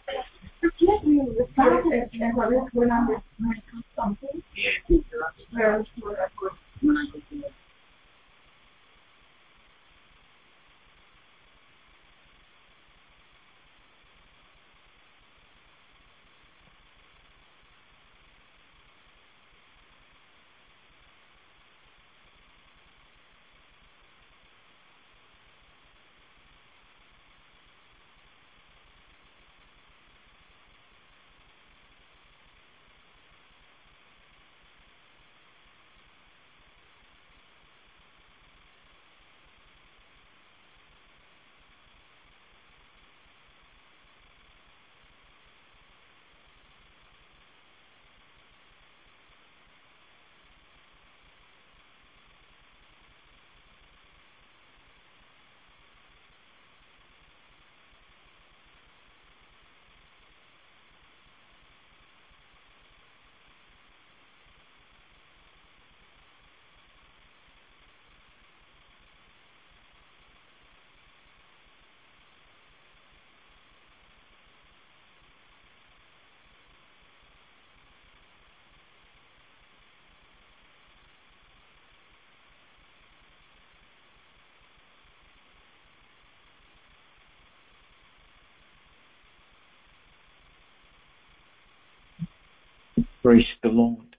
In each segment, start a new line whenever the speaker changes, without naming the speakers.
Praise the Lord.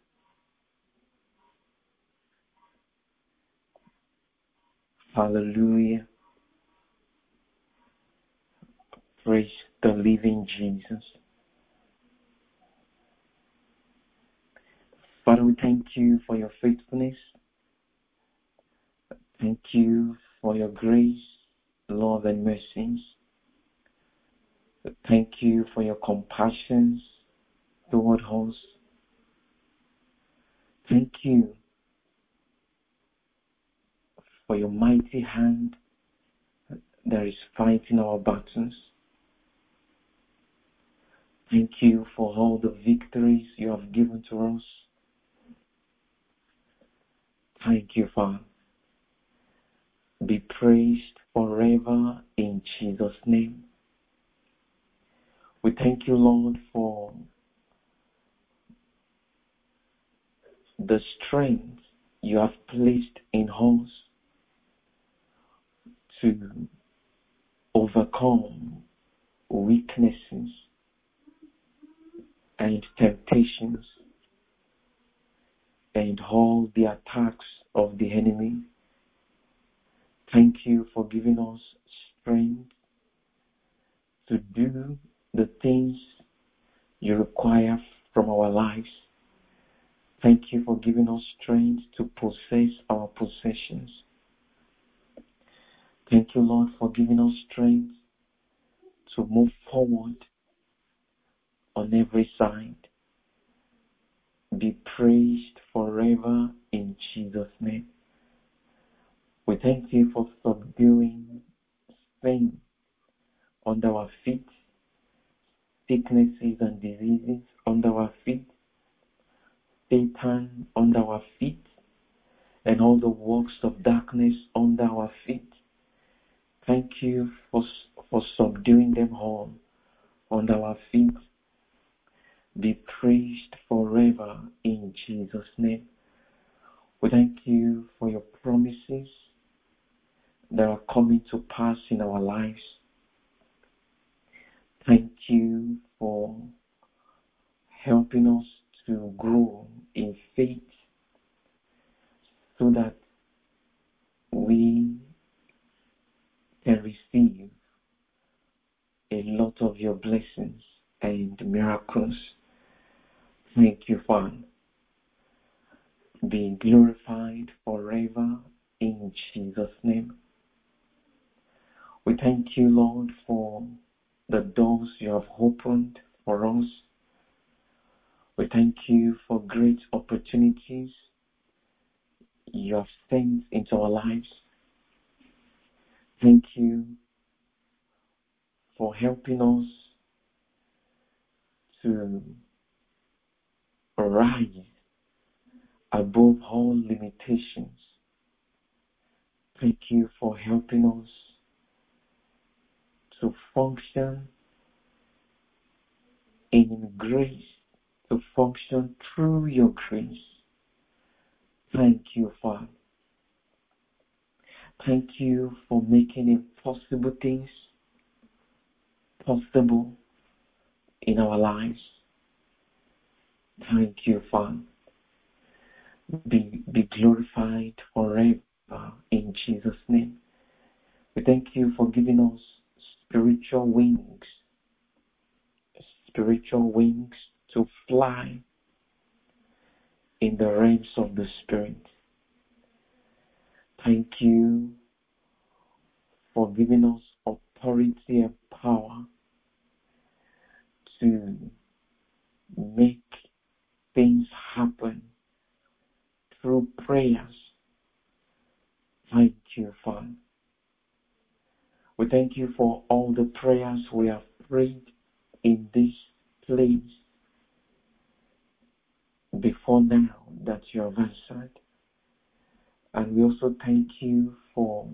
Hallelujah. Praise the living Jesus. Father, we thank you for your faithfulness. Thank you for your grace, love, and mercies. Thank you for your compassions toward us. Thank you for your mighty hand that is fighting our battles. Thank you for all the victories you have given to us. Thank you, Father. Be praised forever in Jesus' name. We thank you, Lord, for the strength you have placed in us to overcome weaknesses and temptations and all the attacks of the enemy. Thank you for giving us strength to do the things you require from our lives. Thank you for giving us strength to possess our possessions. Thank you, Lord, for giving us strength to move forward on every side. Be praised forever in Jesus' name. We thank you for subduing sin under our feet, sicknesses and diseases under our feet, Satan under our feet, and all the works of darkness under our feet. Thank you for subduing them all under our feet. Be praised forever in Jesus' name. We thank you for your promises that are coming to pass in our lives. Thank you for helping us to grow in faith so that we can receive a lot of your blessings and miracles. Thank you, Father. Be glorified forever in Jesus' name. We thank you, Lord, for the doors you have opened for us. We thank you for great opportunities you have sent into our lives. Thank you for helping us to rise above all limitations. Thank you for helping us to function and in grace to function through your grace. Thank you, Father. Thank you for making impossible things possible in our lives. Thank you, Father. Be glorified forever in Jesus' name. We thank you for giving us spiritual wings to fly in the realms of the Spirit. Thank you for giving us authority and power to make things happen through prayers. Thank you, Father. We thank you for all the prayers we have prayed in this place before now that you have answered. And we also thank you for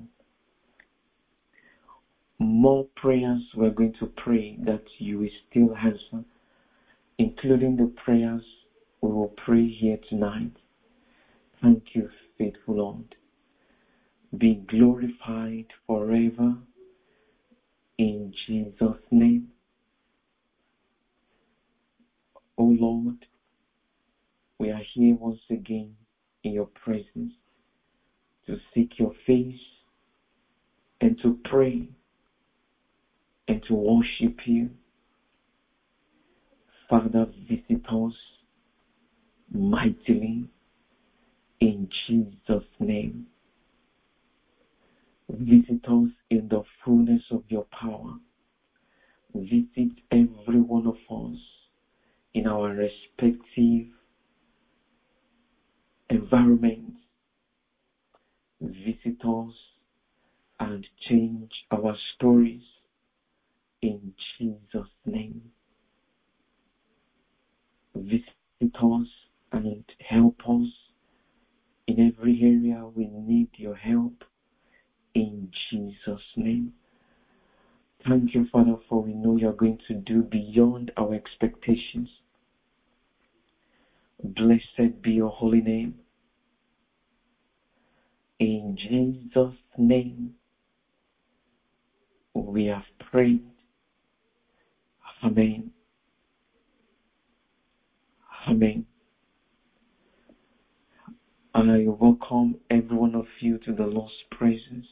more prayers we're going to pray that you will still answer, including the prayers we will pray here tonight. Thank you, faithful Lord. Be glorified forever in Jesus' name. O Lord, we are here once again in your presence to seek your face and to pray and to worship you. Father, visit us mightily in Jesus' name. Visit us in the fullness of your power. Visit every one of us in our respective environments. Visit us and change our stories in Jesus' name. Visit us and help us in every area we need your help in Jesus' name. Thank you, Father, for we know you're going to do beyond our expectations. Blessed be your holy name. In Jesus' name, we have prayed. Amen. Amen. I welcome every one of you to the Lord's presence.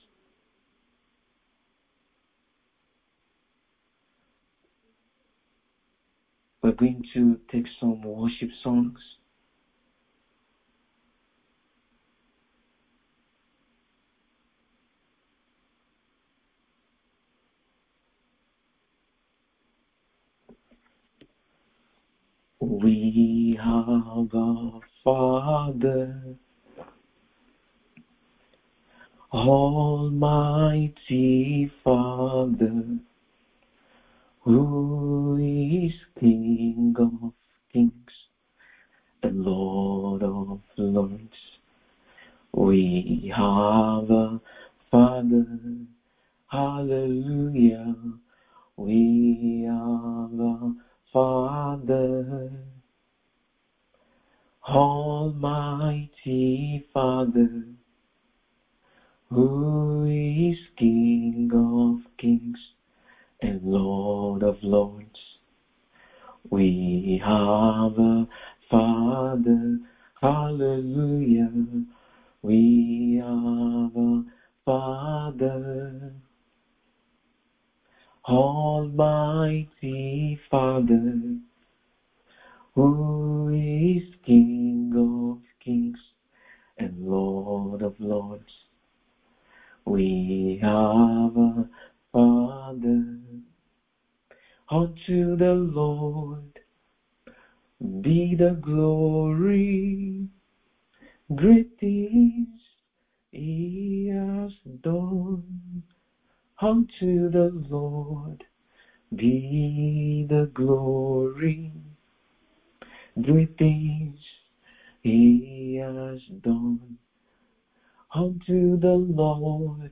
We're going to take some worship songs. We have a Father, Almighty Father, who is King of kings and Lord of lords. We have a Father, hallelujah. We have a Father, Almighty Father, who is King of kings and Lord of lords. We have a Father, hallelujah. We have a Father, Almighty Father, who is King of kings and Lord of lords. We have a Father. Unto the Lord be the glory, great things he has done. Unto the Lord be the glory, great things he has done. Unto the Lord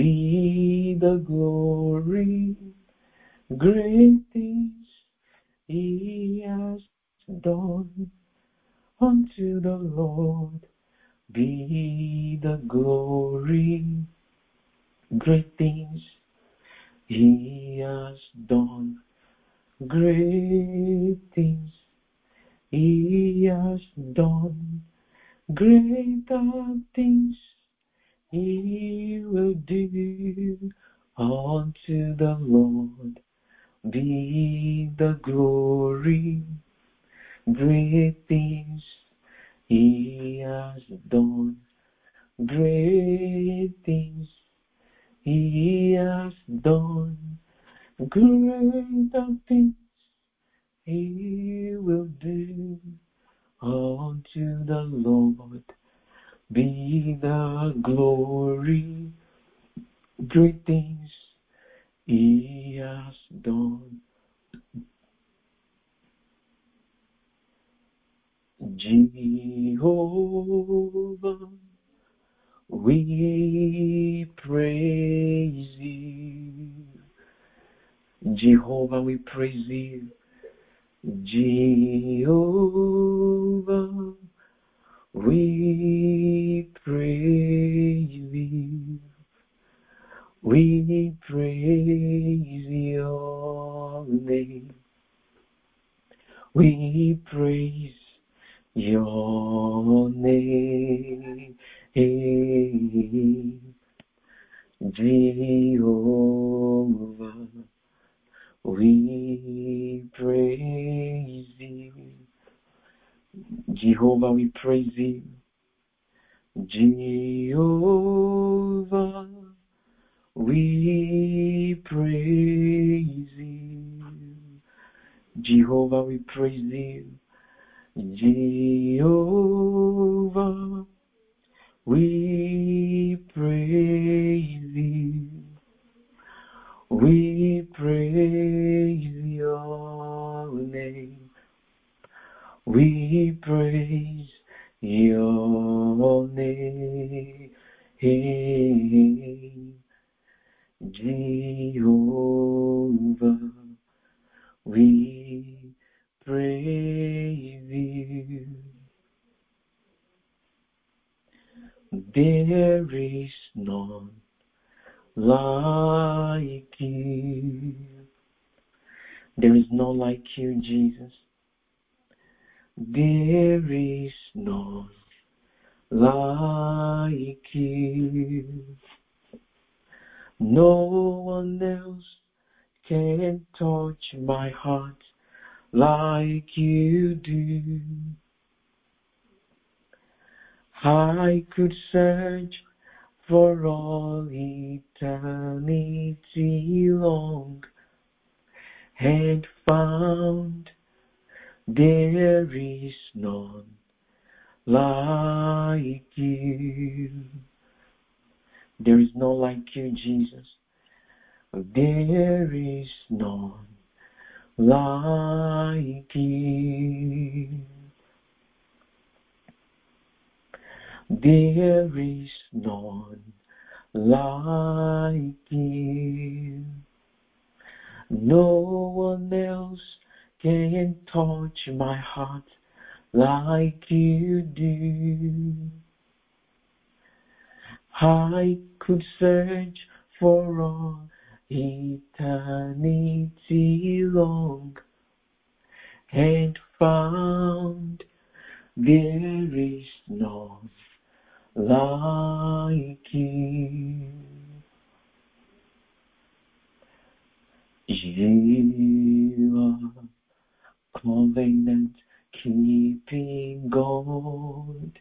be the glory, great things He has done. Unto the Lord be the glory. Great things He has done. Great things He has done. Greater things He will do. Unto the Lord be the glory. Great things He has done. Great things He has done. Greater things He will do. Unto the Lord be the glory. Great things He has done. Jehovah, we praise you. Jehovah, we praise you. Jehovah, we praise you. We praise your name. We praise your name, Jehovah, we praise you. Jehovah, we praise you. Jehovah, we praise you. Jehovah, we praise you. Jehovah, we praise you. We praise your name. We praise your name. Jehovah, we praise you. There is none like you. There is none like you, Jesus. There is none like you. No one else can touch my heart like you do. I could search for all eternity long and found there is none like you. There is none like you, Jesus. There is none like you. There is none like you. No one else can touch my heart like you do. I could search for all eternity long and found there is none like you. You are covenant keeping God.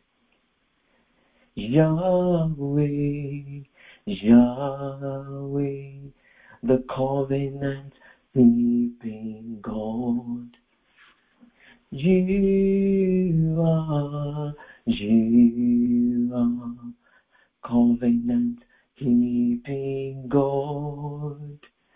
Yahweh, Yahweh, the covenant keeping God. You are covenant keeping God.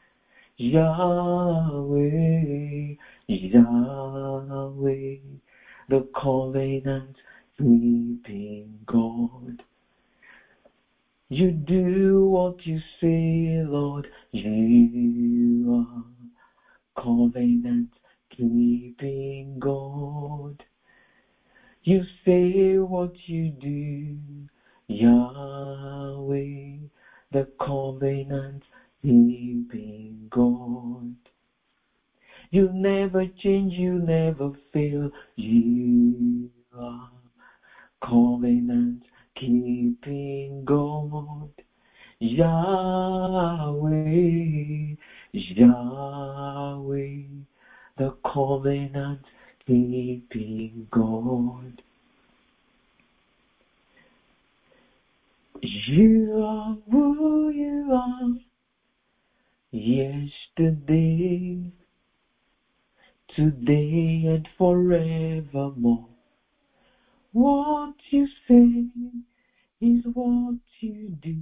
Yahweh, Yahweh, the covenant keeping God. You do what you say, Lord. You are covenant keeping God. You say what you do, Yahweh, the covenant keeping God. You never change, you never fail, you are covenant keeping God. Yahweh, Yahweh, the covenant keeping God. You are who you are, yesterday, today, and forevermore. What you say is what you do.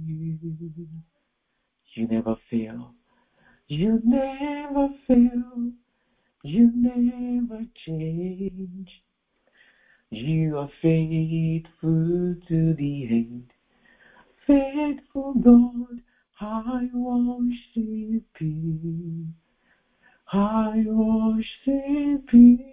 You never fail. You never fail. You never change. You are faithful to the end. Faithful God, I worship you. I worship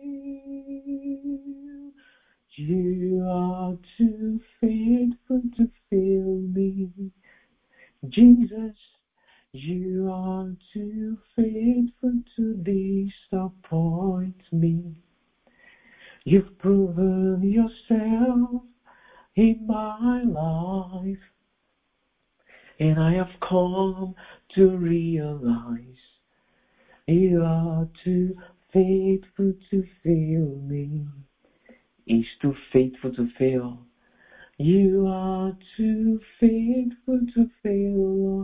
you. You are too faithful to fail me. Jesus, you are too faithful to disappoint me. You've proven yourself in my life, and I have come to realize you are too faithful to fail me. He's too faithful to fail. You are too faithful to fail us.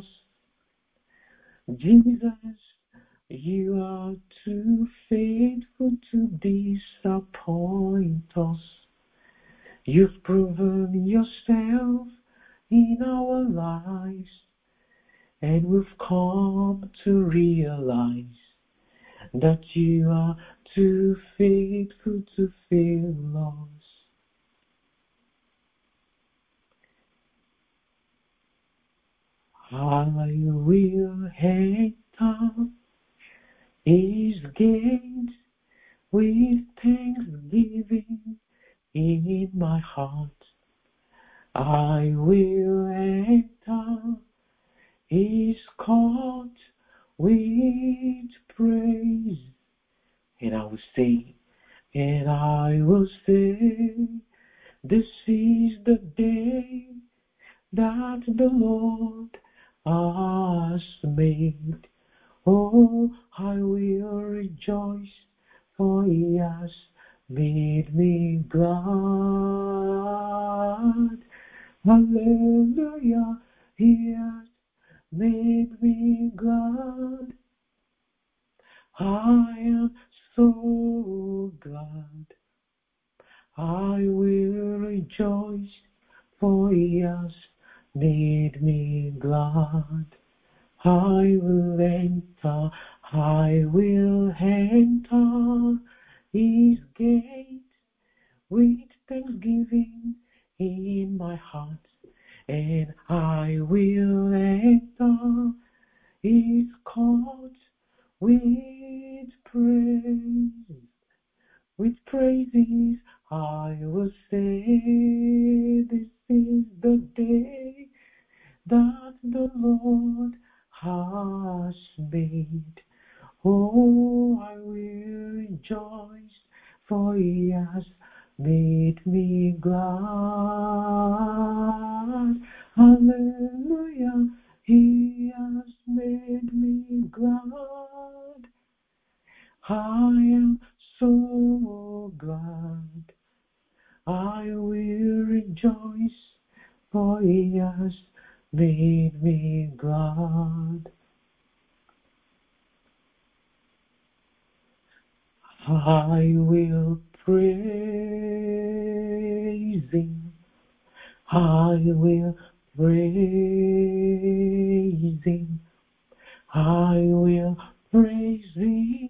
Jesus, you are too faithful to disappoint us. You've proven yourself in our lives, and we've come to realize that you are too faithful to fail us. I will enter his gates with thanksgiving in my heart. I will enter his court with praise. And I will say, this is the day that the Lord has made. Oh, I will rejoice, for he has made me glad. Hallelujah, he has made me glad. I am so glad. I will rejoice, for he has made me glad. I will enter his gate with thanksgiving in my heart, and I will enter his court with praise. With praises I will say, this is the day that the Lord has made. Oh, I will rejoice, for he has made me glad. Hallelujah, he has made me glad. I am so glad. I will rejoice, for he has made me glad. I will praise him. I will praise him. I will praise him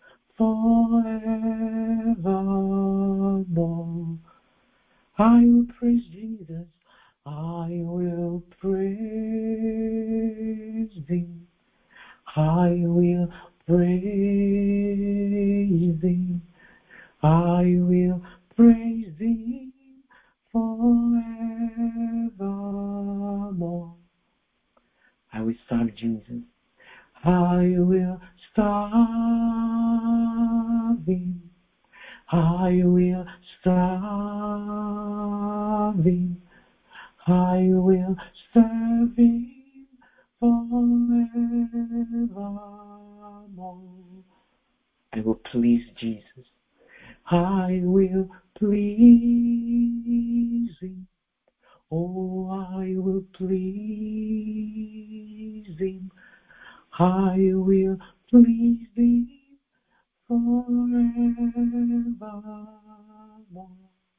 forevermore. I will praise Jesus. I will praise him. I will praise Him. I will praise Him forevermore. I will serve Jesus. I will serve Him. I will serve Him. I will serve Him forevermore. I will please Jesus. I will please Him. Oh, I will please Him. I will please Him forevermore.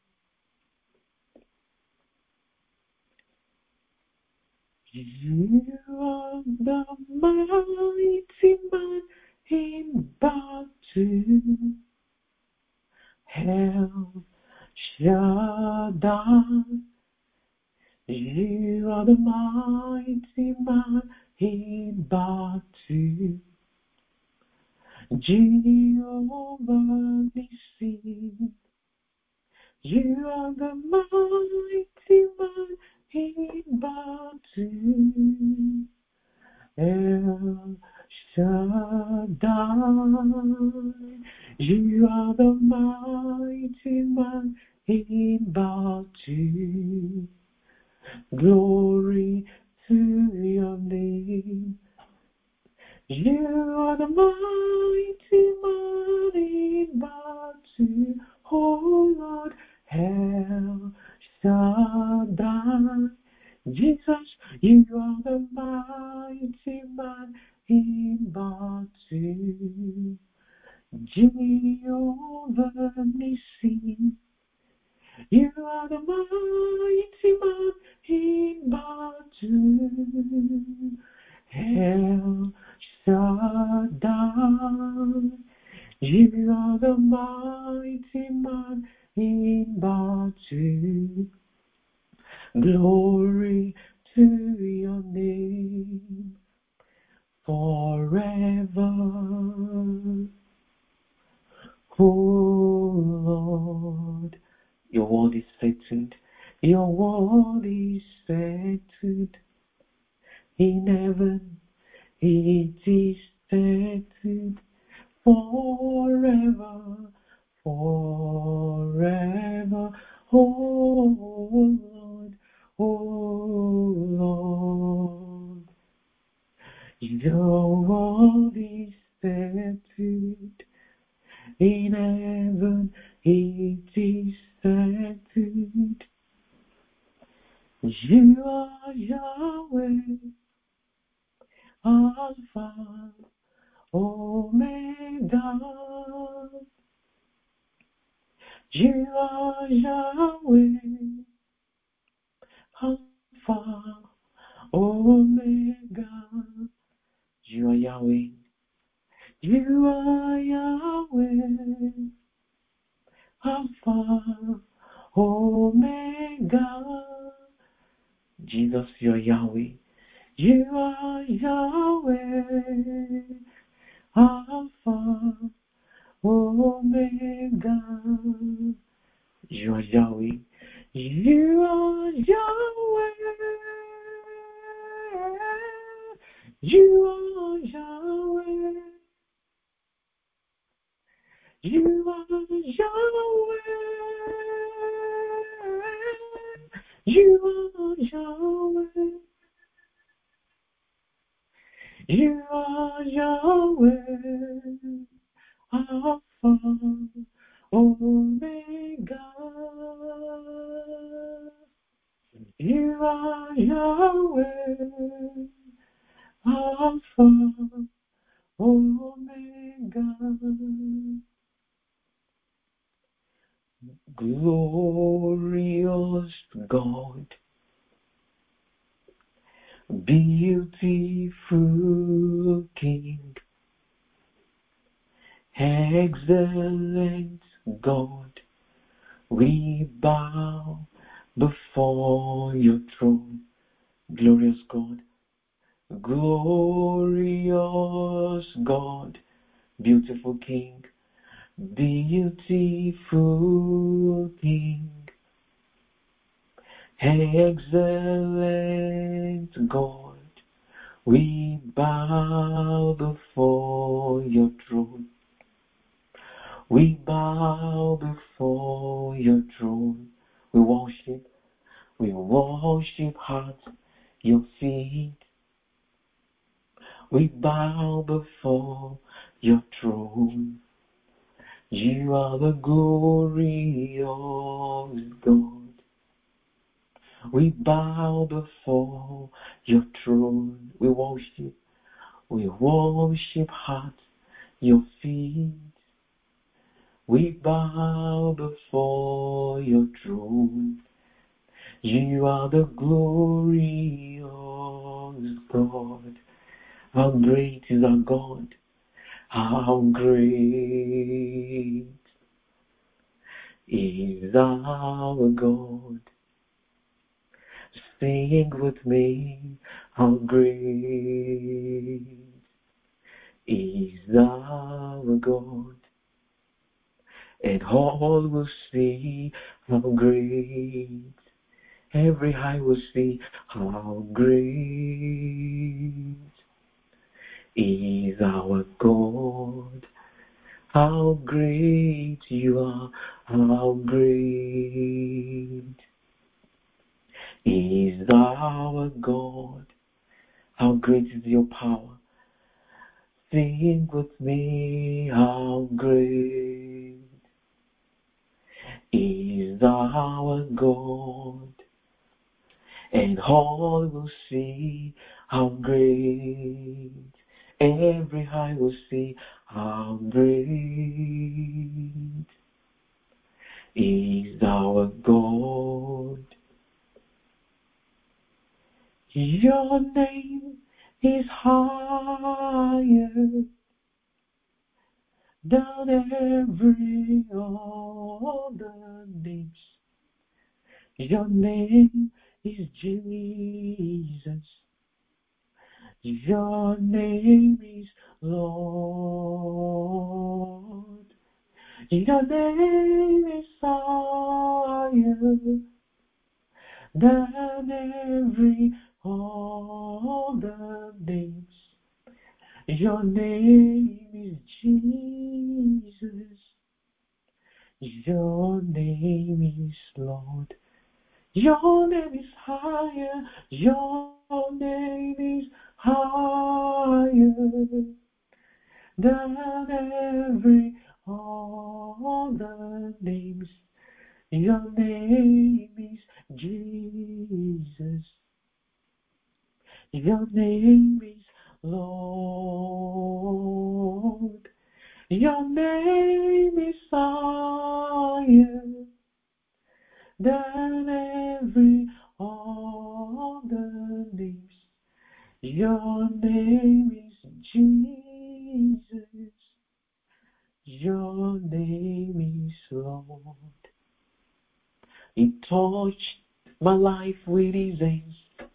You are the mighty man in battle. El Shaddai. You are the mighty man in battle. Jehovah Nissi. You are the mighty man in battle. El Shaddai. You are the mighty man in battle. Glory to your name. You are the mighty man in battle. Oh Lord, El Shaddai. Jesus, you are the mighty man in battle. Jehovah Nissi. You are the mighty man in battle. El Shaddai. You are the mighty man in battle. Glory to your name forever. Oh Lord, your word is settled. Your word is settled in heaven. It is settled forever, forever. Oh Lord, oh Lord, your word is settled in heaven. It is settled. You are Yahweh, Alpha, Omega. You are Yahweh, Alpha, Omega. You are Yahweh. You are Yahweh, Alpha, Omega. Jesus, you are Yahweh. You are Yahweh, Alpha, Omega. You are Yahweh. You are Yahweh. You are Yahweh. You are Yahweh. You are Yahweh. You are Yahweh. Alpha, Omega. You are Yahweh, Alpha, Omega. Glorious God, beautiful King, excellent God, we bow before your throne. Glorious God, glorious God, beautiful King, beautiful King, excellent God, we bow before your throne. We bow before your throne. We worship at your feet. We bow before your throne. You are the glorious God. We bow before your throne. We worship at your feet. We bow before your throne. You are the glorious God. How great is our God? How great is our God? Sing with me, how great is our God? And all will see how great. Every eye will see how great is our God. How great you are, how great is our God. How great is your power. Sing with me, how great is our God. And all will see how great. Every eye will see how great is our God. Your name is higher than every other name. Your name is Jesus. Your name is Lord. Your name is higher than every other name. Your name is Jesus. Your name is Lord. Your name is higher. Your name is higher than every other names. Your name is Jesus. Your name is Lord. Your name is higher than every other names. Your name is Jesus. Your name is Lord. He touched my life with his hands.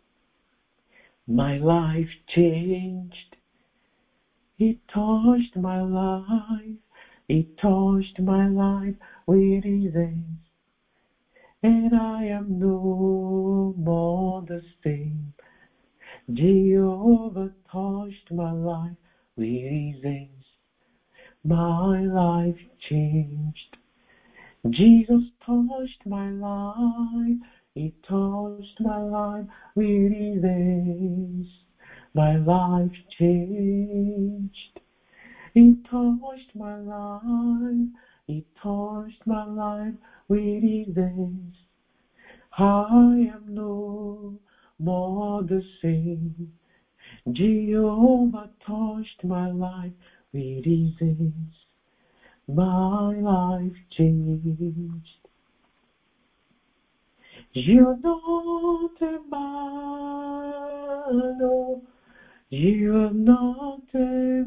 My life changed. He touched my life. He touched my life with his hands. And I am no more the same. Jehovah touched my life with his hands. My life changed. Jesus touched my life. He touched my life with his hands. My life changed. He touched my life. He touched my life with his hands. I am no more the same. Jehovah touched my life with his hands. My life changed. You're not a man, oh, you're not a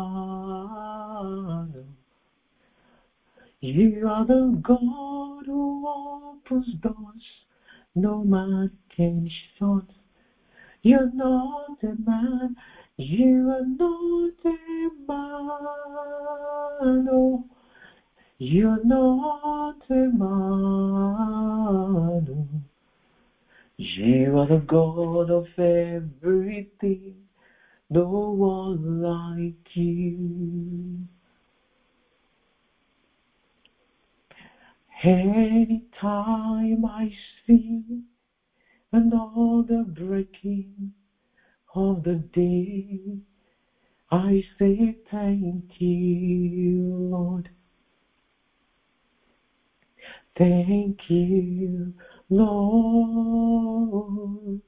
man. You are the God who opens doors no man can shut. You're not a man, you are not a oh, you're not a man. Oh. You are the God of everything, no one like you. Anytime I see another breaking of the day, I say thank you, Lord. Thank you, Lord.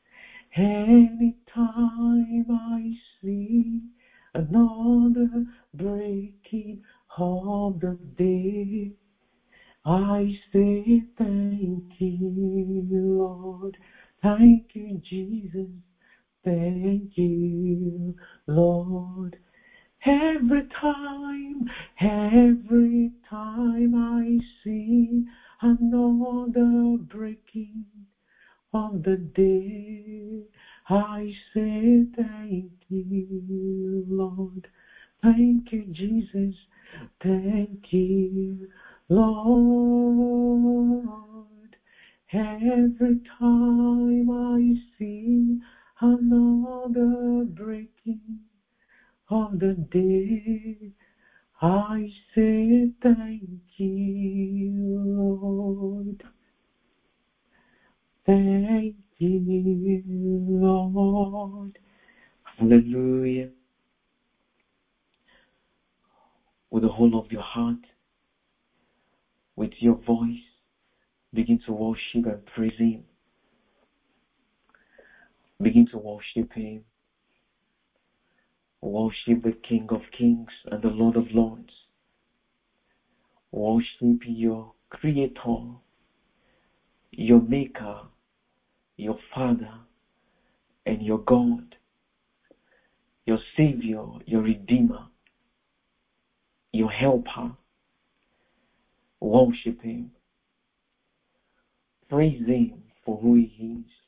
Anytime I see another breaking of the day, I say thank you, Lord. Thank you, Jesus. Thank you, Lord. Every time I see another breaking of the day, I say thank you, Lord. Thank you, Jesus. Thank you, Lord. Every time I see another breaking of the day, I say thank you, Lord. Thank you, Lord. Hallelujah. With the whole of your heart, with your voice, begin to worship and praise Him. Begin to worship Him. Worship the King of Kings and the Lord of Lords. Worship your Creator, your Maker, your Father, and your God, your Savior, your Redeemer, your Helper. Worship Him. Praise Him for who He is.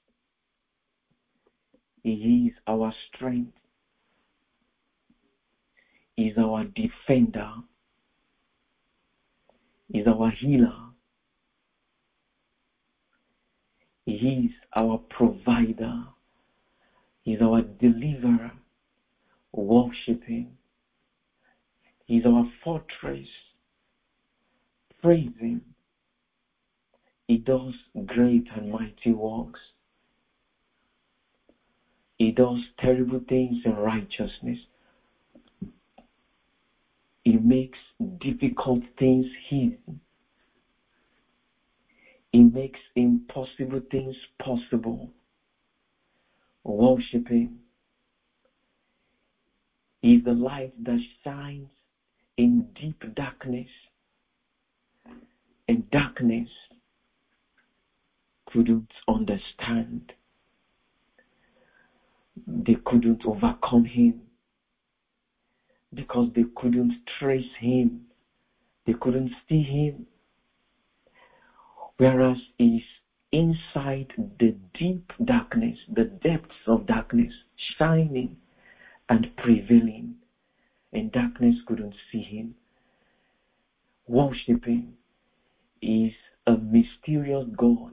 He is our strength. He is our defender. He is our healer. He is our provider. He is our deliverer. Worship Him. He is our fortress. Praise Him. He does great and mighty works. He does terrible things in righteousness. He makes difficult things easy. He makes impossible things possible. Worship Him. He is the light that shines in deep darkness. And darkness couldn't understand. They couldn't overcome Him because they couldn't trace Him. They couldn't see Him. Whereas He is inside the deep darkness, the depths of darkness, shining and prevailing, and darkness couldn't see Him. Worship Him. He is a mysterious God.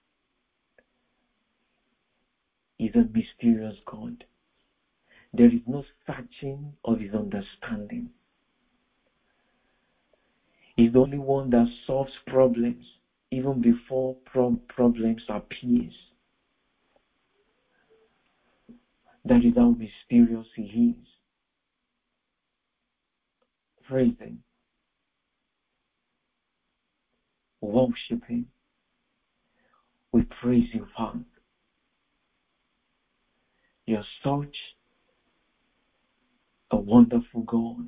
He is a mysterious God. There is no searching of His understanding. He's the only one that solves problems even before problems appear. That is how mysterious He is. Praise Him. Worship Him. We praise You, Father. You're such a wonderful God.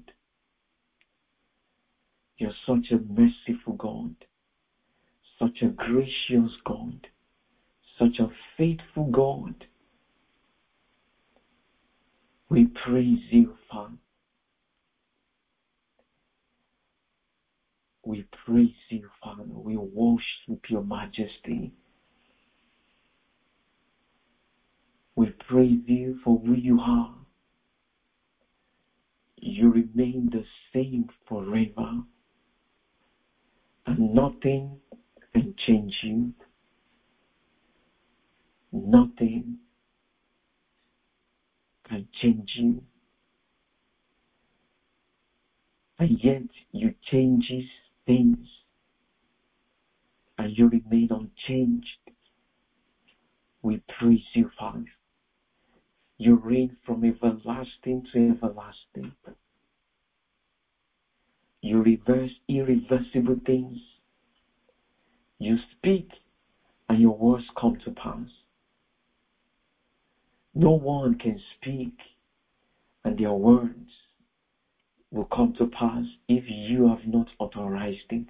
You're such a merciful God. Such a gracious God. Such a faithful God. We praise You, Father. We praise You, Father. We worship Your majesty. We praise You for who You are. you remain the same forever, and nothing can change you. Nothing can change you. And yet you changes things and you remain unchanged. We praise you, Father. You reign from everlasting to everlasting. You reverse irreversible things. You speak and your words come to pass. No one can speak and their words will come to pass if you have not authorized it.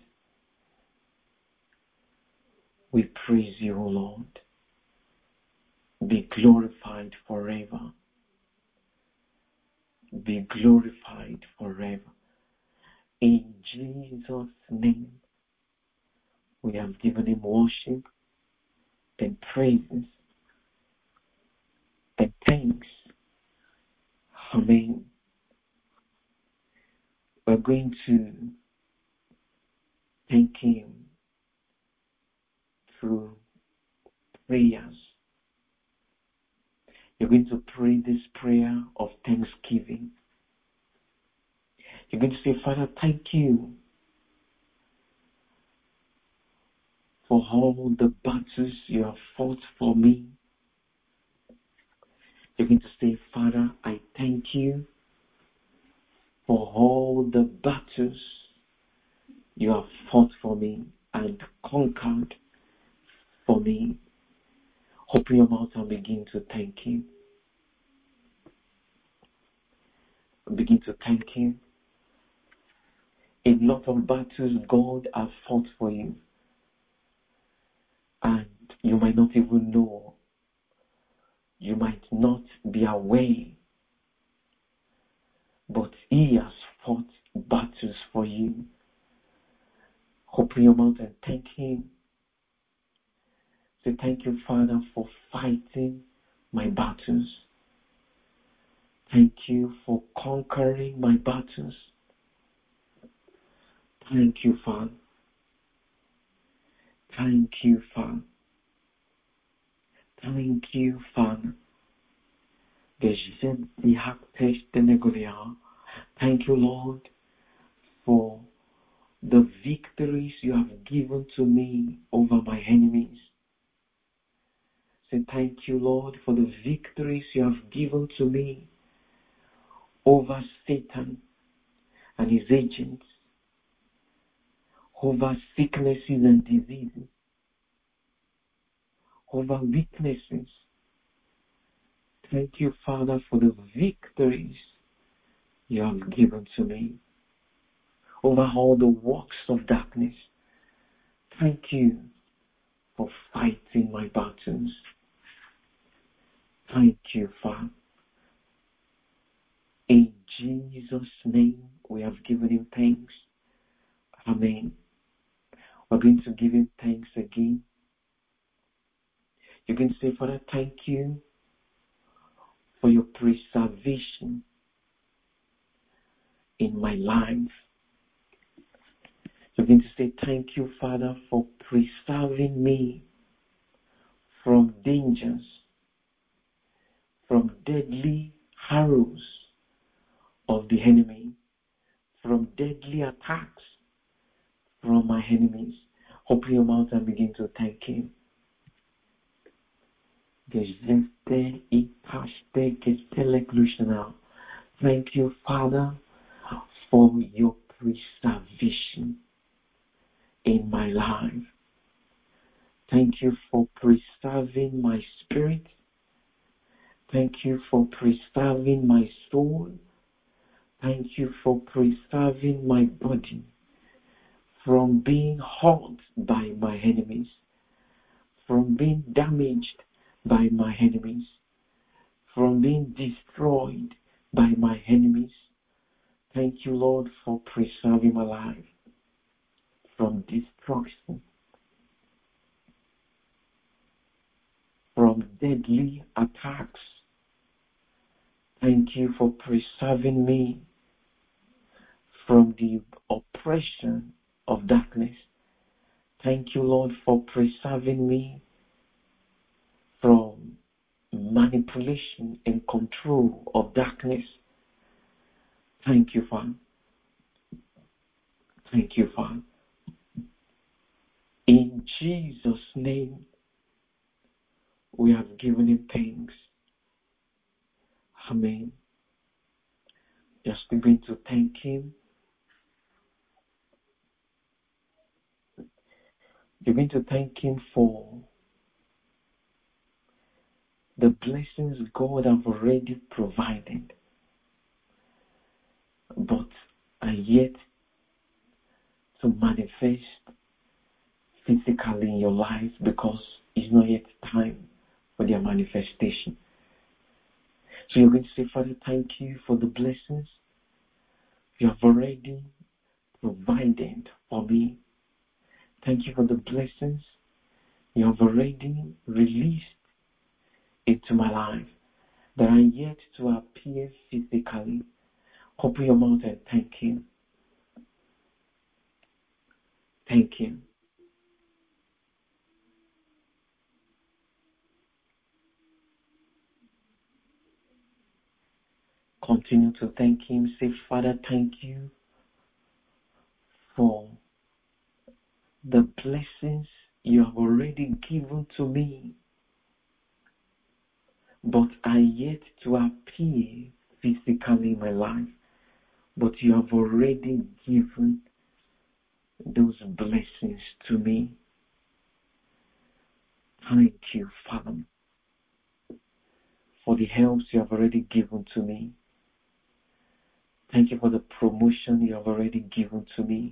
We praise you, O Lord. Be glorified forever. Be glorified forever. In Jesus' name, we have given him worship and praises and thanks. Amen. We're going to thank him through prayers. You're going to pray this prayer of thanksgiving. You're going to say, Father, thank you for all the battles you have fought for me. You're going to say, Father, I thank you for all the battles you have fought for me and conquered for me. Open your mouth and begin to thank him. Begin to thank him. A lot of battles God has fought for you. And you might not even know. You might not be aware. But he has fought battles for you. Open your mouth and thank him. Say, thank you, Father, for fighting my battles. Thank you for conquering my battles. Thank you, Father. Thank you, Father. Thank you, Father. Thank you, Lord, for the victories you have given to me over my enemies. Say, thank you, Lord, for the victories you have given to me over Satan and his agents, over sicknesses and diseases, over weaknesses. Thank you, Father, for the victories you have given to me over all the works of darkness. Thank you for fighting my battles. Thank you, Father. In Jesus' name, we have given him thanks. Amen. We're going to give him thanks again. You can say, Father, thank you for your preservation in my life. You're going to say, thank you, Father, for preserving me from dangers, from deadly arrows of the enemy, from deadly attacks from my enemies. Open your mouth and begin to thank him. Thank you, Father, for your preservation in my life. Thank you for preserving my spirit. Thank you for preserving my soul. Thank you for preserving my body from being hurt by my enemies, from being damaged by my enemies, from being destroyed by my enemies. Thank you, Lord, for preserving my life from destruction, from deadly attacks. Thank you for preserving me from the oppression of darkness. Thank you, Lord, for preserving me from manipulation and control of darkness. Thank you, Father. Thank you, Father. In Jesus' name, we have given him thanks. Amen. Just begin to thank him. Begin to thank him for the blessings God have already provided, but are yet to manifest physically in your life because it's not yet time for their manifestation. So you're going to say, Father, thank you for the blessings you have already provided for me. Thank you for the blessings you have already released into my life that are yet to appear physically. Open your mouth and thank him. Thank him. Continue to thank him. Say, Father, thank you for the blessings you have already given to me, but are yet to appear physically in my life. But you have already given those blessings to me. Thank you, Father, for the helps you have already given to me. Thank you for the promotion you have already given to me.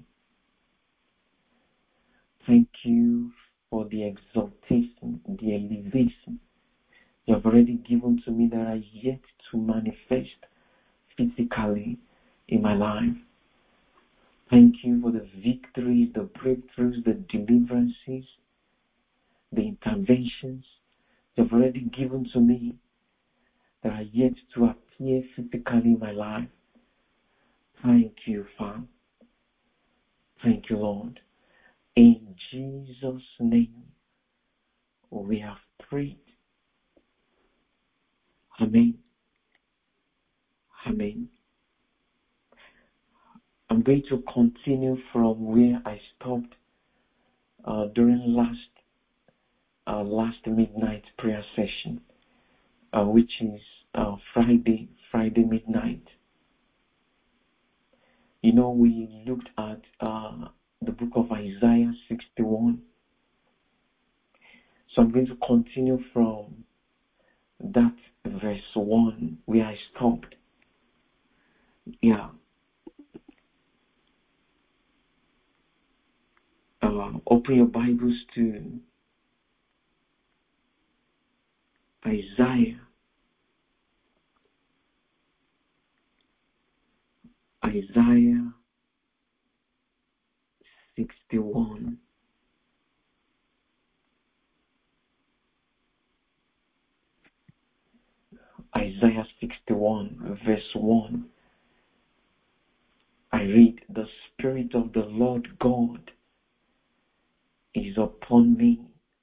Thank you for the exaltation, the elevation you have already given to me that are yet to manifest physically in my life. Thank you for the victories, the breakthroughs, the deliverances, the interventions you have already given to me that are yet to appear physically in my life. Thank you, Father. Thank you, Lord. In Jesus' name, we have prayed. Amen. Amen. I'm going to continue from where I stopped during last midnight prayer session, which is Friday midnight. You know, we looked at the book of Isaiah 61. So I'm going to continue from that verse 1 where I stopped. Yeah. Open your Bibles to Isaiah 61. Isaiah 61, verse 1. I read, the Spirit of the Lord God is upon me,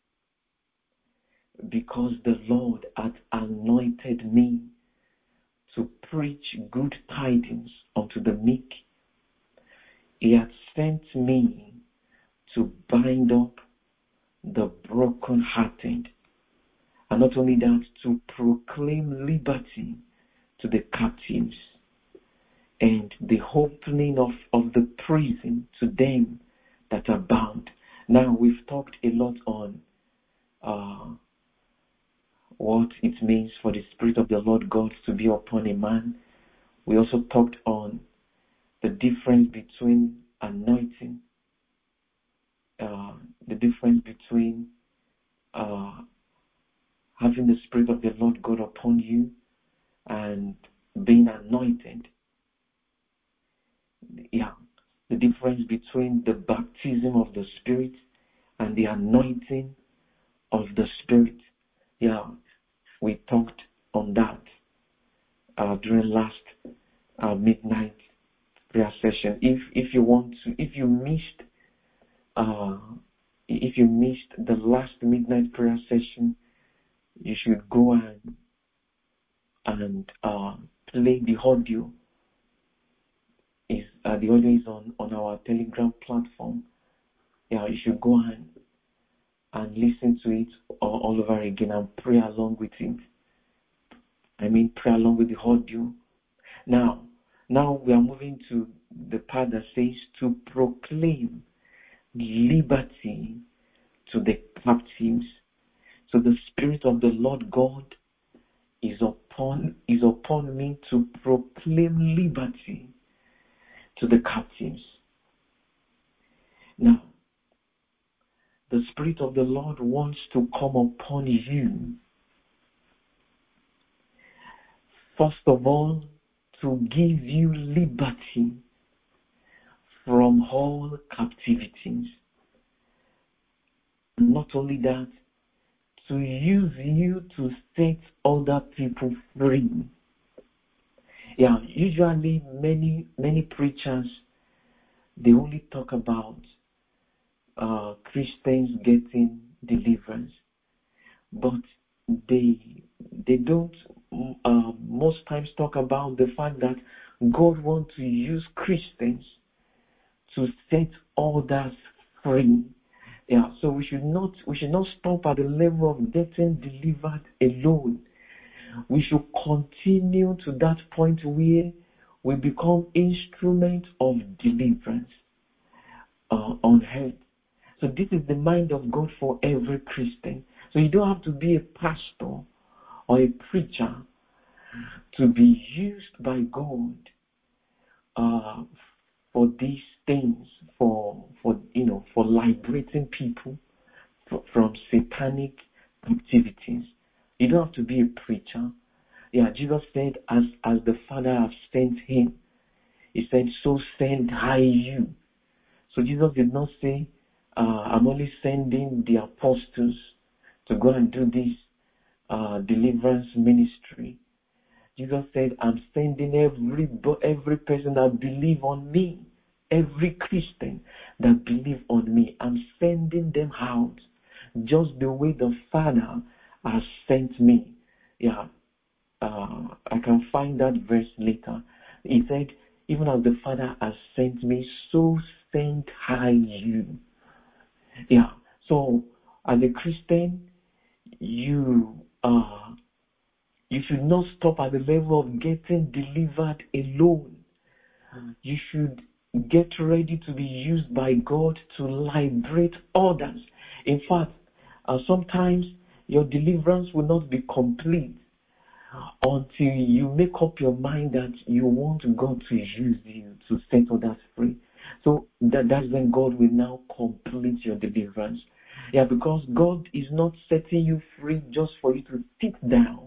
because the Lord hath anointed me to preach good tidings unto the meek. He hath sent me to bind up the brokenhearted, and not only that, to proclaim liberty to the captives, and the opening of the prison to them that are bound. Now, we've talked a lot on what it means for the Spirit of the Lord God to be upon a man. We also talked on the difference between anointing, the difference between having the Spirit of the Lord God upon you and being anointed. Yeah, the difference between the baptism of the Spirit and the anointing of the Spirit. Yeah, we talked on that during last midnight prayer session. If you want to, if you missed the last midnight prayer session, you should go and play the audio. The audio is on our Telegram platform. Yeah, you should go and listen to it all over again and pray along with it. Pray along with the audio. Now we are moving to the part that says to proclaim liberty to the captives. So the Spirit of the Lord God is upon me to proclaim liberty to the captives. Now, the Spirit of the Lord wants to come upon you, first of all, to give you liberty from all captivities. Not only that, to use you to set other people free. Yeah, usually many preachers, they only talk about Christians getting deliverance, but they don't most times talk about the fact that God wants to use Christians to set others free. Yeah, so we should not stop at the level of getting delivered alone. We should continue to that point where we become instruments of deliverance on earth. So this is the mind of God for every Christian. So you don't have to be a pastor or a preacher to be used by God for these things, for liberating people from satanic activities. You don't have to be a preacher. Yeah, Jesus said, as the Father has sent him, he said, so send I you. So Jesus did not say, I'm only sending the apostles to go and do this deliverance ministry. Jesus said, I'm sending every person that believe on me, every Christian that believe on me. I'm sending them out just the way the Father has sent me. Yeah, I can find that verse later. He said, even as the Father has sent me, so send I you. Yeah, so as a Christian, you should not stop at the level of getting delivered alone. You should get ready to be used by God to liberate others. In fact, sometimes your deliverance will not be complete until you make up your mind that you want God to use you to set others free. So that's when God will now complete your deliverance. Yeah, because God is not setting you free just for you to sit down.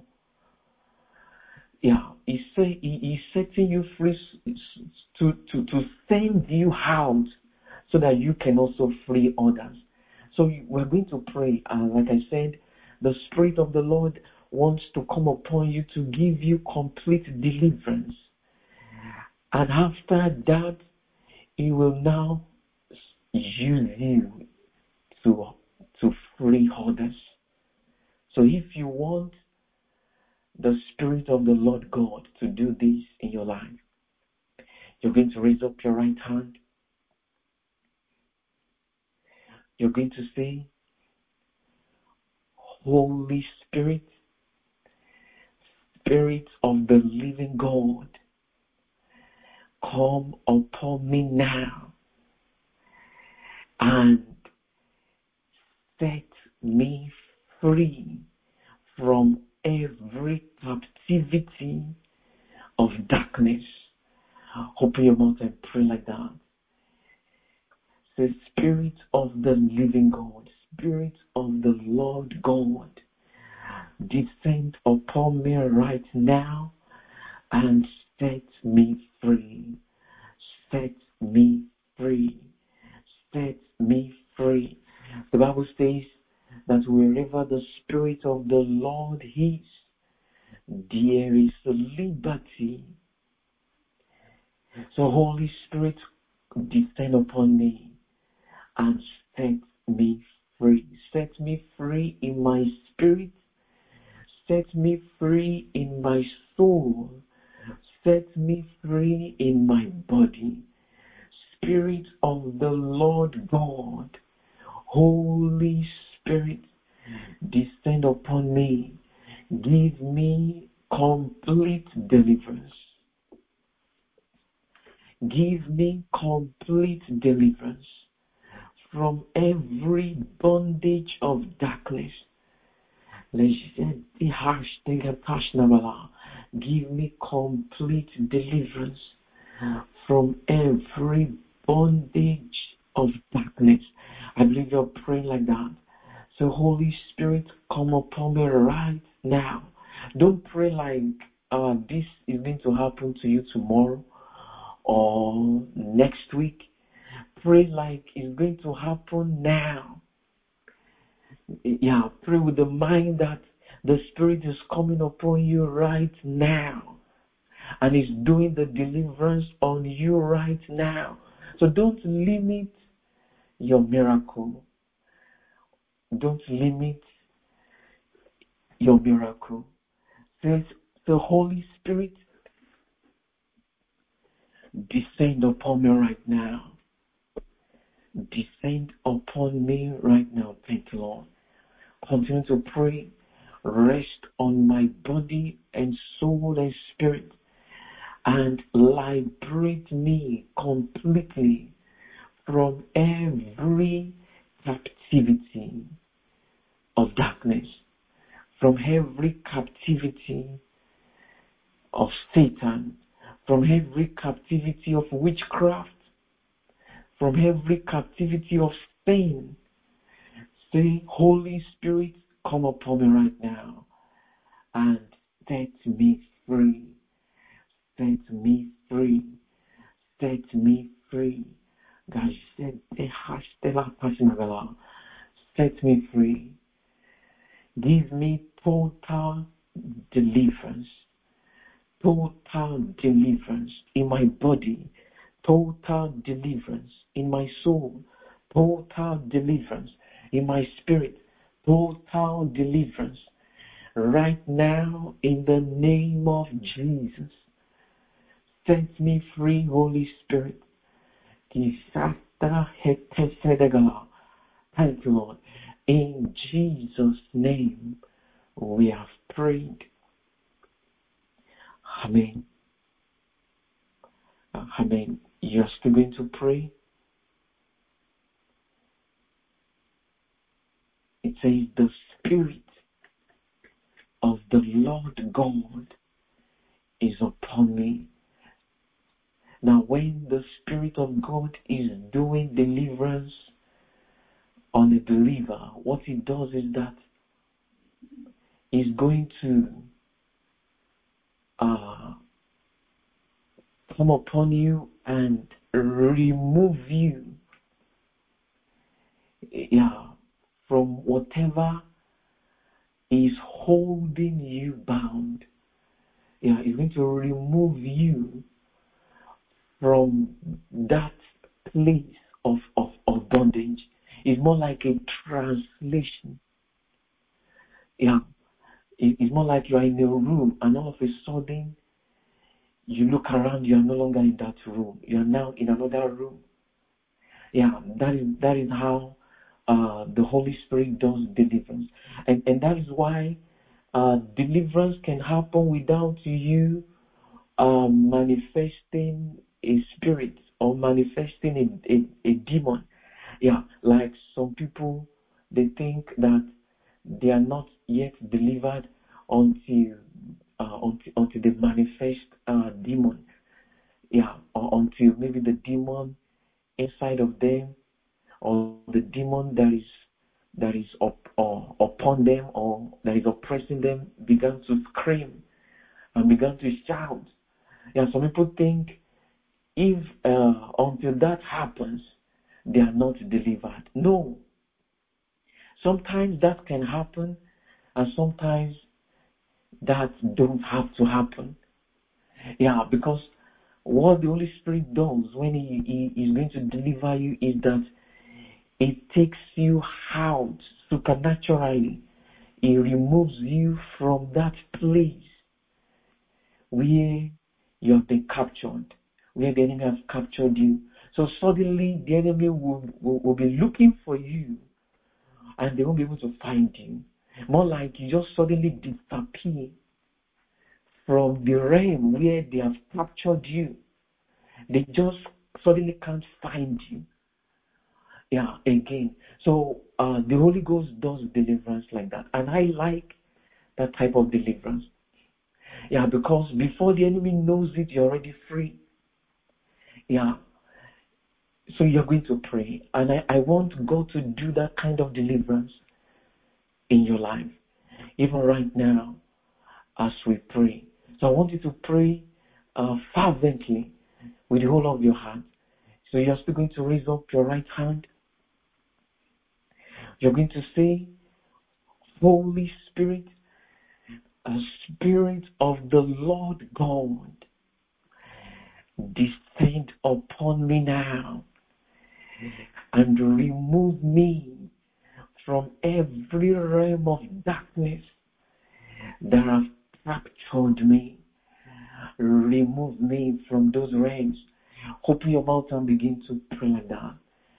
Yeah, He's setting you free to send you out so that you can also free others. So we're going to pray. Like I said, the Spirit of the Lord wants to come upon you to give you complete deliverance. And after that, He will now use you to free others. So if you want the Spirit of the Lord God to do this in your life, you're going to raise up your right hand. You're going to say, Holy Spirit, Spirit of the living God, come upon me now and set me free from every captivity of darkness. Open your mouth and pray like that. Say, Spirit of the living God, Spirit of the Lord God, descend upon me right now and set me free. Set me free. Set me free. The Bible says that wherever the Spirit of the Lord is, there is liberty. So Holy Spirit, descend upon me and set me free. Set me free in my spirit. Set me free in my soul. Set me free in my body. Spirit of the Lord God, Holy Spirit, descend upon me. Give me complete deliverance. Give me complete deliverance from every bondage of darkness. Give me complete deliverance from every bondage of darkness. I believe you're praying like that. So Holy Spirit, come upon me right now. Don't pray like this is going to happen to you tomorrow or next week. Pray like it's going to happen now. Yeah, pray with the mind that the Spirit is coming upon you right now and is doing the deliverance on you right now. So don't limit your miracle. Don't limit your miracle. Says the Holy Spirit, descend upon me right now. Descend upon me right now. Thank you, Lord. Continue to pray. Rest on my body and soul and spirit and liberate me completely from every captivity of darkness, from every captivity of Satan, from every captivity of witchcraft, from every captivity of sin. Say, Holy Spirit, come upon me right now and set me free. Set me free. Set me free. God said, set me free. Give me total deliverance. Total deliverance in my body. Total deliverance in my soul. Total deliverance in my spirit. Total deliverance right now in the name of Jesus. Set me free, Holy Spirit. Thank you, Lord. In Jesus' name we have prayed. Amen. Amen. You're still going to pray? It says, the Spirit of the Lord God is upon me. Now, when the Spirit of God is doing deliverance on a believer, what he does is that he's going to come upon you and remove you from whatever is holding you bound. He's going to remove you from that place of bondage. It's more like a translation. It's more like you are in a room and all of a sudden you look around, you are no longer in that room. You are now in another room. That is how the Holy Spirit does deliverance. And that is why deliverance can happen without you manifesting a spirit or manifesting a demon. Like some people, they think that they are not yet delivered until they manifest a demon. Or until maybe the demon inside of them or the demon that is upon them or that is oppressing them began to scream and began to shout. Some people think if until that happens, they are not delivered. No. Sometimes that can happen, and sometimes that don't have to happen. Because what the Holy Spirit does when He is going to deliver you is that it takes you out supernaturally. It removes you from that place where you have been captured, where the enemy has captured you. So suddenly the enemy will be looking for you and they won't be able to find you. More like you just suddenly disappear from the realm where they have captured you. They just suddenly can't find you. Yeah, again. So the Holy Ghost does deliverance like that. And I like that type of deliverance. Yeah, because before the enemy knows it, you're already free. Yeah. So you're going to pray. And I want God to do that kind of deliverance in your life. Even right now, as we pray. So I want you to pray fervently with the whole of your heart. So you're still going to raise up your right hand. You're going to say, Holy Spirit, a Spirit of the Lord God, descend upon me now and remove me from every realm of darkness that have captured me. Remove me from those realms. Open your mouth and begin to pray like that.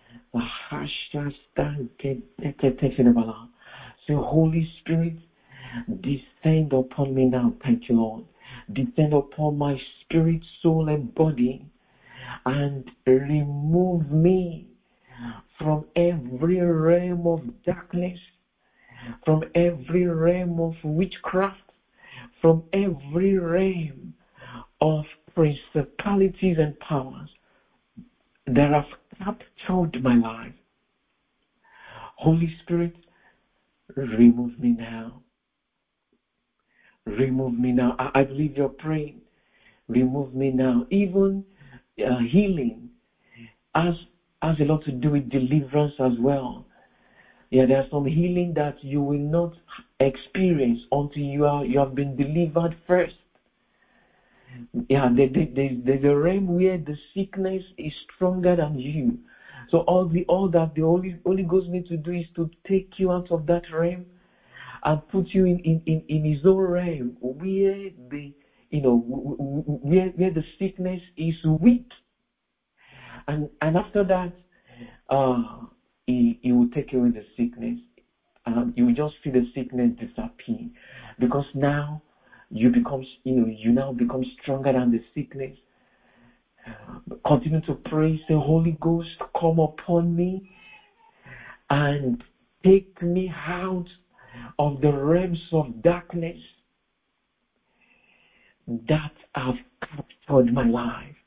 Say, Holy Spirit, descend upon me now. Thank you, Lord. Descend upon my spirit, soul, and body and remove me from every realm of darkness, from every realm of witchcraft, from every realm of principalities and powers that have captured my life. Holy Spirit, remove me now. Remove me now. I believe you're praying. Remove me now. Even healing has a lot to do with deliverance as well. Yeah, there's some healing that you will not experience until you have been delivered first. Yeah, there's a realm where the sickness is stronger than you. So all that the Holy Ghost needs to do is to take you out of that realm and put you in His own realm where where the sickness is weak. And after that, he will take away the sickness. You will just see the sickness disappear, because now you now become stronger than the sickness. Continue to pray. Say, Holy Ghost, come upon me and take me out of the realms of darkness that have captured my life.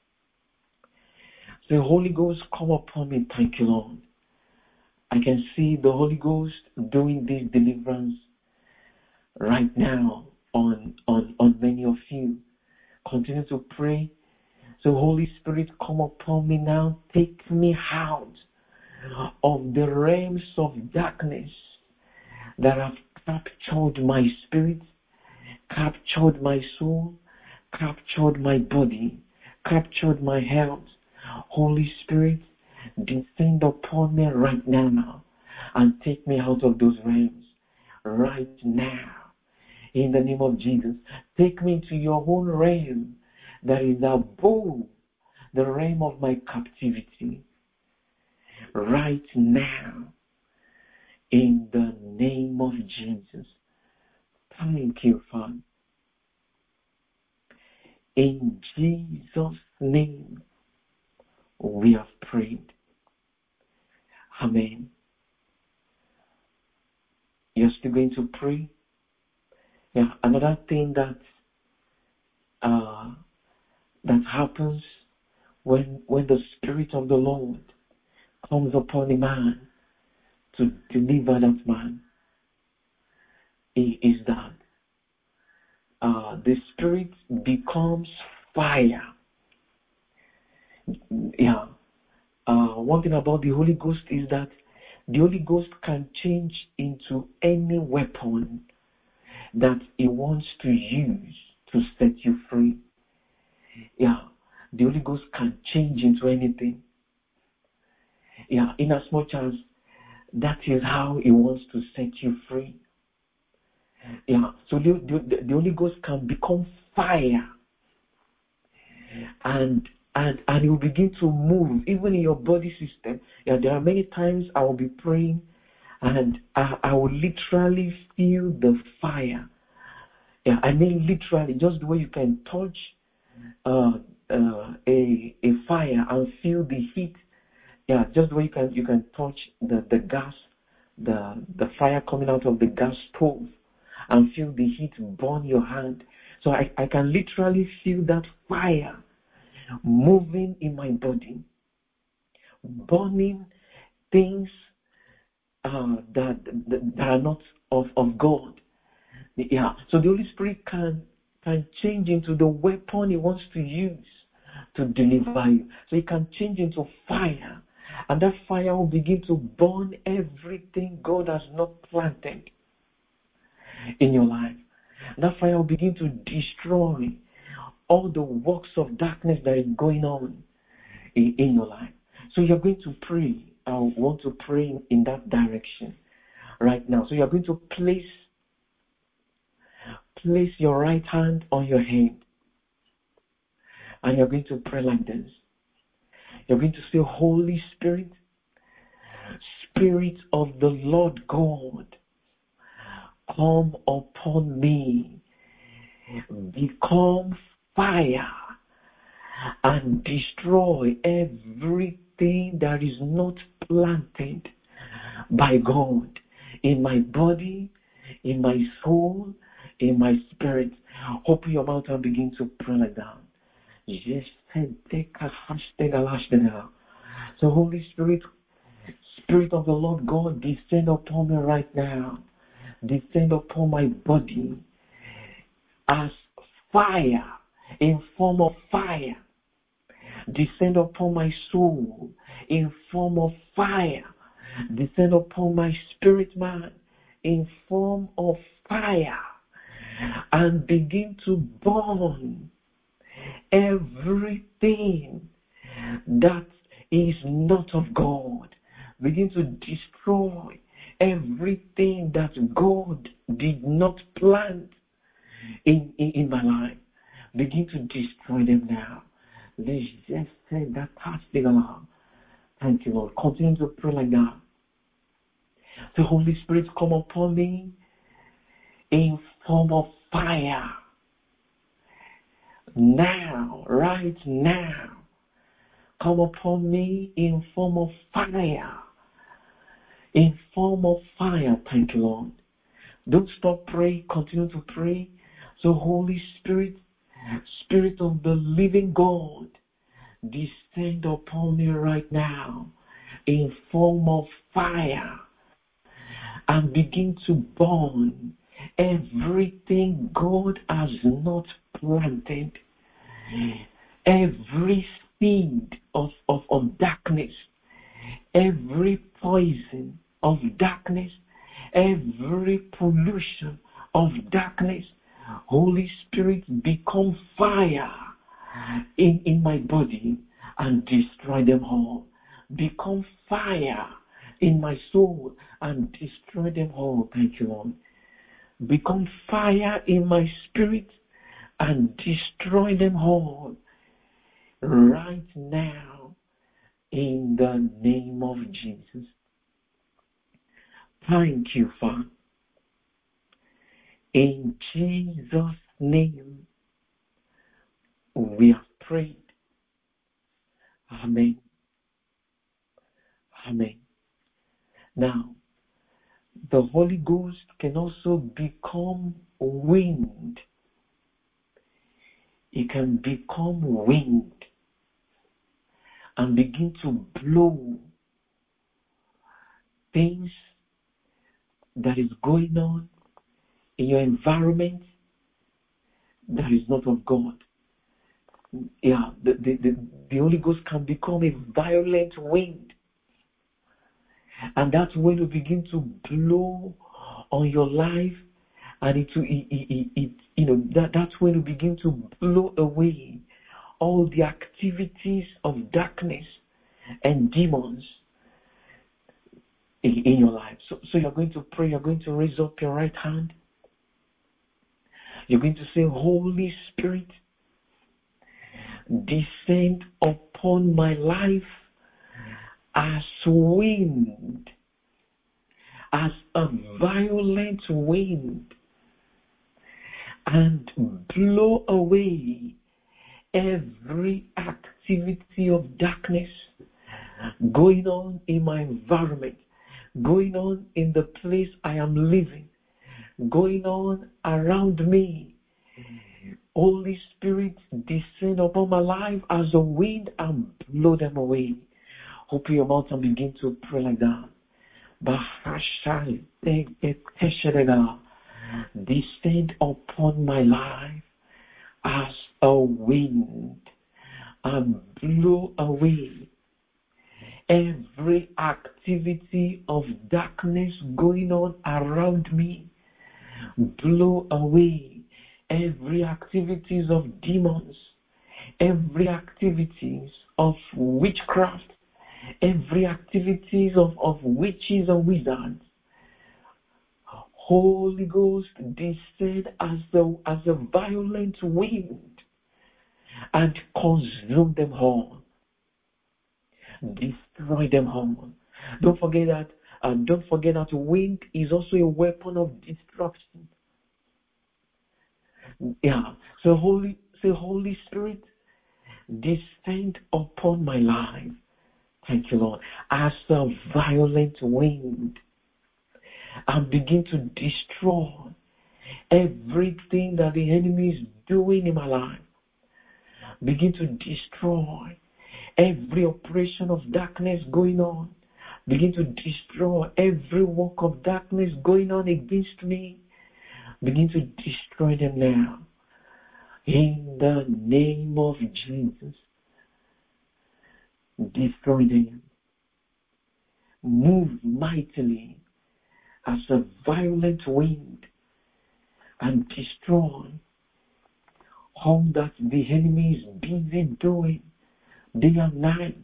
Say, Holy Ghost, come upon me. Thank you, Lord. I can see the Holy Ghost doing this deliverance right now on many of you. Continue to pray. So, Holy Spirit, come upon me now. Take me out of the realms of darkness that have captured my spirit, captured my soul, captured my body, captured my health. Holy Spirit, descend upon me right now and take me out of those realms right now. In the name of Jesus, take me to your own realm that is above the realm of my captivity. Right now, in the name of Jesus. Thank you, Father. In Jesus' name, we have prayed. Amen. You're still going to pray? Yeah, another thing that happens when the Spirit of the Lord comes upon a man to deliver that man is that the Spirit becomes fire. Yeah. One thing about the Holy Ghost is that the Holy Ghost can change into any weapon that He wants to use to set you free. Yeah. the Holy Ghost can change into anything. Yeah, in as much as that is how He wants to set you free. Yeah, so the Holy Ghost can become fire, and it will begin to move even in your body system. Yeah, there are many times I will be praying, and I will literally feel the fire. Yeah, I mean literally, just the way you can touch a fire and feel the heat. Yeah, just the way you can touch the gas, the fire coming out of the gas stove, and feel the heat burn your hand. So I can literally feel that fire moving in my body, burning things that are not of God. Yeah. So the Holy Spirit can change into the weapon He wants to use to deliver you. So He can change into fire, and that fire will begin to burn everything God has not planted in your life. That fire will begin to destroy all the works of darkness that is going on in your life. So you're going to pray. I want to pray in that direction right now. So you're going to place your right hand on your head, and you're going to pray like this. You're going to say, Holy Spirit, Spirit of the Lord God, come upon me, become fire, and destroy everything that is not planted by God in my body, in my soul, in my spirit. Open your mouth and begin to pray like that. So Holy Spirit, Spirit of the Lord God, descend upon me right now. Descend upon my body as fire, in form of fire. Descend upon my soul in form of fire. Descend upon my spirit man in form of fire. And begin to burn everything that is not of God. Begin to destroy everything that God did not plant in my life. Begin to destroy them now. Let's just say that touch the alarm. Thank you, Lord. Continue to pray like that. The Holy Spirit come upon me in form of fire. Now, right now, come upon me in form of fire. In form of fire. Thank you, Lord. Don't stop praying. Continue to pray. So Holy Spirit, Spirit of the living God, descend upon me right now in form of fire and begin to burn everything God has not planted, every seed of darkness, every poison of darkness, every pollution of darkness. Holy Spirit, become fire in my body and destroy them all. Become fire in my soul and destroy them all. Thank you, Lord. Become fire in my spirit and destroy them all right now in the name of Jesus. Thank you, Father. In Jesus' name, we have prayed. Amen. Amen. Now, the Holy Ghost can also become wind. It can become wind and begin to blow things that is going on in your environment that is not of God. Yeah, the Holy Ghost can become a violent wind, and that wind will begin to blow on your life, and that wind will begin to blow away all the activities of darkness and demons in your life. So you're going to pray, you're going to raise up your right hand. You're going to say, Holy Spirit, descend upon my life as wind, as a violent wind, and blow away every activity of darkness going on in my environment, going on in the place I am living, going on around me. Holy Spirit, descend upon my life as a wind and blow them away. Open your mouth and begin to pray like that. Descend upon my life as a wind and blow away every activity of darkness going on around me. Blow away every activities of demons, every activities of witchcraft, every activities of witches and wizards. Holy Ghost, descend as a violent wind and consume them all. Destroy them all. Don't forget that wind is also a weapon of destruction. Yeah. So Holy Spirit, descend upon my life. Thank you, Lord. As a violent wind, and begin to destroy everything that the enemy is doing in my life. Begin to destroy every operation of darkness going on. Begin to destroy every work of darkness going on against me. Begin to destroy them now. In the name of Jesus. Destroy them. Move mightily as a violent wind and destroy all that the enemy is busy doing day and night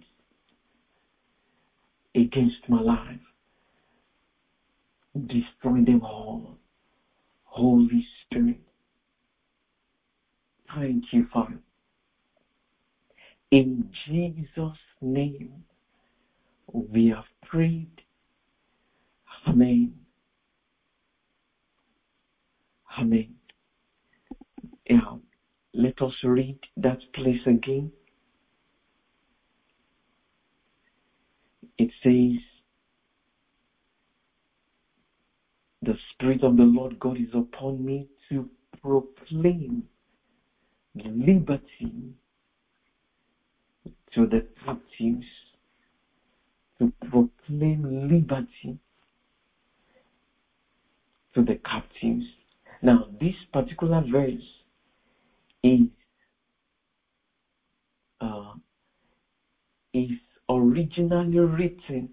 against my life. Destroy them all. Holy Spirit, thank you, Father. In Jesus' name, we have prayed. Amen. Amen. Yeah. Let us read that place again. It says, the Spirit of the Lord God is upon me to proclaim liberty to the captives. To proclaim liberty to the captives. Now, this particular verse is originally written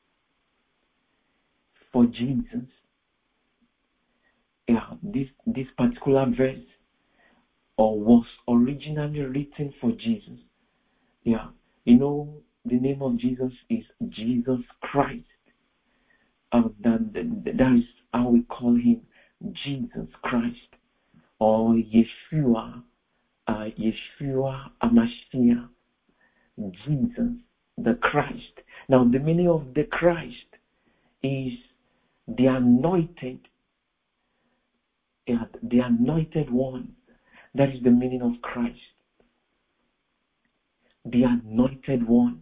for Jesus. Yeah, this particular verse was originally written for Jesus. Yeah, you know, the name of Jesus is Jesus Christ. That is how we call him, Jesus Christ, or Yeshua Hamashiach, Jesus the Christ. Now, the meaning of the Christ is the anointed, the anointed one. That is the meaning of Christ. The anointed one.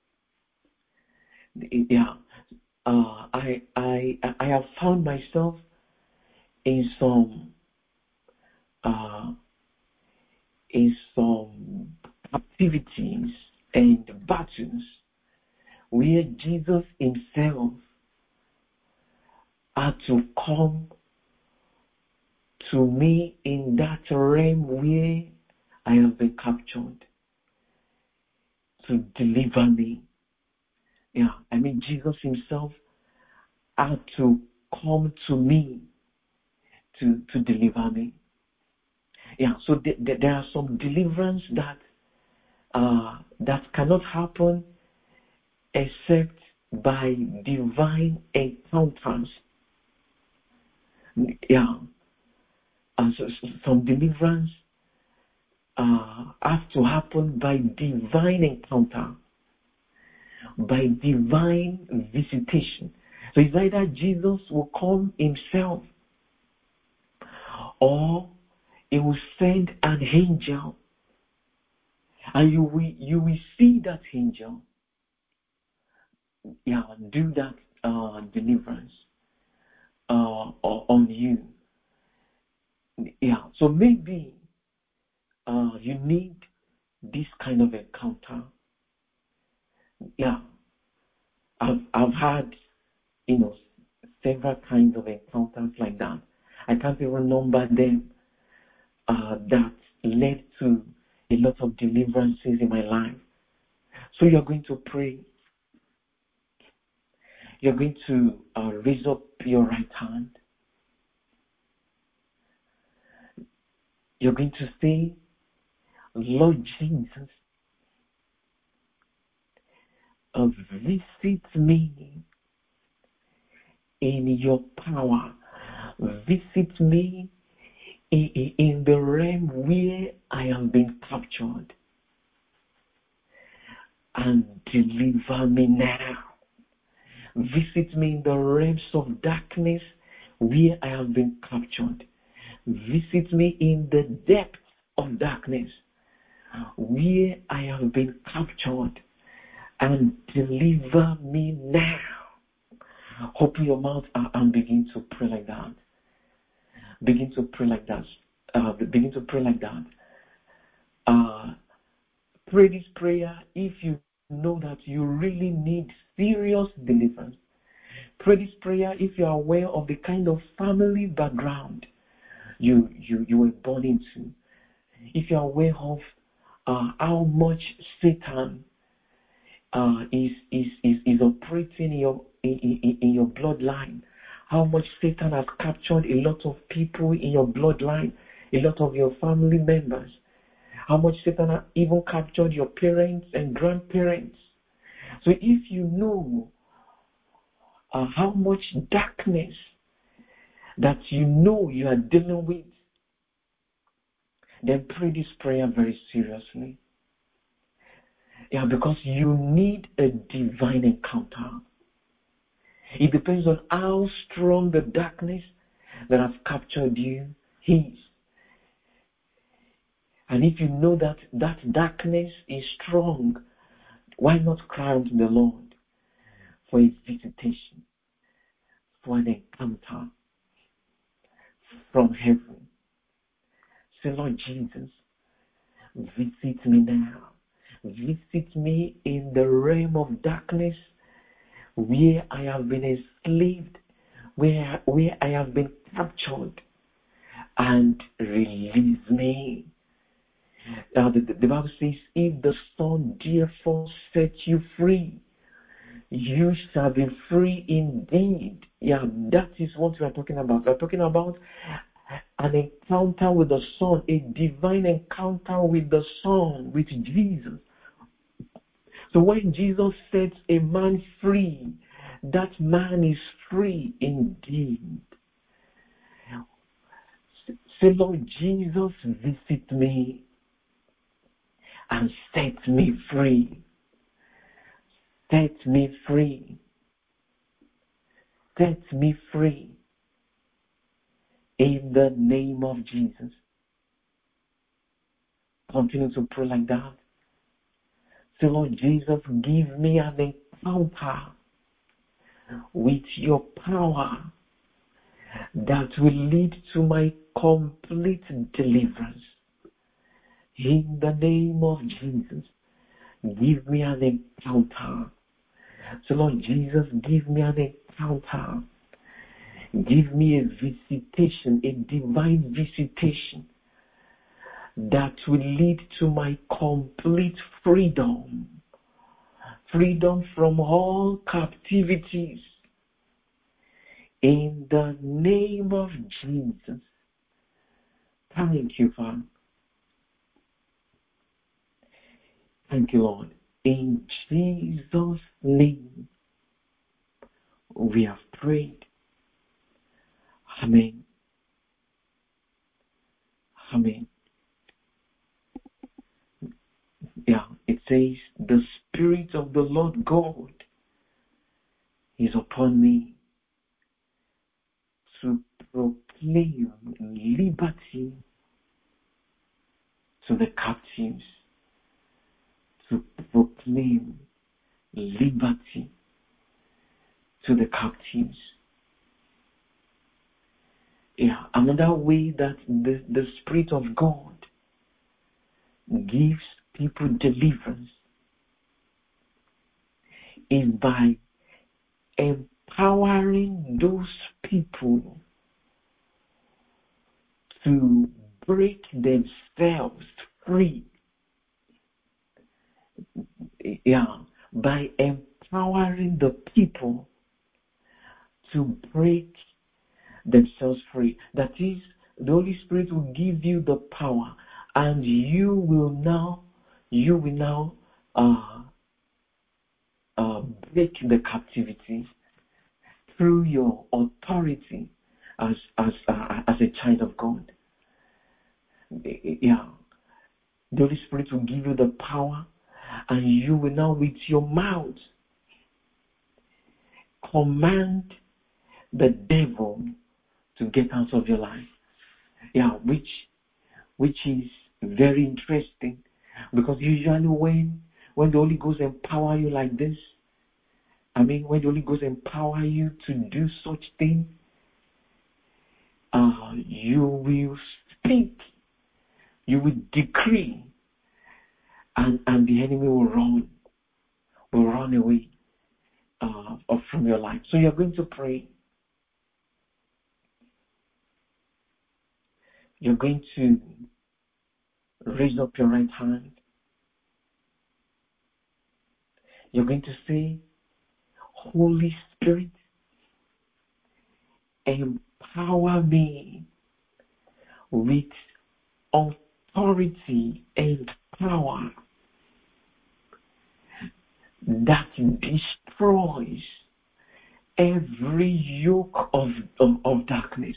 Yeah. I have found myself in some activities and battles where Jesus himself had to come to me in that realm where I have been captured to deliver me. Yeah, I mean, Jesus himself had to come to me to deliver me. Yeah, so there are some deliverance that that cannot happen except by divine encounters. Yeah. So some deliverance have to happen by divine encounter, by divine visitation. So it's either Jesus will come himself, or he will send an angel, and you will see that angel, do that deliverance on you. So maybe you need this kind of encounter. I've had several kinds of encounters like that. I can't even number them, that led to a lot of deliverances in my life. So you're going to pray. You're going to raise up your right hand. You're going to say, Lord Jesus, visit me in your power. Visit me in the realm where I have been captured, and deliver me now. Visit me in the realms of darkness where I have been captured. Visit me in the depths of darkness where I have been captured, and deliver me now. Open your mouth and begin to pray like that. Begin to pray like that. Begin to pray like that. Pray this prayer if you know that you really need serious deliverance. Pray this prayer if you are aware of the kind of family background you were born into. If you are aware of how much Satan is operating in your bloodline, how much Satan has captured a lot of people in your bloodline, a lot of your family members, how much Satan has even captured your parents and grandparents. So if you know how much darkness that you are dealing with, then pray this prayer very seriously. Because you need a divine encounter. It depends on how strong the darkness that has captured you is. And if you know that that darkness is strong, why not cry unto the Lord for a visitation, for an encounter from heaven? Say, Lord Jesus, visit me now. Visit me in the realm of darkness where I have been enslaved, where I have been captured, and release me. Now the Bible says, if the Son therefore set you free, you shall be free indeed. That is what we are talking about. We are talking about an encounter with the Son, a divine encounter with the Son, with Jesus. So when Jesus sets a man free, that man is free indeed. Say, Lord Jesus, visit me and set me free. Set me free. Set me free. In the name of Jesus. Continue to pray like that. Say, Lord Jesus, give me an encounter with your power that will lead to my complete deliverance. In the name of Jesus, give me an encounter. So Lord Jesus, give me an encounter. Give me a visitation, a divine visitation that will lead to my complete freedom. Freedom from all captivities. In the name of Jesus. Thank you, Father. Thank you, Lord. In Jesus' name, we have prayed. Amen. Amen. Yeah, it says, the Spirit of the Lord God is upon me to proclaim liberty to the captives, to proclaim liberty to the captives. Yeah, another way that the Spirit of God gives people deliverance is by empowering those people to break themselves free. Yeah, by empowering the people to break themselves free. That is, the Holy Spirit will give you the power, and you will now break the captivity through your authority as a child of God. Yeah, the Holy Spirit will give you the power, and you will now, with your mouth, command the devil to get out of your life. Yeah, which is very interesting, because usually when the Holy Ghost empower you like this, when the Holy Ghost empower you to do such thing, you will speak, you will decree, and the enemy will run away from your life. So you're going to pray. You're going to raise up your right hand. You're going to say, Holy Spirit, empower me with authority and power that destroys every yoke of darkness.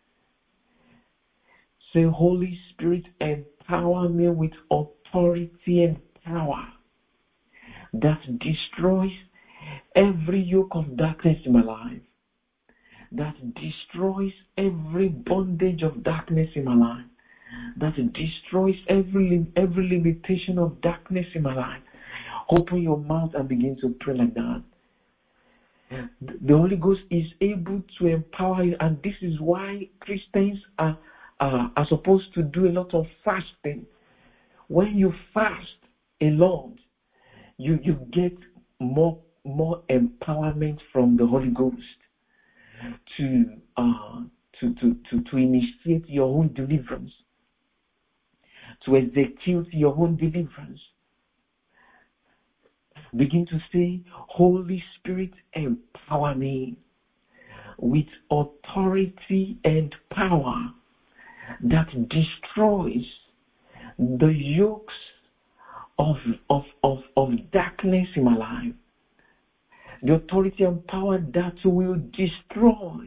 Say, Holy Spirit, empower me with authority and power that destroys every yoke of darkness in my life, that destroys every bondage of darkness in my life, that destroys every limitation of darkness in my life. Open your mouth and begin to pray like that. The Holy Ghost is able to empower you, and this is why Christians are supposed to do a lot of fasting. When you fast a lot, you get more empowerment from the Holy Ghost to initiate your own deliverance, to execute your own deliverance. Begin to say, Holy Spirit, empower me with authority and power that destroys the yokes of darkness in my life. The authority and power that will destroy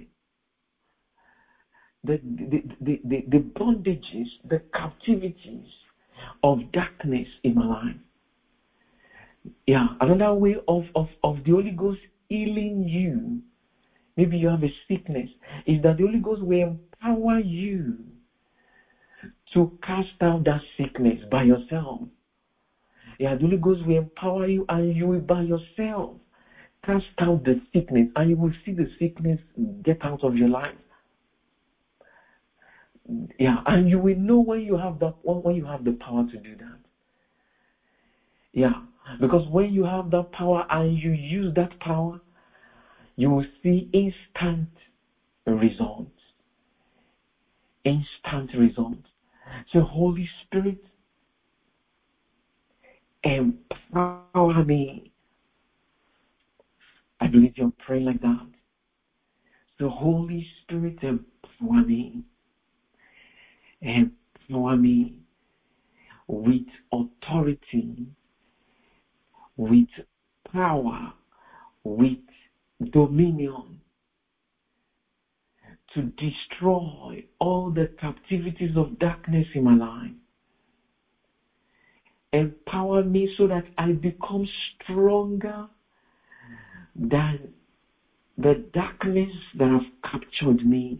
the bondages, the captivities of darkness in my life. Yeah, another way of the Holy Ghost healing you, maybe you have a sickness, is that the Holy Ghost will empower you to cast out that sickness by yourself. Yeah, the Holy Ghost will empower you, and you will by yourself cast out the sickness, and you will see the sickness get out of your life. Yeah, and you will know when you have the power to do that. Yeah, because when you have that power and you use that power, you will see instant results. Instant results. So, Holy Spirit, empower me. I believe you're praying like that. So, Holy Spirit, empower me. Empower me with authority with power, with dominion, to destroy all the captivities of darkness in my life. Empower me so that I become stronger than the darkness that have captured me.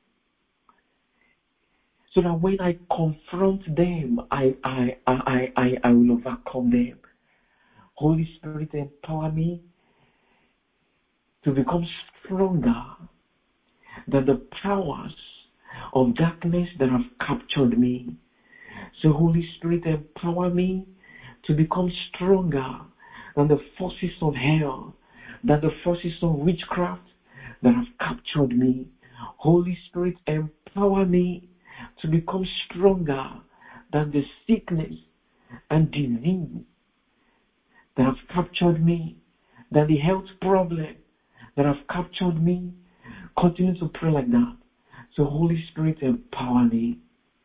So that when I confront them, I will overcome them. Holy Spirit, empower me to become stronger than the powers of darkness that have captured me. So Holy Spirit, empower me to become stronger than the forces of hell, than the forces of witchcraft that have captured me. Holy Spirit, empower me to become stronger than the sickness and disease that have captured me, than the health problem that have captured me. Continue to pray like that. So Holy Spirit, empower me.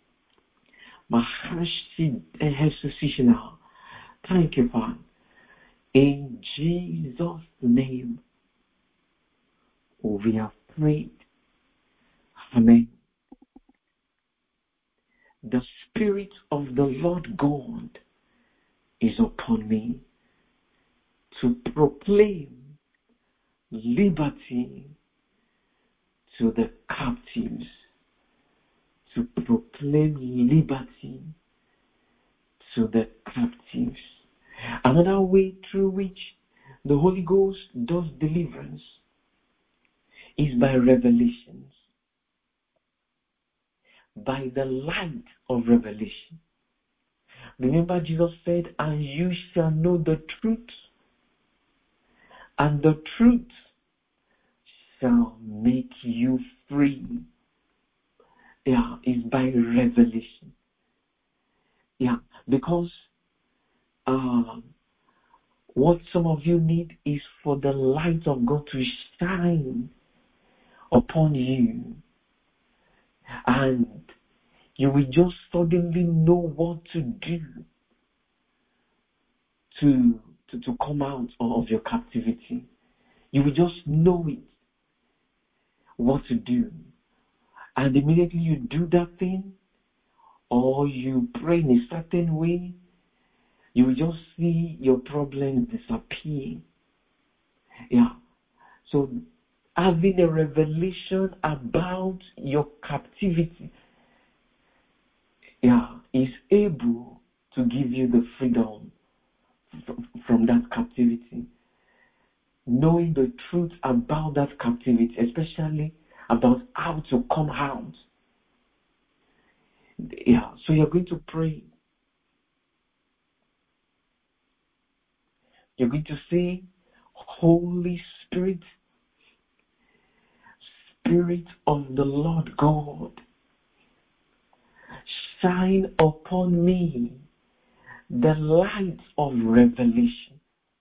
Thank you, Father. In Jesus' name, we have prayed. Amen. The Spirit of the Lord God is upon me to proclaim liberty to the captives. To proclaim liberty to the captives. Another way through which the Holy Ghost does deliverance is by revelations, by the light of revelation. Remember, Jesus said, and you shall know the truth, and the truth shall make you free. Yeah, is by revelation. Yeah, because what some of you need is for the light of God to shine upon you, and you will just suddenly know what to do to come out of your captivity. You will just know it, what to do. And immediately you do that thing, or you pray in a certain way, you will just see your problems disappear. Yeah. So having a revelation about your captivity, is able to give you the freedom from that captivity. Knowing the truth about that captivity, especially about how to come out. Yeah, so you're going to pray. You're going to say, Holy Spirit, Spirit of the Lord God, shine upon me the light of revelation.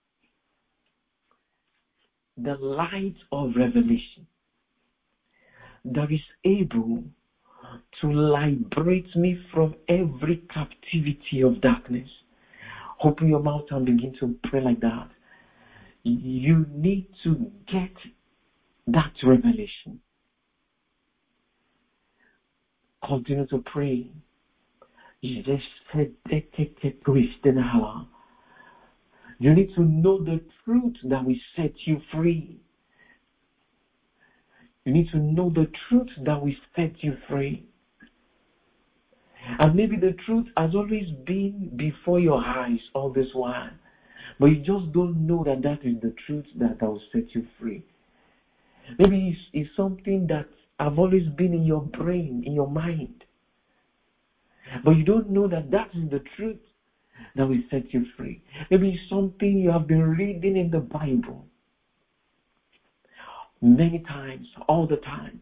The light of revelation that is able to liberate me from every captivity of darkness. Open your mouth and begin to pray like that. You need to get that revelation. Continue to pray. You need to know the truth that will set you free. You need to know the truth that will set you free. And maybe the truth has always been before your eyes all this while, but you just don't know that that is the truth that will set you free. Maybe it's something that have always been in your brain, in your mind, but you don't know that that is the truth that will set you free. Maybe it's something you have been reading in the Bible many times, all the time.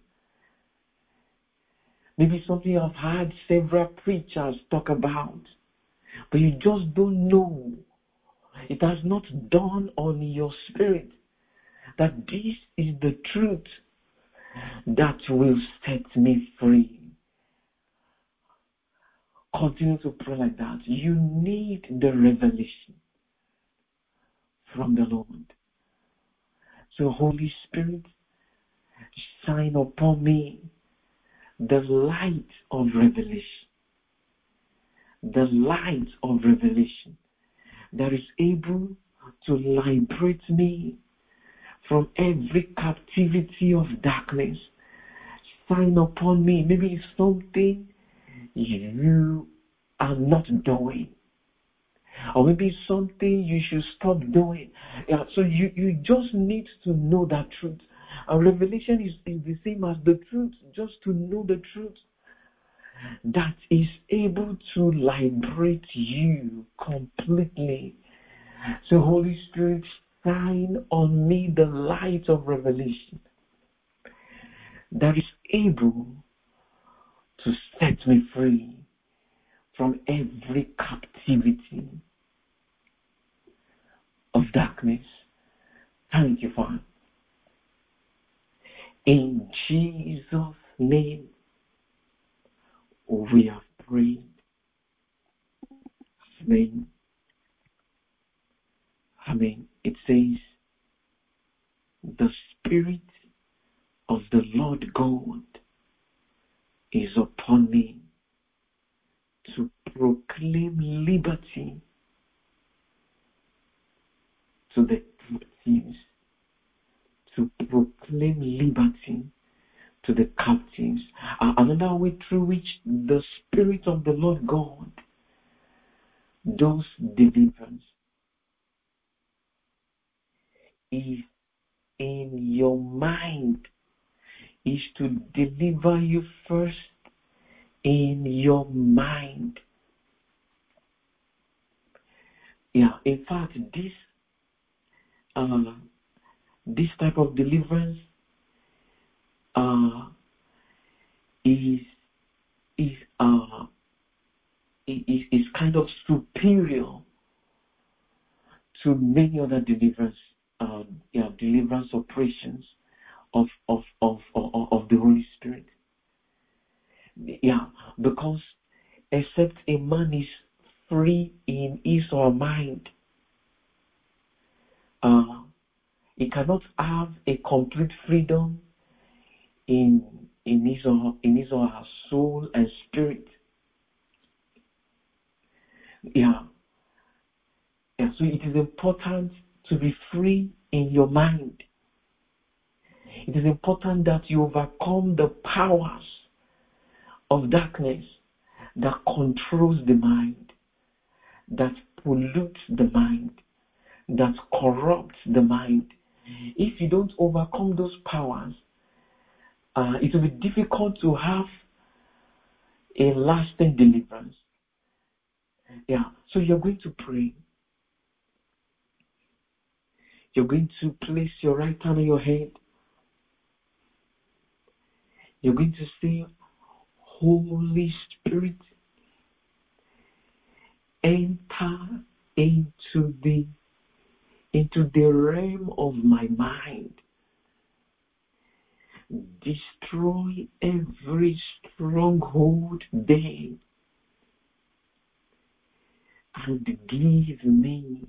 Maybe something you have heard several preachers talk about, but you just don't know. It has not dawned on your spirit that this is the truth that will set me free. Continue to pray like that. You need the revelation. from the Lord. So Holy Spirit, shine upon me the light of revelation. The light of revelation that is able to liberate me from every captivity of darkness. Shine upon me. Maybe it's something you are not doing. Or maybe it's something you should stop doing. Yeah, so you just need to know that truth. Revelation is the same as the truth. Just to know the truth that is able to liberate you completely. So Holy Spirit, shine on me the light of revelation that is able to set me free from every captivity of darkness. Thank you, Father. In Jesus' name, we have prayed. Amen. Amen. It says, the Spirit of the Lord God is upon me to proclaim liberty to the captives, to proclaim liberty to the captives. Another way through which the Spirit of the Lord God does deliverance is in your mind, is to deliver you first in your mind. Yeah, in fact, this type of deliverance is kind of superior to many other deliverance operations of the Holy Spirit. Yeah, because except a man is free in his or her mind, he cannot have a complete freedom in his or her soul and spirit. Yeah. So it is important to be free in your mind. It is important that you overcome the powers of darkness that controls the mind, that pollutes the mind, that corrupts the mind. If you don't overcome those powers, it will be difficult to have a lasting deliverance. Yeah. So you're going to pray. You're going to place your right hand on your head. You're going to say, Holy Spirit, enter into the realm of my mind. Destroy every stronghold there and give me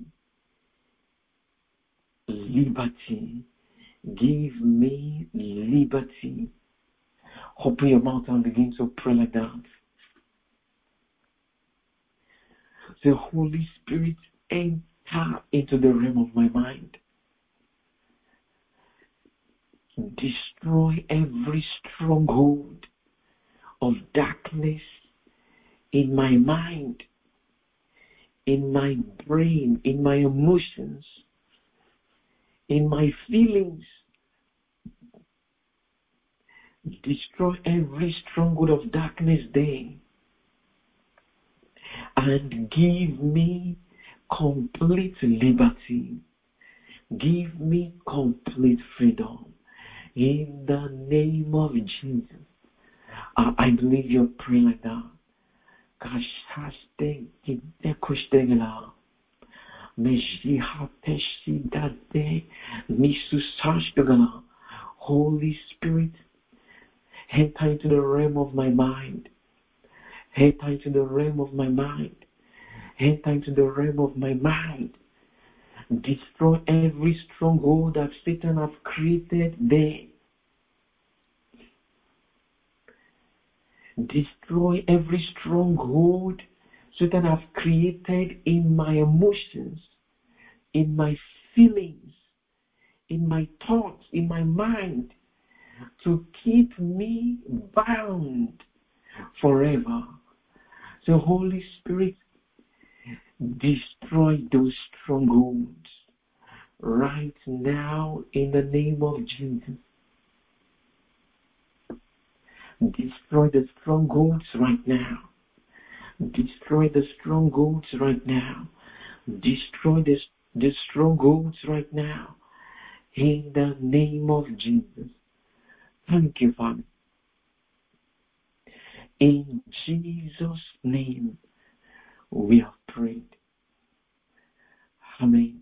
liberty. Give me liberty. Open your mouth and begin to pray like that. The Holy Spirit, enter into the realm of my mind. Destroy every stronghold of darkness in my mind, in my brain, in my emotions, in my feelings. Destroy every stronghold of darkness there and give me complete liberty. Give me complete freedom. In the name of Jesus. I believe you're praying like that. Holy Spirit, enter into the realm of my mind. Enter into the realm of my mind. Enter into the realm of my mind. Destroy every stronghold that Satan has created there. Destroy every stronghold Satan has created in my emotions, in my feelings, in my thoughts, in my mind, to keep me bound forever. So Holy Spirit, destroy those strongholds right now in the name of Jesus. Destroy the strongholds right now. Destroy the strongholds right now. Destroy the strongholds right now in the name of Jesus. Thank you, Father. In Jesus' name we have prayed. Amen.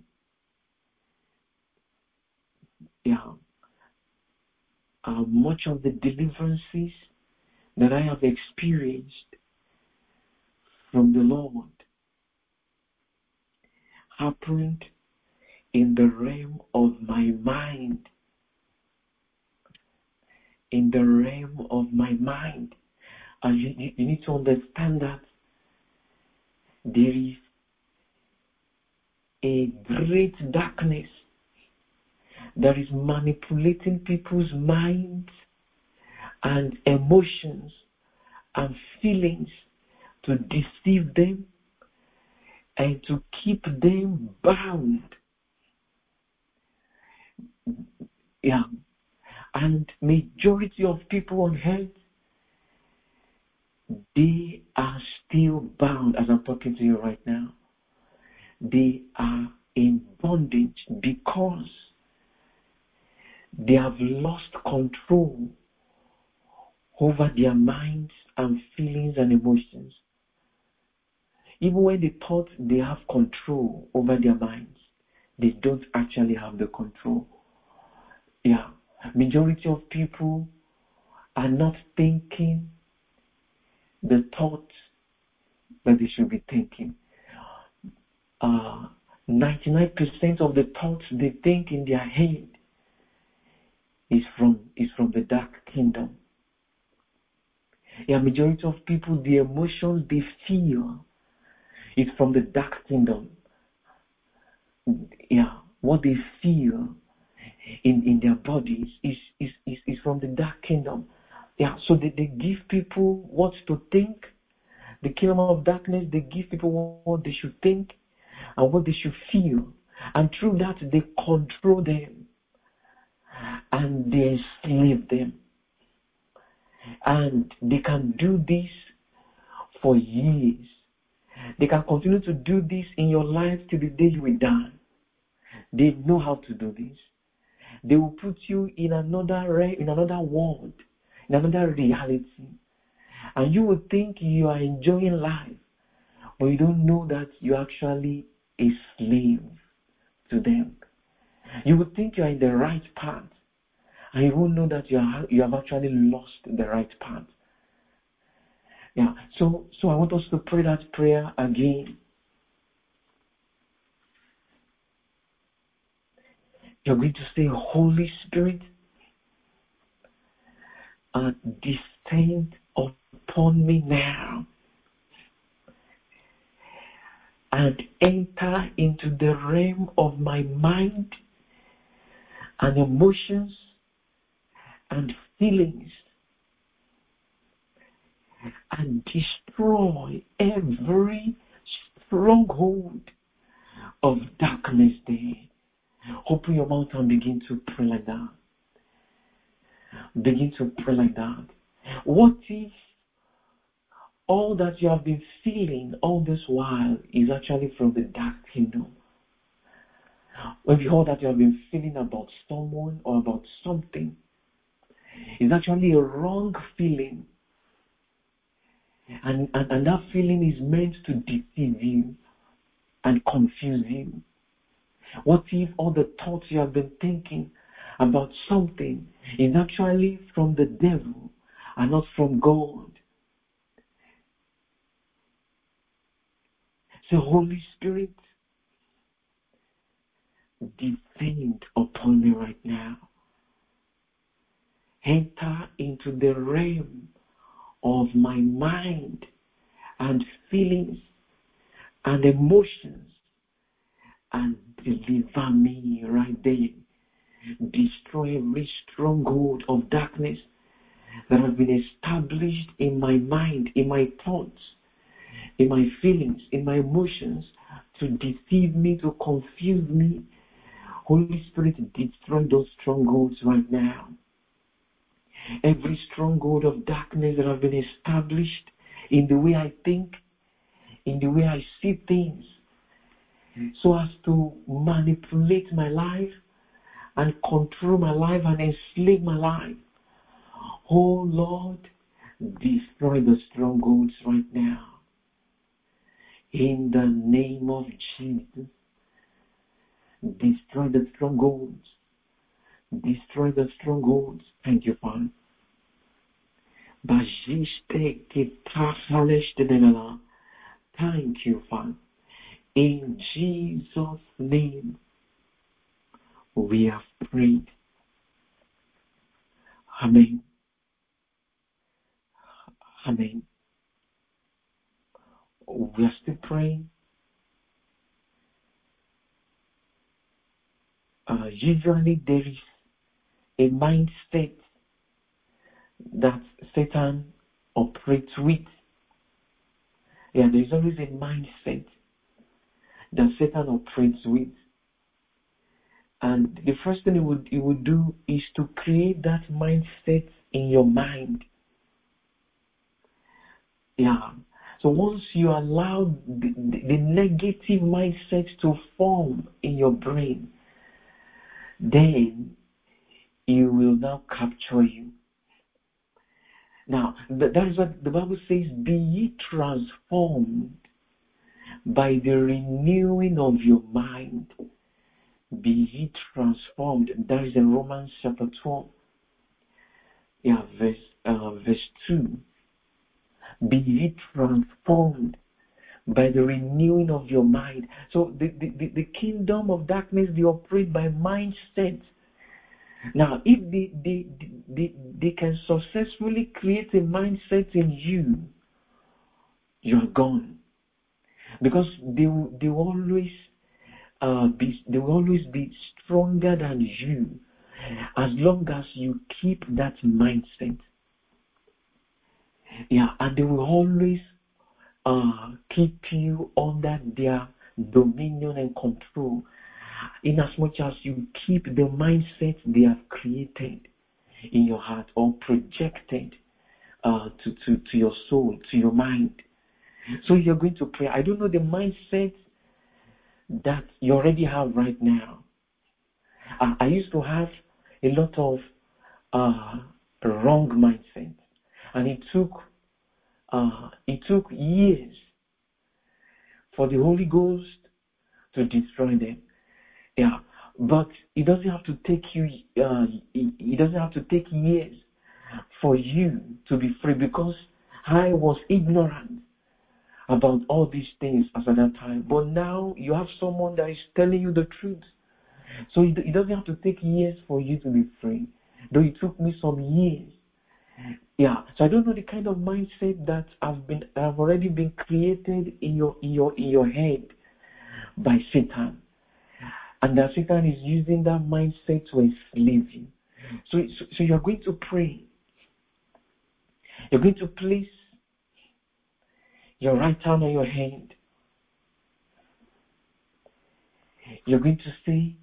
Yeah. Much of the deliverances that I have experienced from the Lord happened in the realm of my mind. In the realm of my mind. And you need to understand that there is a great darkness that is manipulating people's minds and emotions and feelings to deceive them and to keep them bound. Yeah. And majority of people on earth, they are still bound as I'm talking to you right now. They are in bondage because they have lost control over their minds and feelings and emotions. Even when they thought they have control over their minds, they don't actually have the control. Yeah. Majority of people are not thinking the thoughts that they should be thinking. 99% of the thoughts they think in their head is from the dark kingdom. Yeah, majority of people, the emotions they feel is from the dark kingdom. Yeah, what they feel in their bodies is from the dark kingdom. Yeah, so they give people what to think. The kingdom of darkness, they give people what they should think and what they should feel. And through that, they control them and they enslave them. And they can do this for years. They can continue to do this in your life till the day you will die. They know how to do this. They will put you in another world, in another reality. And you will think you are enjoying life, but you don't know that you're actually a slave to them. You would think you are in the right path, and you won't know that you have actually lost the right path. Yeah. So I want us to pray that prayer again. You're going to say, Holy Spirit, descend upon me now and enter into the realm of my mind and emotions and feelings and destroy every stronghold of darkness there. Open your mouth and begin to pray like that. Begin to pray like that. What if all that you have been feeling all this while is actually from the dark kingdom? Maybe all that you have been feeling about someone or about something is actually a wrong feeling. And that feeling is meant to deceive you and confuse you. What if all the thoughts you have been thinking about something is actually from the devil and not from God? So Holy Spirit, descend upon me right now. Enter into the realm of my mind and feelings and emotions and deliver me right there. Destroy every stronghold of darkness that has been established in my mind, in my thoughts, in my feelings, in my emotions, to deceive me, to confuse me. Holy Spirit, destroy those strongholds right now. Every stronghold of darkness that has been established in the way I think, in the way I see things, so as to manipulate my life and control my life and enslave my life. Oh Lord, destroy the strongholds right now. In the name of Jesus, destroy the strongholds. Destroy the strongholds. Thank you, Father. Thank you, Father. In Jesus' name, we have prayed. Amen. Amen. We are still praying. Usually there is a mindset that Satan operates with. Yeah, there is always a mindset that Satan operates with. And the first thing he would do is to create that mindset in your mind. Yeah. So once you allow the negative mindset to form in your brain, then it will now capture you. Now, that is what the Bible says, be ye transformed by the renewing of your mind. Be ye transformed. That is in Romans chapter 12. Yeah, verse 2. Be ye transformed by the renewing of your mind. So the kingdom of darkness, they operate by mindset. Now, if they can successfully create a mindset in you, you are gone. Because they will always be stronger than you as long as you keep that mindset. Yeah, and they will always keep you under their dominion and control, in as much as you keep the mindset they have created in your heart or projected to your soul, to your mind. So you're going to pray. I don't know the mindset that you already have right now. I used to have a lot of wrong mindset, and it took years for the Holy Ghost to destroy them. Yeah, but it doesn't have to take you. It doesn't have to take years for you to be free, because I was ignorant about all these things at that time. But now you have someone that is telling you the truth. So it doesn't have to take years for you to be free, though it took me some years. Yeah, so I don't know the kind of mindset that have already been created in your head by Satan, and that Satan is using that mindset to enslave you. So you're going to pray. You're going to place your right hand on your hand. You're going to say,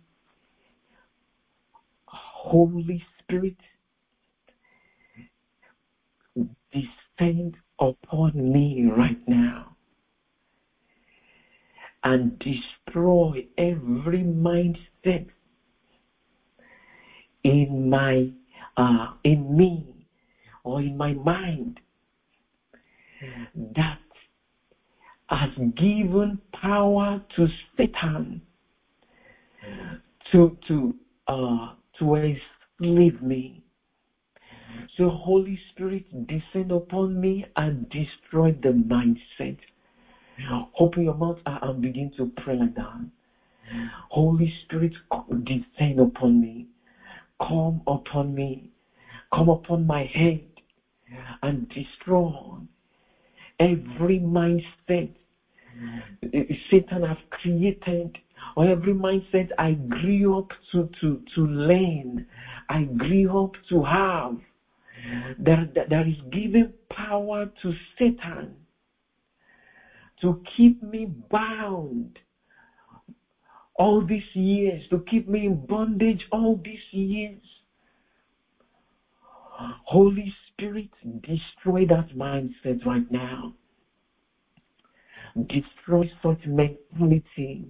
Holy Spirit, descend upon me right now and destroy every mindset in me or in my mind that has given power to Satan to enslave me. So Holy Spirit, descend upon me and destroy the mindset. Open your mouth and begin to pray like that. Holy Spirit, descend upon me. Come upon me. Come upon my head and destroy every mindset Satan has created, or every mindset I grew up to learn, I grew up to have, that is giving power to Satan to keep me bound all these years, to keep me in bondage all these years. Holy Spirit, destroy that mindset right now. Destroy such mentality.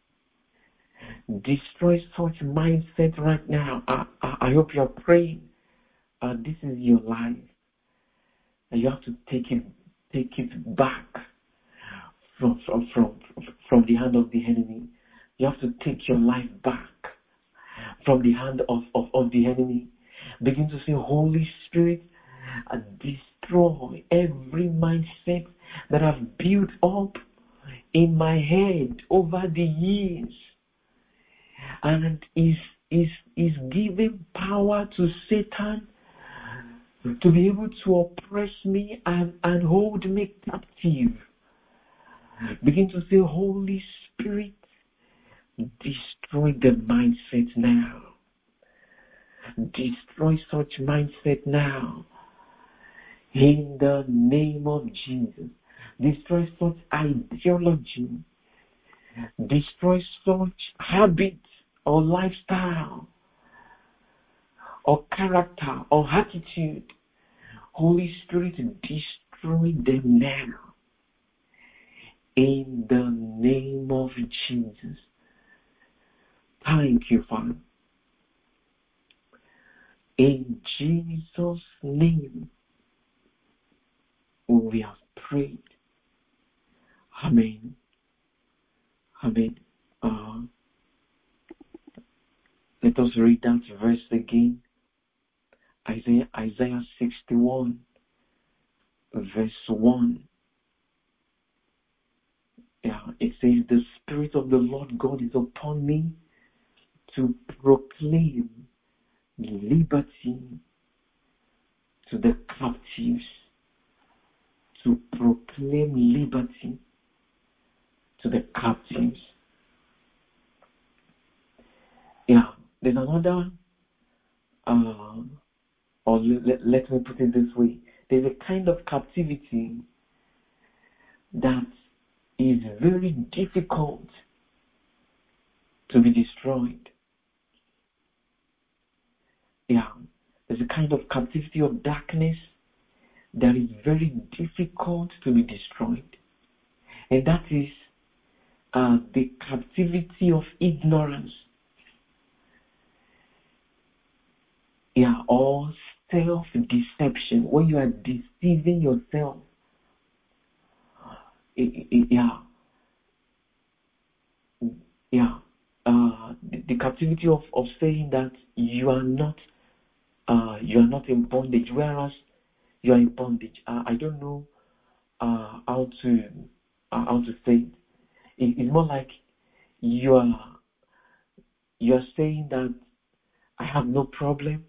Destroy such mindset right now. I hope you're praying. This is your life. And you have to take it back from the hand of the enemy. You have to take your life back from the hand of the enemy. Begin to say, Holy Spirit, destroy every mindset that I've built up in my head over the years and is giving power to Satan to be able to oppress me and hold me captive. Begin to say, Holy Spirit, destroy the mindset now. Destroy such mindset now. In the name of Jesus. Destroy such ideology. Destroy such habit or lifestyle or character or attitude. Holy Spirit, destroy them now. In the name of Jesus. Thank you, Father. In Jesus' name, we have prayed. Amen. Amen. Let us read that verse again. Isaiah 61, verse 1. Yeah, it says, the Spirit of the Lord God is upon me to proclaim liberty to the captives. To proclaim liberty to the captives. Yeah, there's another, or let me put it this way. There's a kind of captivity that is very difficult to be destroyed. Yeah, there's a kind of captivity of darkness that is very difficult to be destroyed. And that is the captivity of ignorance. Yeah, or self-deception, when you are deceiving yourself. The captivity of saying that you are not in bondage, whereas you are in bondage. I don't know how to say it. It's more like you are saying that I have no problem.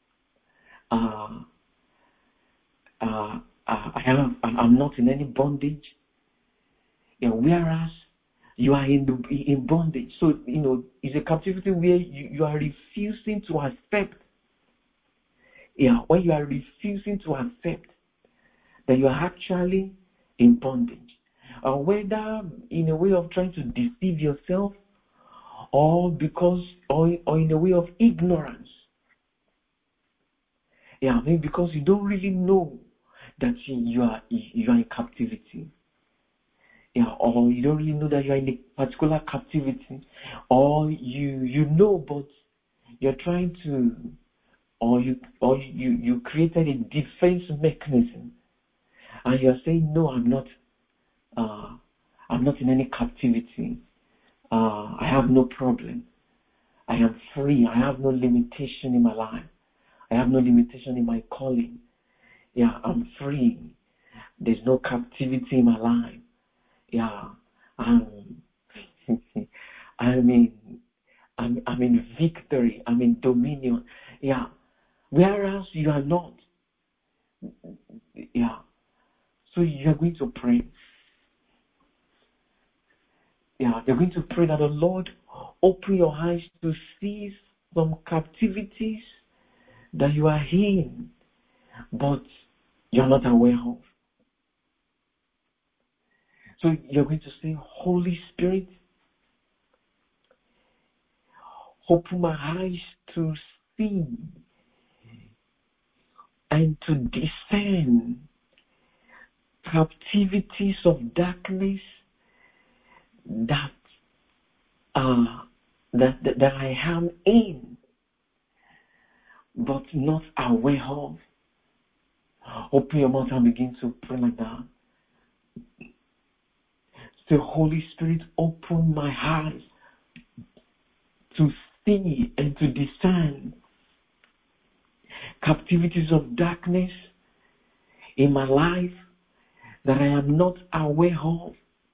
I'm not in any bondage. Yeah, whereas you are in bondage. So, it's a captivity where you are refusing to accept. Yeah, when you are refusing to accept that you are actually in bondage. Whether in a way of trying to deceive yourself or in a way of ignorance. Yeah, maybe because you don't really know that you are in captivity. Yeah, or you don't really know that you are in a particular captivity, or you know, but you're trying to, or you created a defense mechanism, and you're saying, no, I'm not in any captivity. I have no problem. I am free. I have no limitation in my life. I have no limitation in my calling. Yeah, I'm free. There's no captivity in my life. Yeah, I'm in victory. I'm in dominion. Yeah. Whereas you are not. Yeah. So you are going to pray. Yeah. You're going to pray that the Lord open your eyes to see some captivities that you are in, but you're not aware of. So you're going to say, Holy Spirit, open my eyes to see and to discern captivities of darkness that I am in, but not aware of. Open your mouth and begin to pray like that. Say, Holy Spirit, open my eyes to see and to discern captivities of darkness in my life that I am not aware of.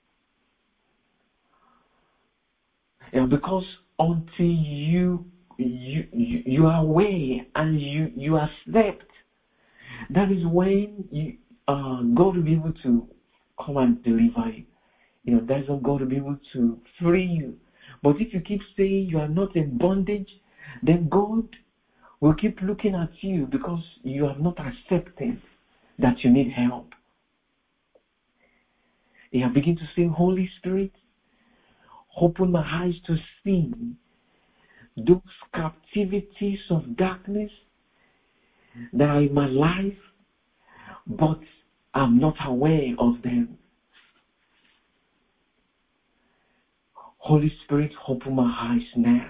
Yeah, because until you are aware and you accept, that is when God will be able to come and deliver you. That is when God will be able to free you. But if you keep saying you are not in bondage, then God will keep looking at you because you have not accepted that you need help. You begin to say, Holy Spirit, open my eyes to see those captivities of darkness that are in my life, but I'm not aware of them. Holy Spirit, open my eyes now.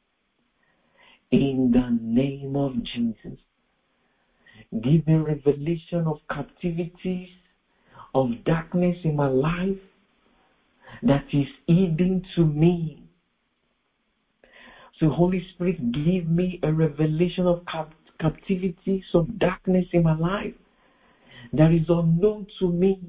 In the name of Jesus, give me revelation of captivities of darkness in my life that is hidden to me. So Holy Spirit, give me a revelation of captivities of darkness in my life that is unknown to me.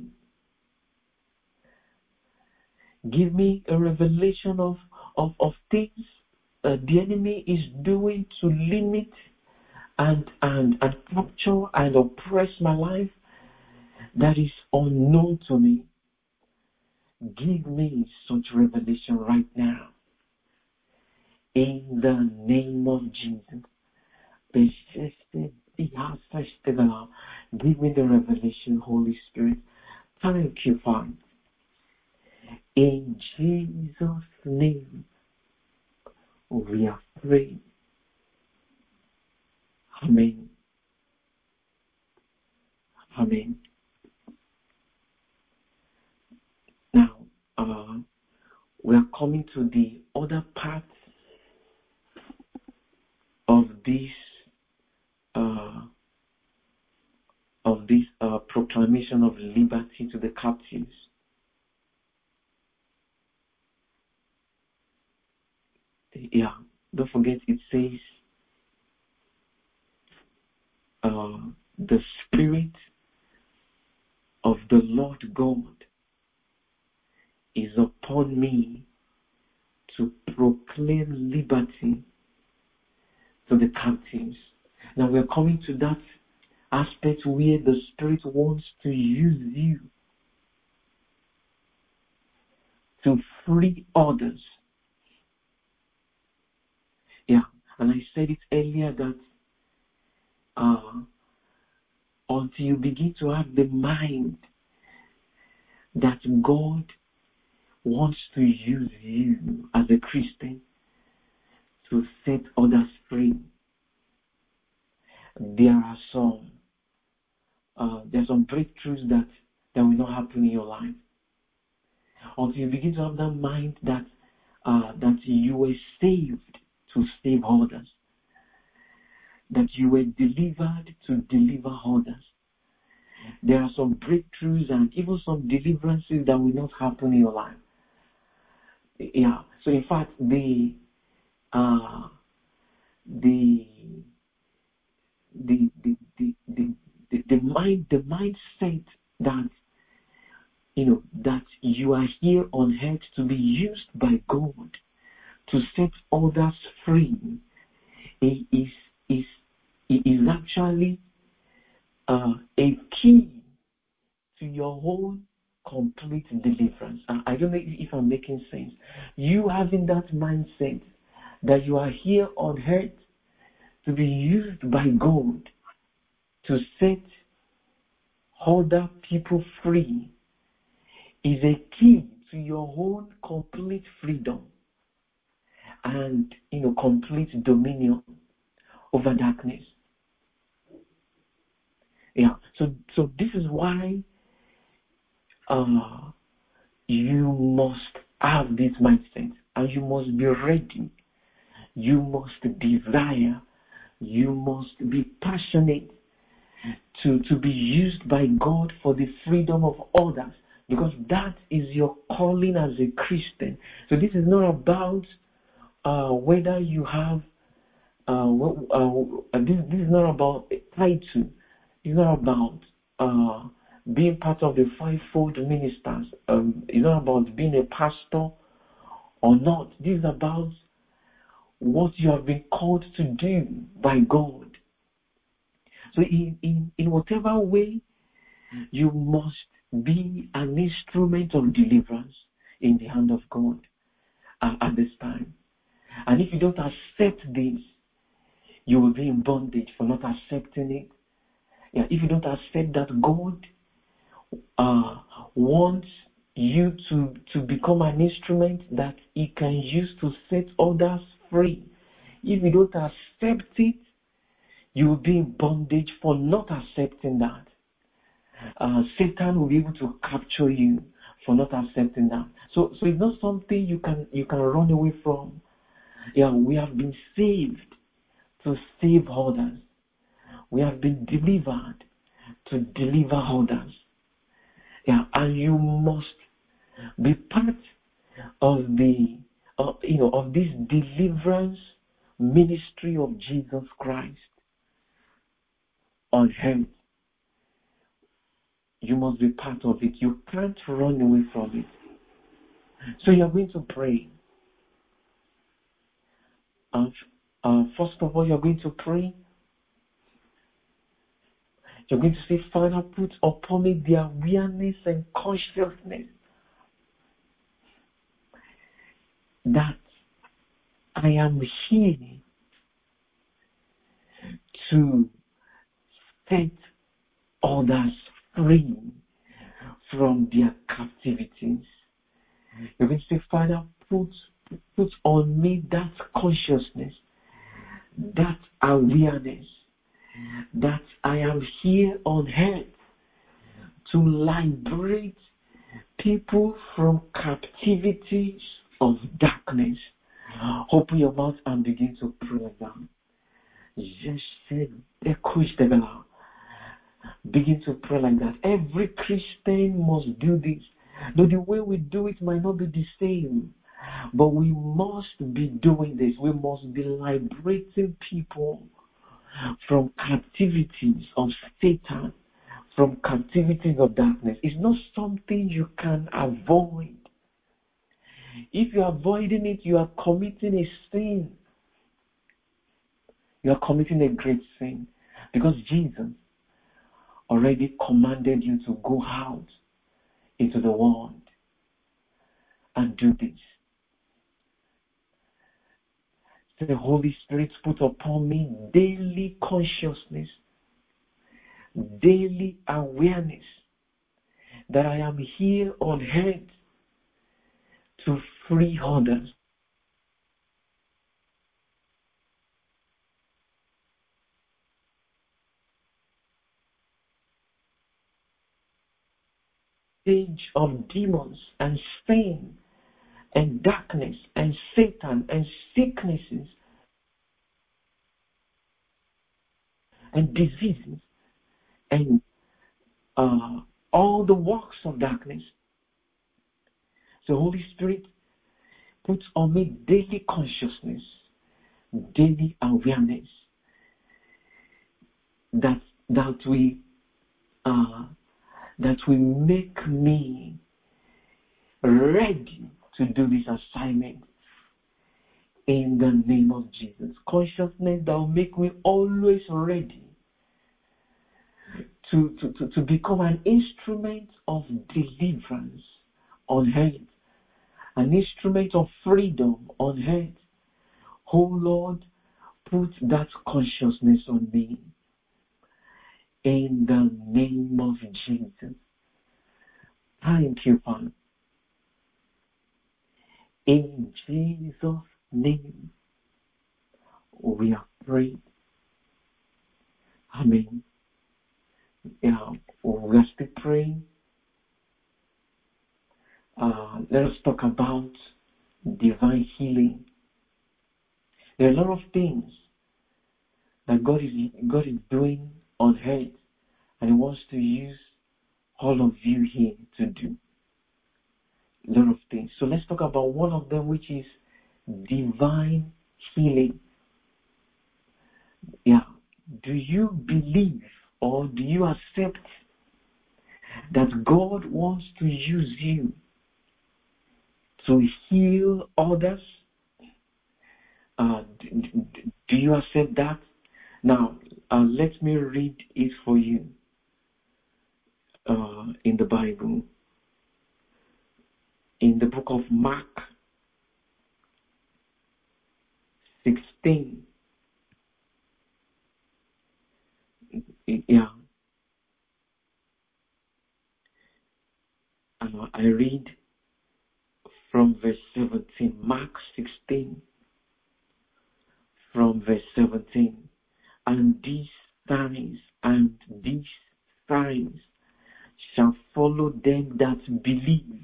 Give me a revelation of things the enemy is doing to limit and capture and oppress my life that is unknown to me. Give me such revelation right now. In the name of Jesus. Give me the revelation, Holy Spirit. Thank you, Father. In Jesus' name, we are praying. Amen. Amen. Now, we are coming to the other part of this proclamation of liberty to the captives. Yeah, don't forget it says the Spirit of the Lord God is upon me to proclaim liberty to the captives. Now we're coming to that aspect where the Spirit wants to use you to free others. Yeah, and I said it earlier that until you begin to have the mind that God wants to use you as a Christian to set others free, there are some breakthroughs that will not happen in your life. Until you begin to have that mind that you were saved to save others, that you were delivered to deliver others. There are some breakthroughs and even some deliverances that will not happen in your life. Yeah. So in fact, the mindset that that you are here on earth to be used by God to set others free is actually a key to your own complete deliverance. I don't know if I'm making sense. You having that mindset that you are here on earth to be used by God to set other people free is a key to your own complete freedom and complete dominion over darkness. Yeah. So this is why you must have this mindset, and you must be ready. You must desire. You must be passionate to be used by God for the freedom of others, because that is your calling as a Christian. So this is not about whether you have this is not about a title. It's not about being part of the fivefold ministers. It's not about being a pastor or not. This is about what you have been called to do by God. So in whatever way, you must be an instrument of deliverance in the hand of God at this time. And if you don't accept this, you will be in bondage for not accepting it. Yeah, if you don't accept that God wants you to become an instrument that He can use to set others free, if you don't accept it, you will be in bondage for not accepting that. Satan will be able to capture you for not accepting that. So it's not something you can run away from. Yeah, we have been saved to save others. We have been delivered to deliver others. Yeah, and you must be part of the of this deliverance ministry of Jesus Christ on earth. You must be part of it. You can't run away from it. So you're going to pray. First of all, you're going to pray. You're going to say, Father, put upon me the awareness and consciousness that I am here to set others free from their captivities. You're going to say, Father, put on me that consciousness, that awareness, that I am here on earth to liberate people from captivities of darkness. Open your mouth and begin to pray like that. Begin to pray like that. Every Christian must do this. Though the way we do it might not be the same, but we must be doing this. We must be liberating people from captivities of Satan, from captivities of darkness. It's not something you can avoid. If you're avoiding it, you are committing a sin. You are committing a great sin, because Jesus already commanded you to go out into the world and do this. The Holy Spirit put upon me daily consciousness, daily awareness that I am here on earth to free others. Age of demons and sin and darkness and Satan and sicknesses and diseases and all the works of darkness. So Holy Spirit puts on me daily consciousness, daily awareness that will make me ready to do this assignment In the name of Jesus. Consciousness that will make me always ready to become an instrument of deliverance on earth, an instrument of freedom on earth. Oh Lord, put that consciousness on me. In the name of Jesus. Thank you, Father. In Jesus' name, we are praying. Amen. Yeah, we are still praying. Let us talk about divine healing. There are a lot of things that God is doing on earth, and He wants to use all of you here to do a lot of things. So let's talk about one of them, which is divine healing. Yeah. Do you believe or do you accept that God wants to use you to heal others? Do you accept that? Now, let me read it for you in the Bible. In the book of Mark 16. Yeah. I read from verse 17. Mark 16 from verse 17. And these signs shall follow them that believe.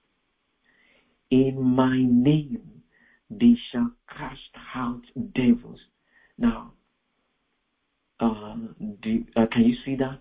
In my name they shall cast out devils. Now, can you see that?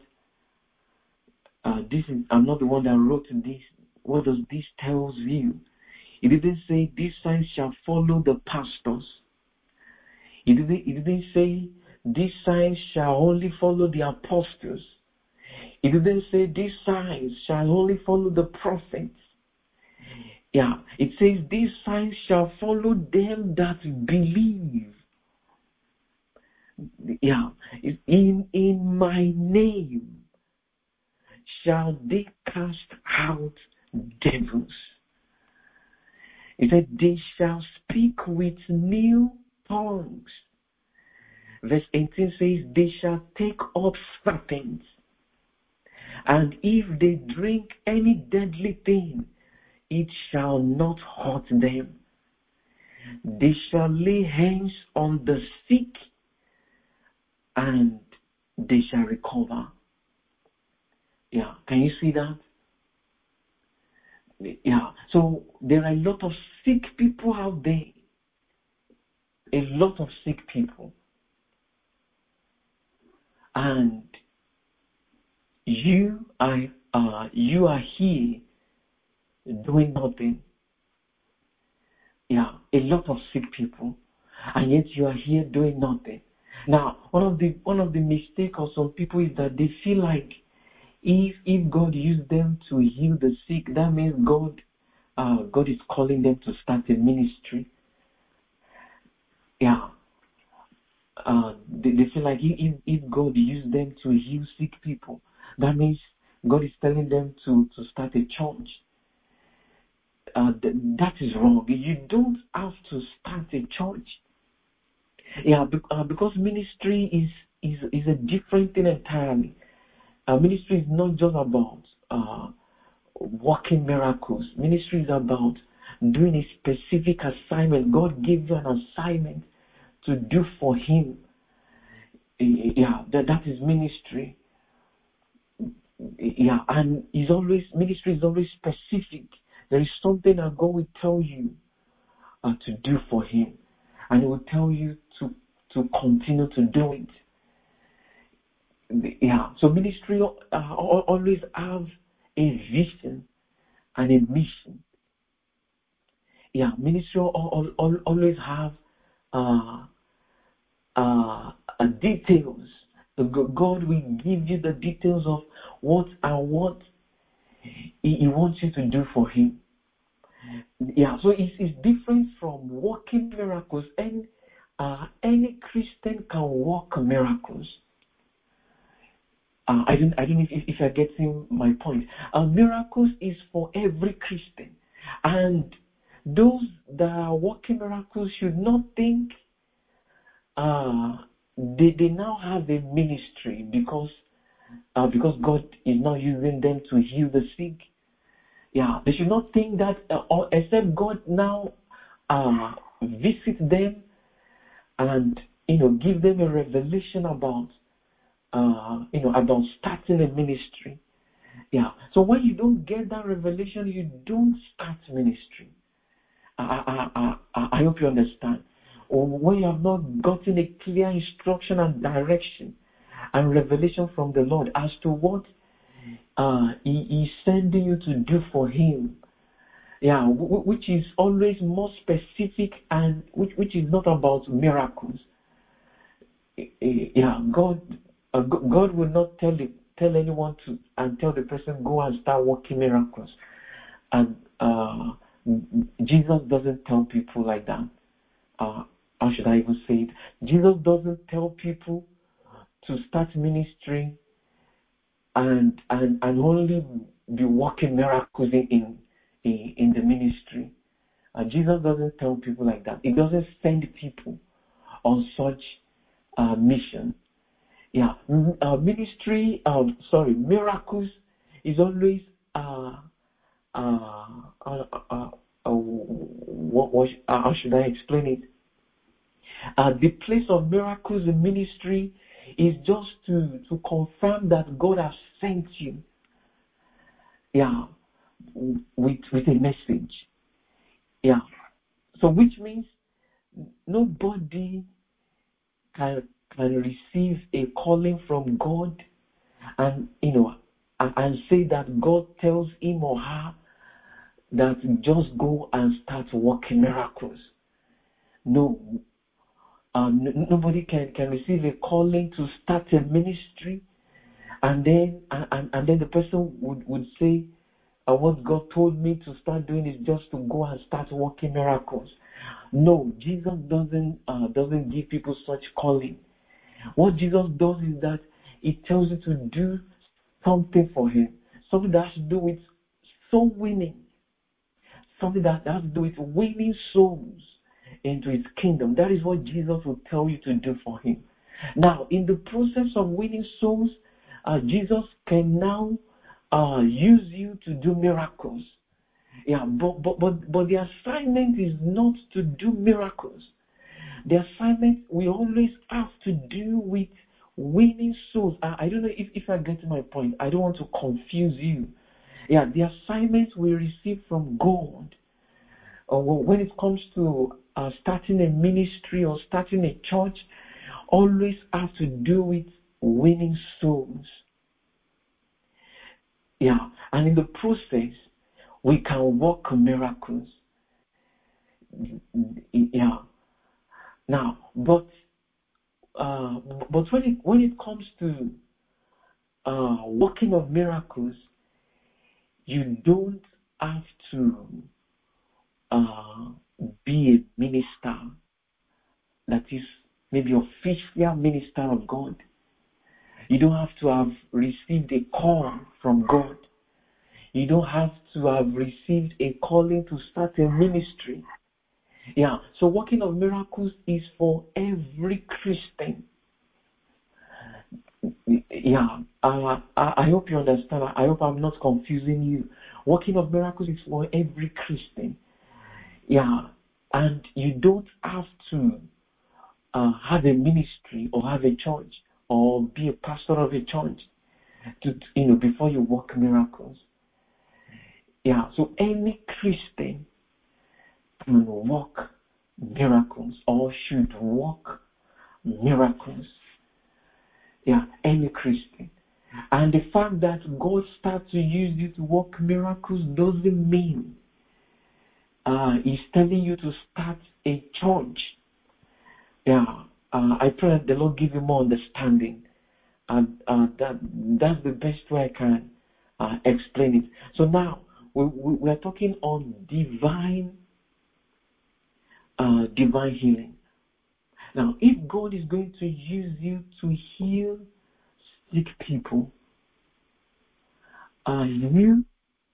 I'm not the one that wrote this. What does this tell you? It didn't say these signs shall follow the pastors. It didn't say these signs shall only follow the apostles. It didn't say these signs shall only follow the prophets. Yeah, it says these signs shall follow them that believe. Yeah, in my name shall they cast out devils. It said they shall speak with new tongues. Verse 18 says they shall take up serpents. And if they drink any deadly thing, it shall not hurt them. They shall lay hands on the sick and they shall recover. Yeah, can you see that? Yeah, so there are a lot of sick people out there. A lot of sick people. And you are here doing nothing. Yeah, a lot of sick people, and yet you are here doing nothing. Now, one of the mistakes of some people is that they feel like if God used them to heal the sick, that means God is calling them to start a ministry. Yeah, they feel like if God used them to heal sick people, that means God is telling them to start a church. That is wrong. You don't have to start a church. Yeah, because ministry is a different thing entirely. Ministry is not just about working miracles. Ministry is about doing a specific assignment. God gave you an assignment to do for Him. Yeah, that is ministry. Yeah, and ministry is always specific. There is something that God will tell you to do for Him, and He will tell you to continue to do it. Yeah, so ministry always have a vision and a mission. Yeah, ministry always have details. God will give you the details of what He wants you to do for Him. Yeah, so it's different from working miracles. And any Christian can work miracles. I don't know if you're getting my point. Miracles is for every Christian, and those that are working miracles should not think they now have a ministry because God is now using them to heal the sick. Yeah, they should not think that or except God now visit them and give them a revelation about about starting a ministry. Yeah. So when you don't get that revelation, you don't start ministry. I hope you understand. Or when you have not gotten a clear instruction and direction and revelation from the Lord as to what He is sending you to do for Him, yeah, which is always more specific and which is not about miracles. Yeah, God will not tell anyone to and tell the person go and start working miracles, and Jesus doesn't tell people like that. How should I even say it? Jesus doesn't tell people to start ministry and only be working miracles in the ministry. Jesus doesn't tell people like that. He doesn't send people on such mission. Yeah, miracles is always how should I explain it? The place of miracles in ministry is just to confirm that God has sent you. Yeah, with a message. Yeah, so which means nobody can receive a calling from God and and say that God tells him or her that just go and start working miracles. No, nobody can receive a calling to start a ministry and then the person would say what God told me to start doing is just to go and start working miracles. No, Jesus doesn't give people such calling. What Jesus does is that He tells you to do something for Him, something that has to do with soul winning, something that has to do with winning souls into His kingdom. That is what Jesus will tell you to do for Him. Now, in the process of winning souls, Jesus can now use you to do miracles. Yeah, but the assignment is not to do miracles. The assignment we always have to do with winning souls. I don't know if I get to my point. I don't want to confuse you. Yeah, the assignment we receive from God, when it comes to starting a ministry or starting a church, always have to do with winning souls. Yeah, and in the process, we can work miracles. Yeah. Now, but when it comes to working of miracles, you don't have to be a minister, that is maybe official minister of God. You don't have to have received a call from God. You don't have to have received a calling to start a ministry. Yeah, so working of miracles is for every Christian. Yeah, I hope you understand. I hope I'm not confusing you. Working of miracles is for every Christian. Yeah, and you don't have to have a ministry or have a church or be a pastor of a church to before you work miracles. Yeah, so any Christian can work miracles or should work miracles. Yeah, any Christian. And the fact that God starts to use you to work miracles doesn't mean He's telling you to start a church. Yeah, I pray that the Lord give you more understanding. And that's the best way I can explain it. So now, we are talking on divine healing. Now, if God is going to use you to heal sick people, you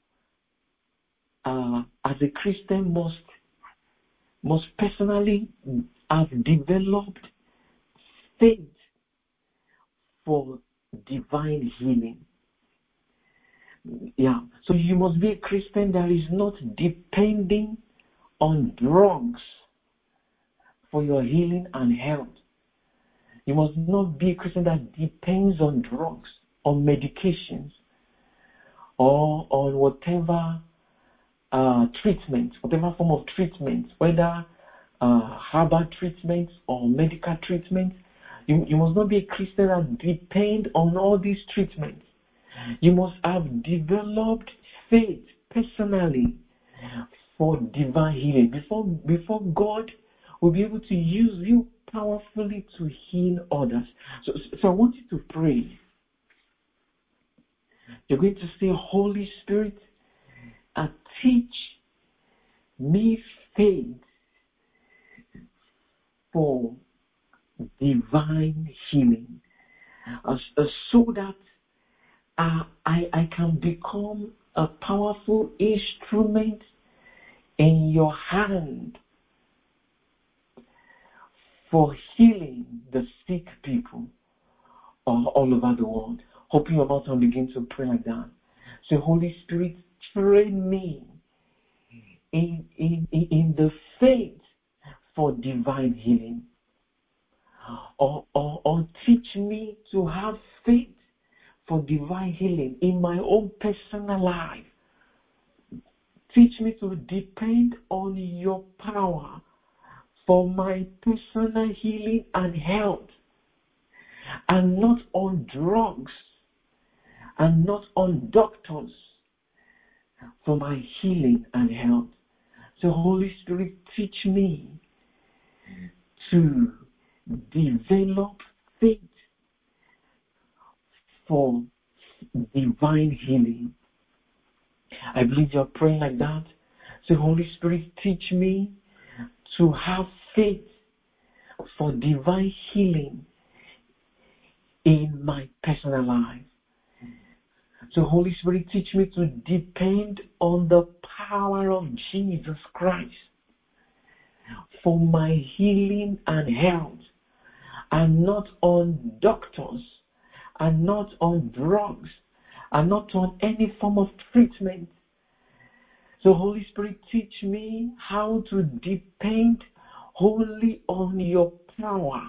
as a Christian must personally have developed faith for divine healing. Yeah. So you must be a Christian that is not depending on drugs for your healing and health. You must not be a Christian that depends on drugs, on medications, or on whatever treatment, whatever form of treatment, whether herbal treatment or medical treatment. You must not be a Christian that depend on all these treatments. You must have developed faith personally for divine healing before God will be able to use you powerfully to heal others. So I want you to pray. You're going to say, Holy Spirit, teach me faith for divine healing, so that I can become a powerful instrument in your hand for healing the sick people all over the world. Open your mouth and begin to pray like that. Say, Holy Spirit, train me in the faith for divine healing. Or teach me to have faith for divine healing in my own personal life. Teach me to depend on your power for my personal healing and health, and not on drugs, and not on doctors for my healing and health. So Holy Spirit, teach me to develop faith for divine healing. I believe you're praying like that. So Holy Spirit, teach me to have faith for divine healing in my personal life. So Holy Spirit, teach me to depend on the power of Jesus Christ for my healing and health, and not on doctors, and not on drugs, and not on any form of treatment. So Holy Spirit, teach me how to depend wholly on your power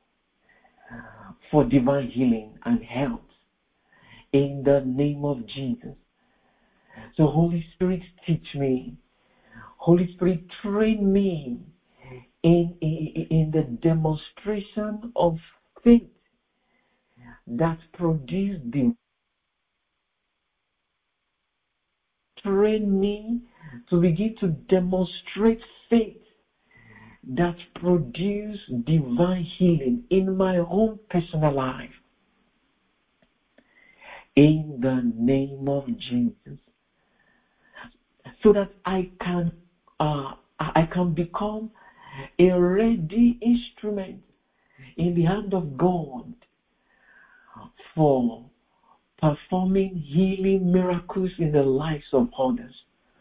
for divine healing and health in the name of Jesus. So Holy Spirit, teach me. Holy Spirit, train me in the demonstration of faith that produce the. Train me to begin to demonstrate faith that produce divine healing in my own personal life. In the name of Jesus. So that I can become a ready instrument in the hand of God for performing healing miracles in the lives of others.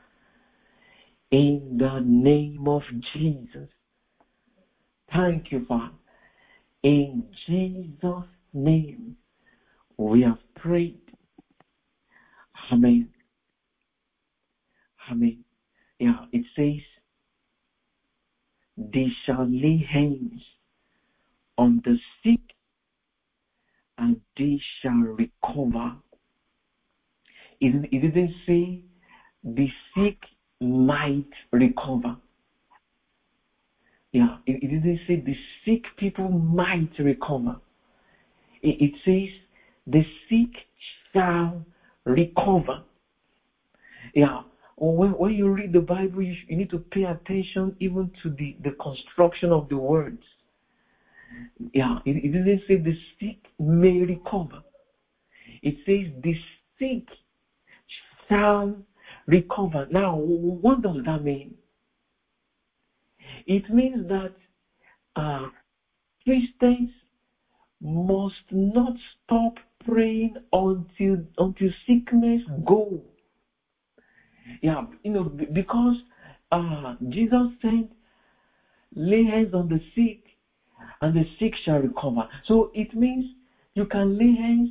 In the name of Jesus. Thank you, Father. In Jesus' name we have prayed. Amen. Amen. Yeah, it says, they shall lay hands on the sick and they shall recover. It didn't say the sick might recover. Yeah, it didn't say the sick people might recover. It says the sick shall recover. Yeah, when you read the Bible, you need to pay attention even to the construction of the words. Yeah, it didn't say the sick may recover. It says the sick shall recover. Now, what does that mean? It means that Christians must not stop praying until sickness go. Yeah, because Jesus said, lay hands on the sick and the sick shall recover. So it means you can lay hands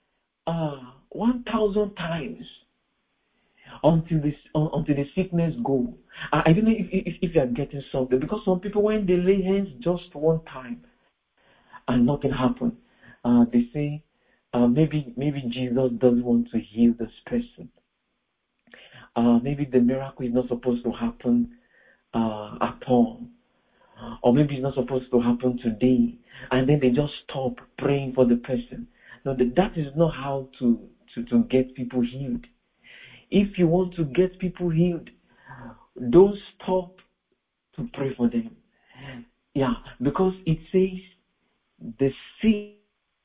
1,000 times until the sickness go. I don't know if you are getting something, because some people, when they lay hands just one time and nothing happened, they say maybe Jesus doesn't want to heal this person. Maybe the miracle is not supposed to happen at all, or maybe it's not supposed to happen today, and then they just stop praying for the person. No, that is not how to get people healed. If you want to get people healed, don't stop to pray for them. Yeah, because it says the sick.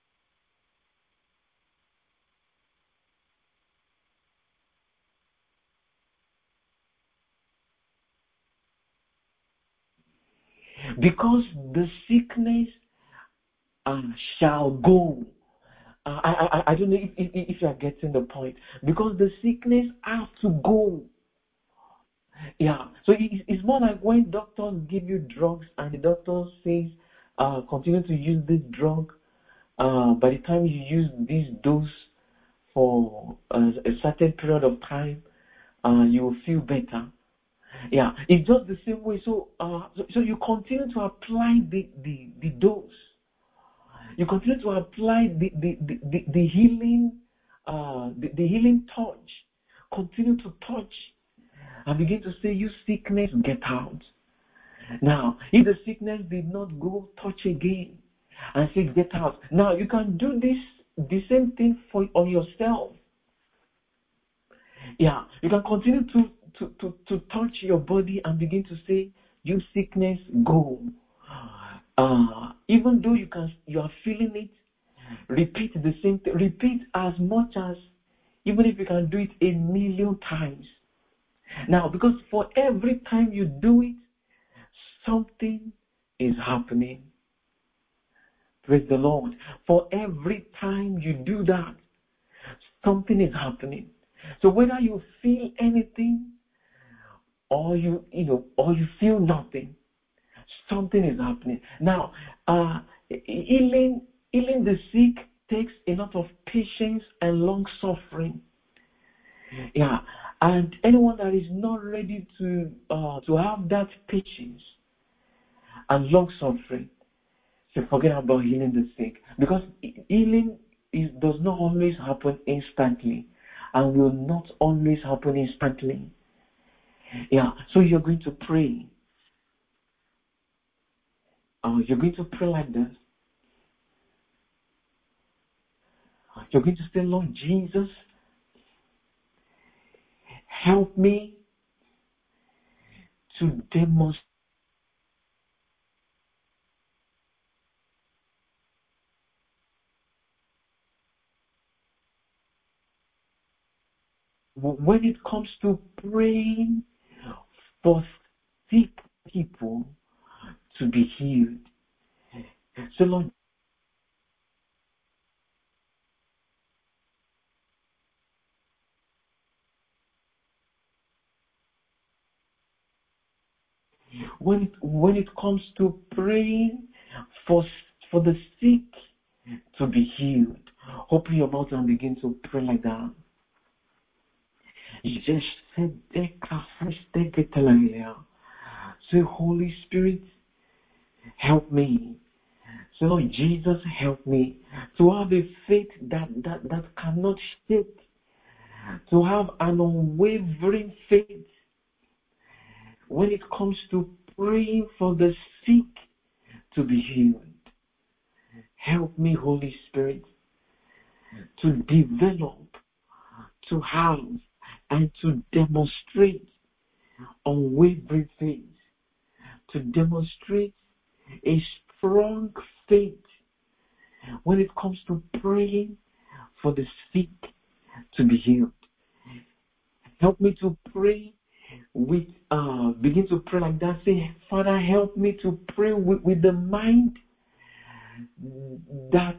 Because the sickness shall go. I don't know if you are getting the point. Because the sickness has to go. Yeah. So it's more like when doctors give you drugs and the doctor says, continue to use this drug. By the time you use this dose for a certain period of time, you will feel better. Yeah, it's just the same way. So you continue to apply the dose. You continue to apply the healing, the healing touch. Continue to touch and begin to say, "You sickness, get out." Now, if the sickness did not go, touch again and say, "Get out." Now, you can do the same thing on yourself. Yeah, you can continue to touch your body and begin to say, "You sickness, go." Even though you are feeling it, repeat the same thing. Repeat as much as, even if you can do it 1,000,000 times. Now, because for every time you do it, something is happening. Praise the Lord. For every time you do that, something is happening. So whether you feel anything or you feel nothing, something is happening. Now, healing the sick takes a lot of patience and long suffering. Yeah, and anyone that is not ready to have that patience and long suffering, so forget about healing the sick, because healing does not always happen instantly and will not always happen instantly. Yeah, so you're going to pray. You're going to pray like this. You're going to say, "Lord Jesus, help me to demonstrate when it comes to praying for sick people to be healed." So, Lord, when it comes to praying for the sick to be healed, open your mouth and begin to pray like that. Just say, "Holy Spirit, help me." So, Lord Jesus, help me to have a faith that cannot shake, to have an unwavering faith when it comes to praying for the sick to be healed. Help me, Holy Spirit, to develop, to have, and to demonstrate unwavering faith, to demonstrate a strong faith when it comes to praying for the sick to be healed. Help me to pray with, begin to pray like that. Say, Father, help me to pray with the mind that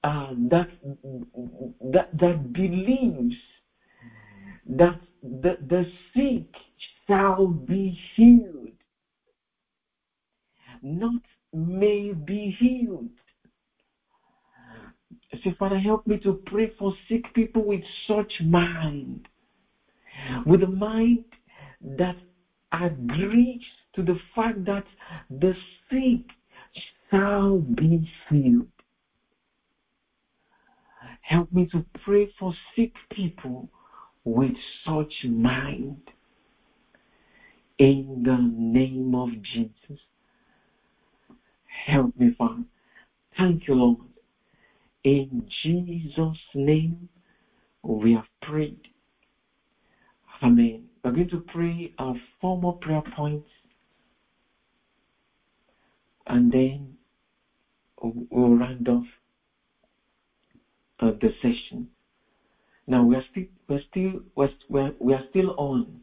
believes that the sick shall be healed, not may be healed. Say, Father, help me to pray for sick people with such mind, with a mind that agrees to the fact that the sick shall be healed. Help me to pray for sick people with such mind. In the name of Jesus. Help me, Father. Thank you, Lord. In Jesus' name, we have prayed. Amen. We're going to pray our 4 more prayer points, and then we'll round off the session. Now we are still on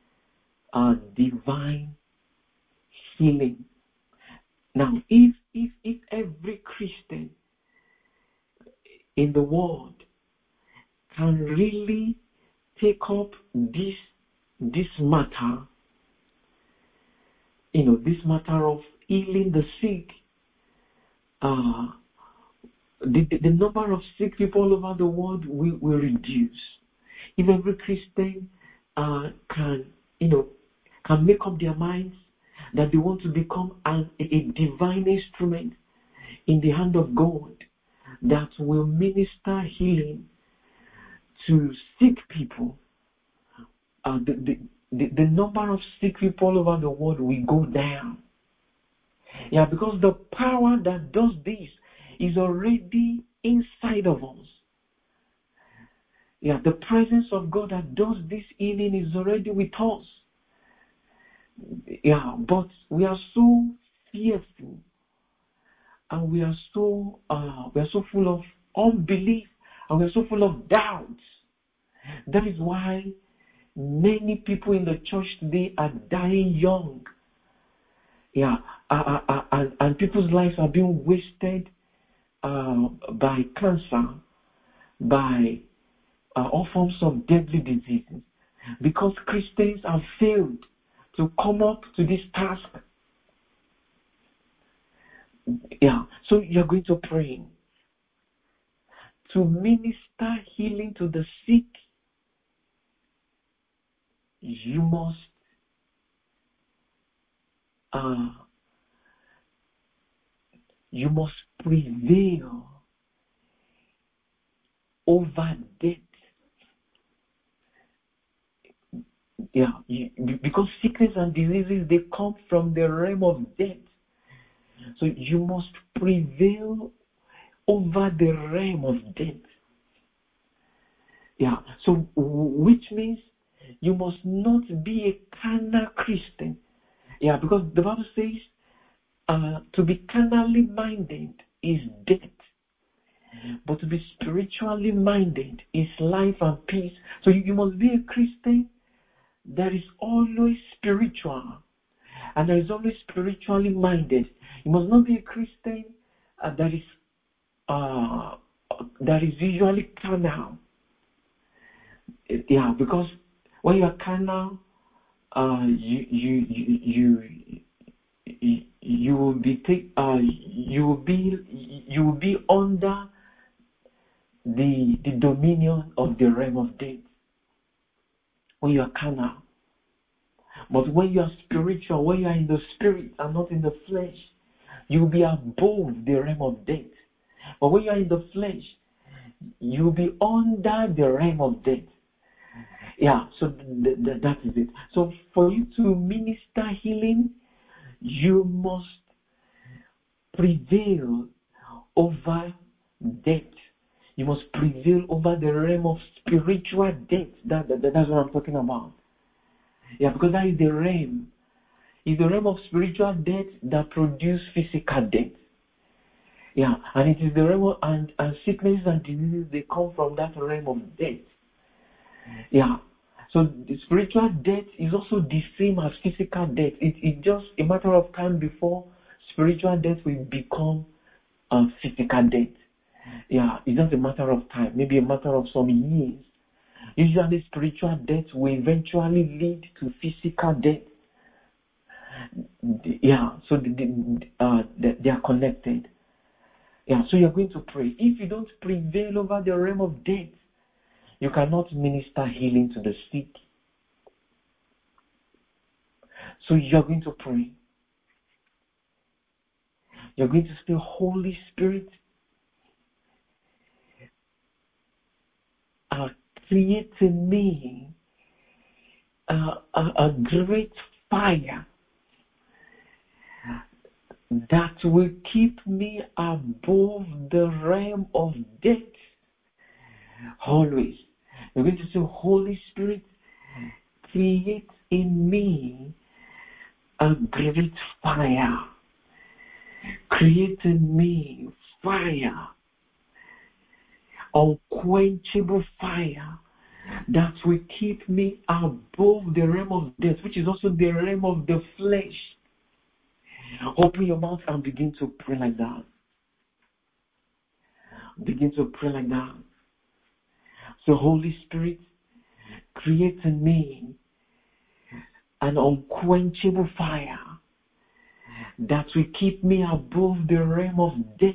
divine healing. Now, if every Christian in the world can really take up this matter, this matter of healing the sick, the number of sick people all over the world will reduce. If every Christian can make up their minds that they want to become a divine instrument in the hand of God that will minister healing to sick people, the number of sick people all over the world will go down. Yeah, because the power that does this is already inside of us. Yeah, the presence of God that does this healing is already with us. Yeah, but we are so fearful, and we are so full of unbelief, and we are so full of doubts. That is why many people in the church today are dying young. Yeah, and people's lives are being wasted by cancer, by all forms of deadly diseases, because Christians have failed to come up to this task. Yeah, so you're going to pray to minister healing to the sick. You must prevail over death. Yeah, because sickness and diseases, they come from the realm of death. So you must prevail over the realm of death. Yeah, so which means you must not be a carnal Christian. Yeah, because the Bible says to be carnally minded is death, but to be spiritually minded is life and peace. So you must be a Christian that is always spiritual, and that is always spiritually minded. You must not be a Christian that is usually carnal. Yeah, because when you are carnal, you will be under the dominion of the realm of death when you are carnal. But when you are spiritual, when you are in the spirit and not in the flesh, you will be above the realm of death. But when you are in the flesh, you will be under the realm of death. Yeah, so that is it. So for you to minister healing, you must prevail over death. You must prevail over the realm of spiritual death. That's what I'm talking about. Yeah, because that is the realm. It's the realm of spiritual death that produces physical death. Yeah, and it is the realm of, and sicknesses and diseases, they come from that realm of death. Yeah, So the spiritual death is also the same as physical death. It's just a matter of time before spiritual death will become physical death. Yeah, it's just a matter of time, maybe a matter of some years. Usually spiritual death will eventually lead to physical death. Yeah, so they are connected. Yeah, so you're going to pray. If you don't prevail over the realm of death, you cannot minister healing to the sick. So you're going to pray. You're going to say, Holy Spirit, create in me a great fire that will keep me above the realm of death always. You're going to say, Holy Spirit, create in me a great fire. Create in me fire, unquenchable fire that will keep me above the realm of death, which is also the realm of the flesh. Open your mouth and begin to pray like that. Begin to pray like that. So, Holy Spirit, create in me an unquenchable fire that will keep me above the realm of death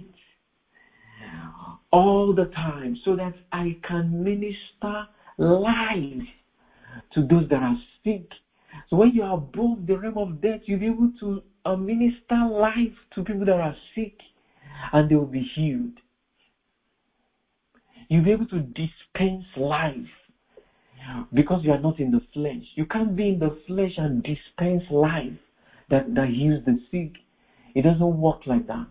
all the time, so that I can minister life to those that are sick. So when you are above the realm of death, you'll be able to minister life to people that are sick, and they will be healed. You'll be able to dispense life because you are not in the flesh. You can't be in the flesh and dispense life that heals the sick. It doesn't work like that.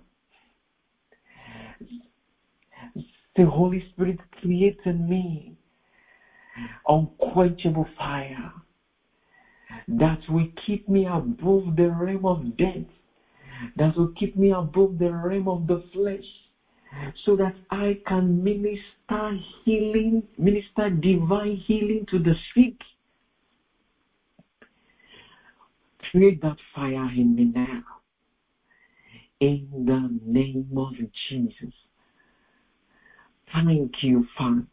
The Holy Spirit create in me unquenchable fire that will keep me above the realm of death, that will keep me above the realm of the flesh, so that I can minister healing, minister divine healing to the sick. Create that fire in me now, in the name of Jesus. Thank you, Father.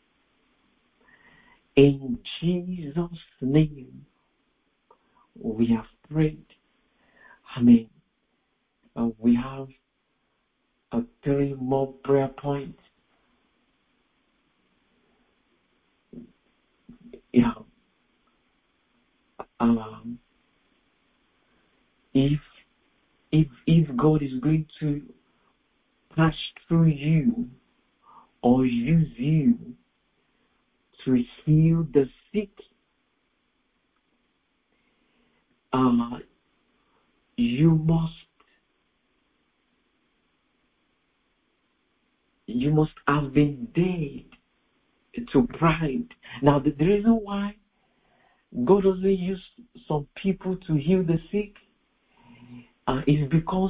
In Jesus' name, we have prayed. Amen. We have 3 more prayer points. Yeah. If God is going to pass through you or use you to heal the sick, you must have been dead to pride. Now, the reason why God doesn't use some people to heal the sick is because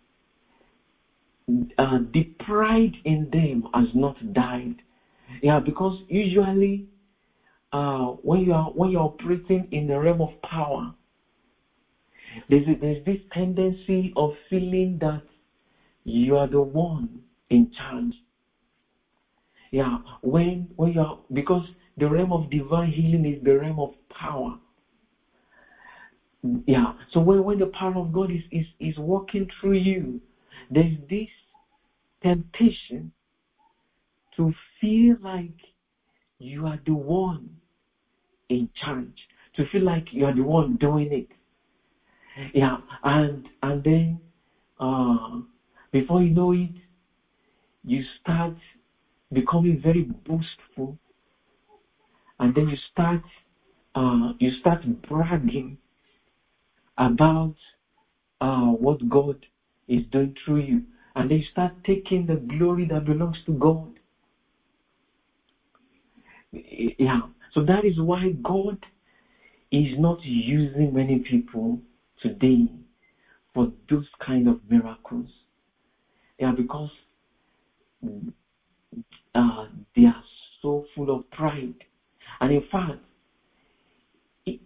the pride in them has not died. Yeah, because usually when you're operating in the realm of power, there's this tendency of feeling that you are the one in charge. Yeah, when you're, because the realm of divine healing is the realm of power. Yeah, so when the power of God is working through you, there's this temptation to feel like you are the one in charge, to feel like you are the one doing it. Yeah, and then before you know it, you start becoming very boastful, and then you start bragging about what God is doing through you, and then you start taking the glory that belongs to God. Yeah, so that is why God is not using many people today for those kind of miracles. Yeah, because they are so full of pride. And in fact,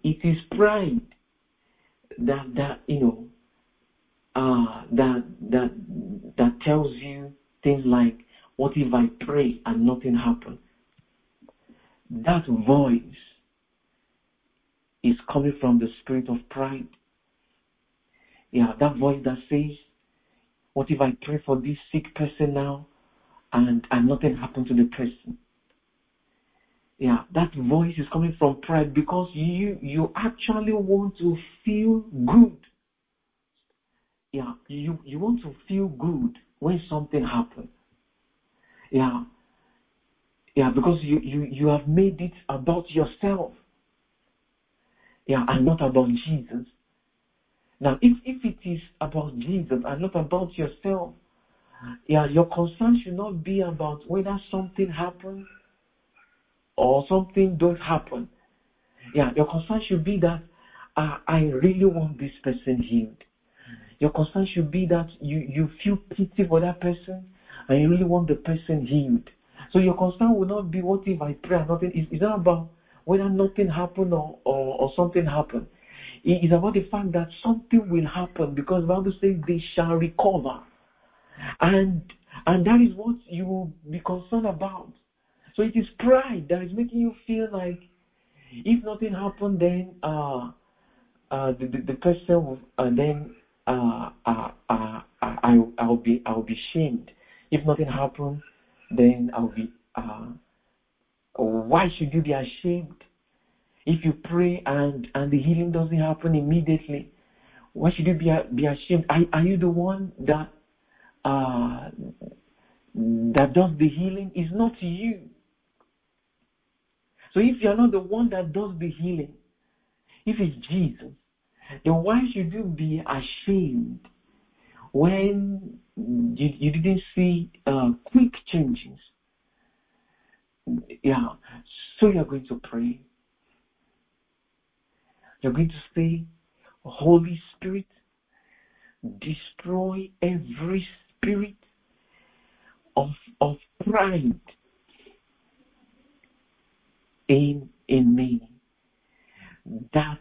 it is pride that tells you things like, what if I pray and nothing happens? That voice is coming from the spirit of pride. Yeah, that voice that says, what if I pray for this sick person now and nothing happened to the person? Yeah, that voice is coming from pride because you actually want to feel good. Yeah, you want to feel good when something happens. Yeah, because you have made it about yourself. Yeah, and not about Jesus. Now, if it is about Jesus and not about yourself, yeah, your concern should not be about whether something happens or something don't happen. Yeah, your concern should be that I really want this person healed. Your concern should be that you feel pity for that person and you really want the person healed. So your concern will not be, what if I pray and nothing? It's not about whether nothing happened or something happened. It is about the fact that something will happen, because the Bible says they shall recover. And that is what you will be concerned about. So it is pride that is making you feel like if nothing happened, then the person will, then I'll be shamed. If nothing happened, then I'll be. Why should you be ashamed? If you pray and the healing doesn't happen immediately, why should you be ashamed? Are you the one that does the healing? It's not you. So if you're not the one that does the healing, if it's Jesus, then why should you be ashamed when you didn't see quick changes? Yeah. So you're going to pray. You're going to say, Holy Spirit, destroy every spirit of pride in me that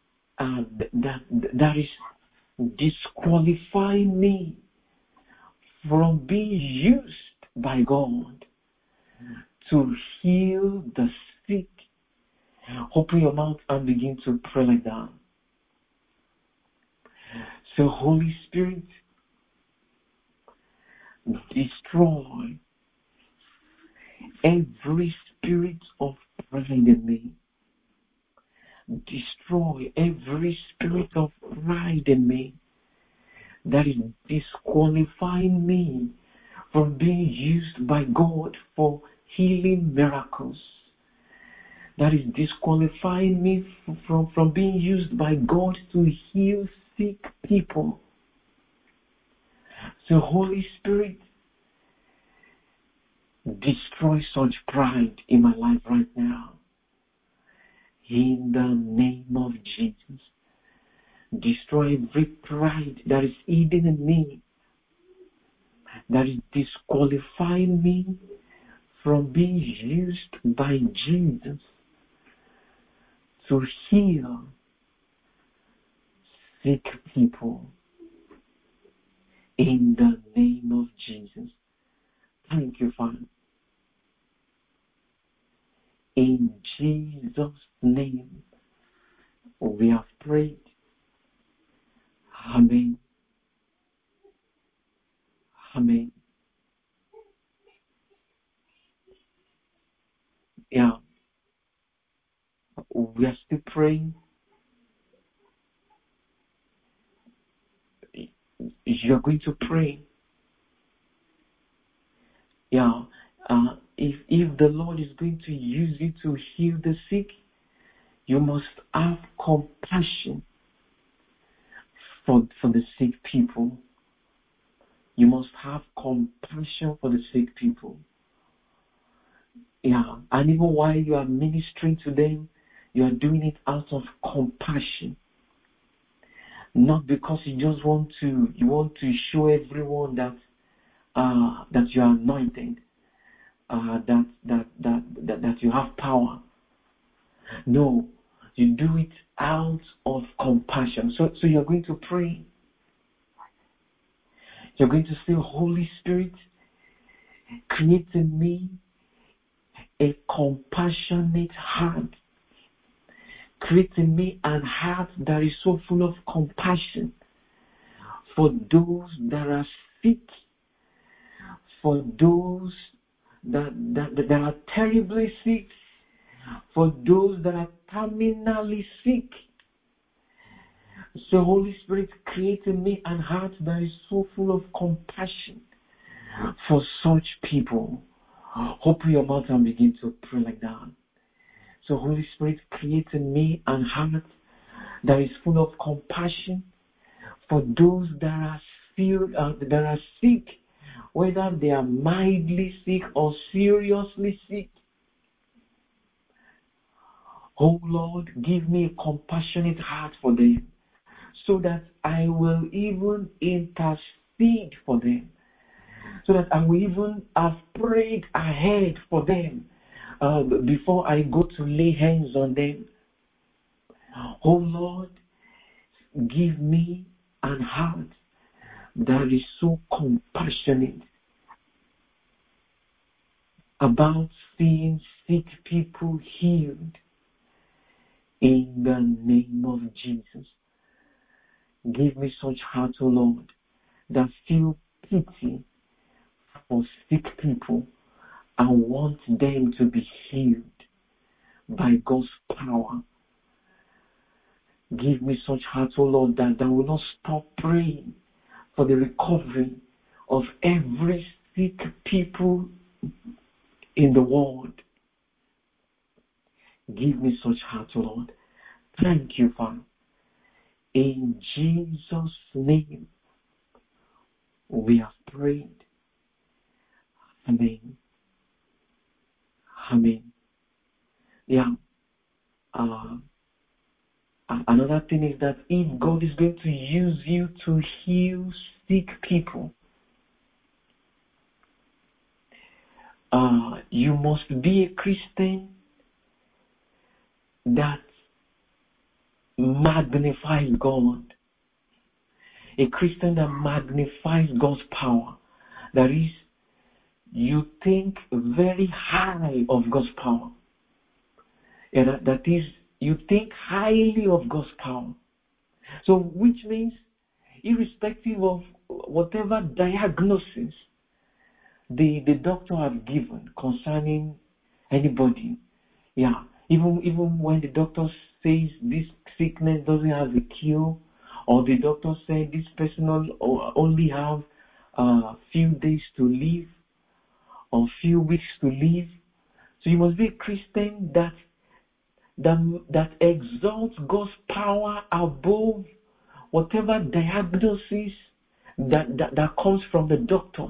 is disqualifying me from being used by God to heal the sick. Open your mouth and begin to pray like that. So, Holy Spirit, destroy every spirit of pride in me. Destroy every spirit of pride in me that is disqualifying me from being used by God for healing miracles. That is disqualifying me from being used by God to heal sick people. So, Holy Spirit, destroy such pride in my life right now. In the name of Jesus. Destroy every pride that is hidden in me, that is disqualifying me from being used by Jesus to heal sick people. In the name of Jesus. Thank you, Father. In Jesus' name, we have prayed. Amen. Amen. Yeah. We are still praying. You're going to pray. Yeah. If the Lord is going to use you to heal the sick, you must have compassion for the sick people. You must have compassion for the sick people. Yeah. And even while you are ministering to them, you are doing it out of compassion. Not because you just want to show everyone that you are anointed, that you have power. No, You do it out of compassion. So you're going to pray. You're going to say, Holy Spirit, create in me a compassionate heart. Create in me an heart that is so full of compassion for those that are sick, for those that are terribly sick, for those that are terminally sick. So Holy Spirit, create in me an heart that is so full of compassion for such people. Open your mouth and begin to pray like that. So Holy Spirit, create in me an heart that is full of compassion for those that are sick, whether they are mildly sick or seriously sick. Oh Lord, give me a compassionate heart for them, so that I will even intercede for them, so that I will even have prayed ahead for them before I go to lay hands on them. Oh Lord, give me an heart that is so compassionate about seeing sick people healed in the name of Jesus. Give me such heart, O Lord, that feel pity for sick people and want them to be healed by God's power. Give me such heart, O Lord, that will not stop praying for the recovery of every sick people in the world. Give me such heart, O Lord. Thank you, Father. In Jesus' name, we have prayed. Amen. Amen. Yeah. Another thing is that if God is going to use you to heal sick people, you must be a Christian that magnifies God. A Christian that magnifies God's power. That is, you think very high of God's power. Yeah, that is, you think highly of God's power. So, which means, irrespective of whatever diagnosis the doctor have given concerning anybody, yeah, even when the doctor says this sickness doesn't have a cure, or the doctor said this person only have a few days to live, or few weeks to live. So you must be a Christian that exalts God's power above whatever diagnosis that comes from the doctors.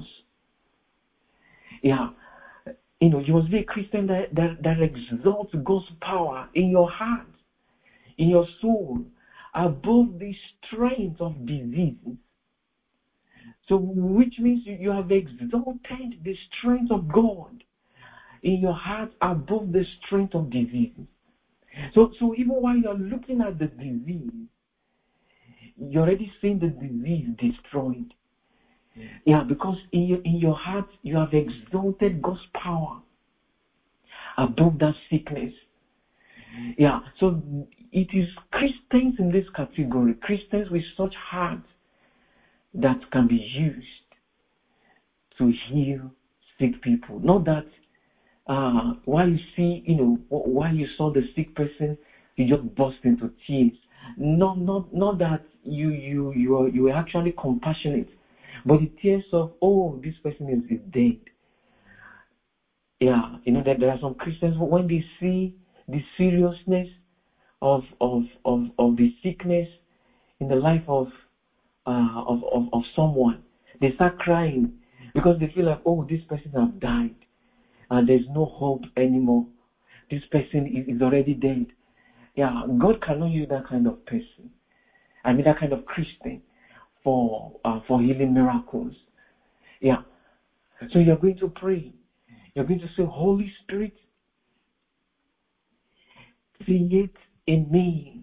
Yeah. You must be a Christian that exalts God's power in your heart, in your soul, above the strength of diseases. So, which means you have exalted the strength of God in your heart above the strength of diseases. So even while you're looking at the disease, you're already seeing the disease destroyed. Yeah, because in your heart, you have exalted God's power above that sickness. Yeah, so it is Christians in this category, Christians with such heart, that can be used to heal sick people. Not that while you see, while you saw the sick person, you just burst into tears. Not that you were actually compassionate, but the tears of, oh, this person is dead. Yeah, that there are some Christians, when they see the seriousness of the sickness in the life of someone, they start crying because they feel like, oh, this person has died and there's no hope anymore. This person is already dead. Yeah, God cannot use that kind of person. I mean, that kind of Christian for healing miracles. Yeah. So you're going to pray. You're going to say, Holy Spirit, create in me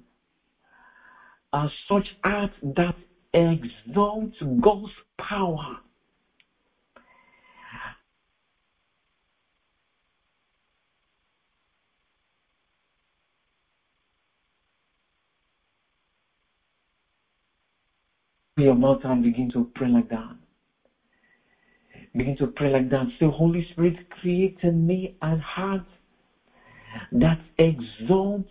such heart that exalts God's power. Open your mouth and begin to pray like that. Begin to pray like that. Say, Holy Spirit, create in me a heart that exalts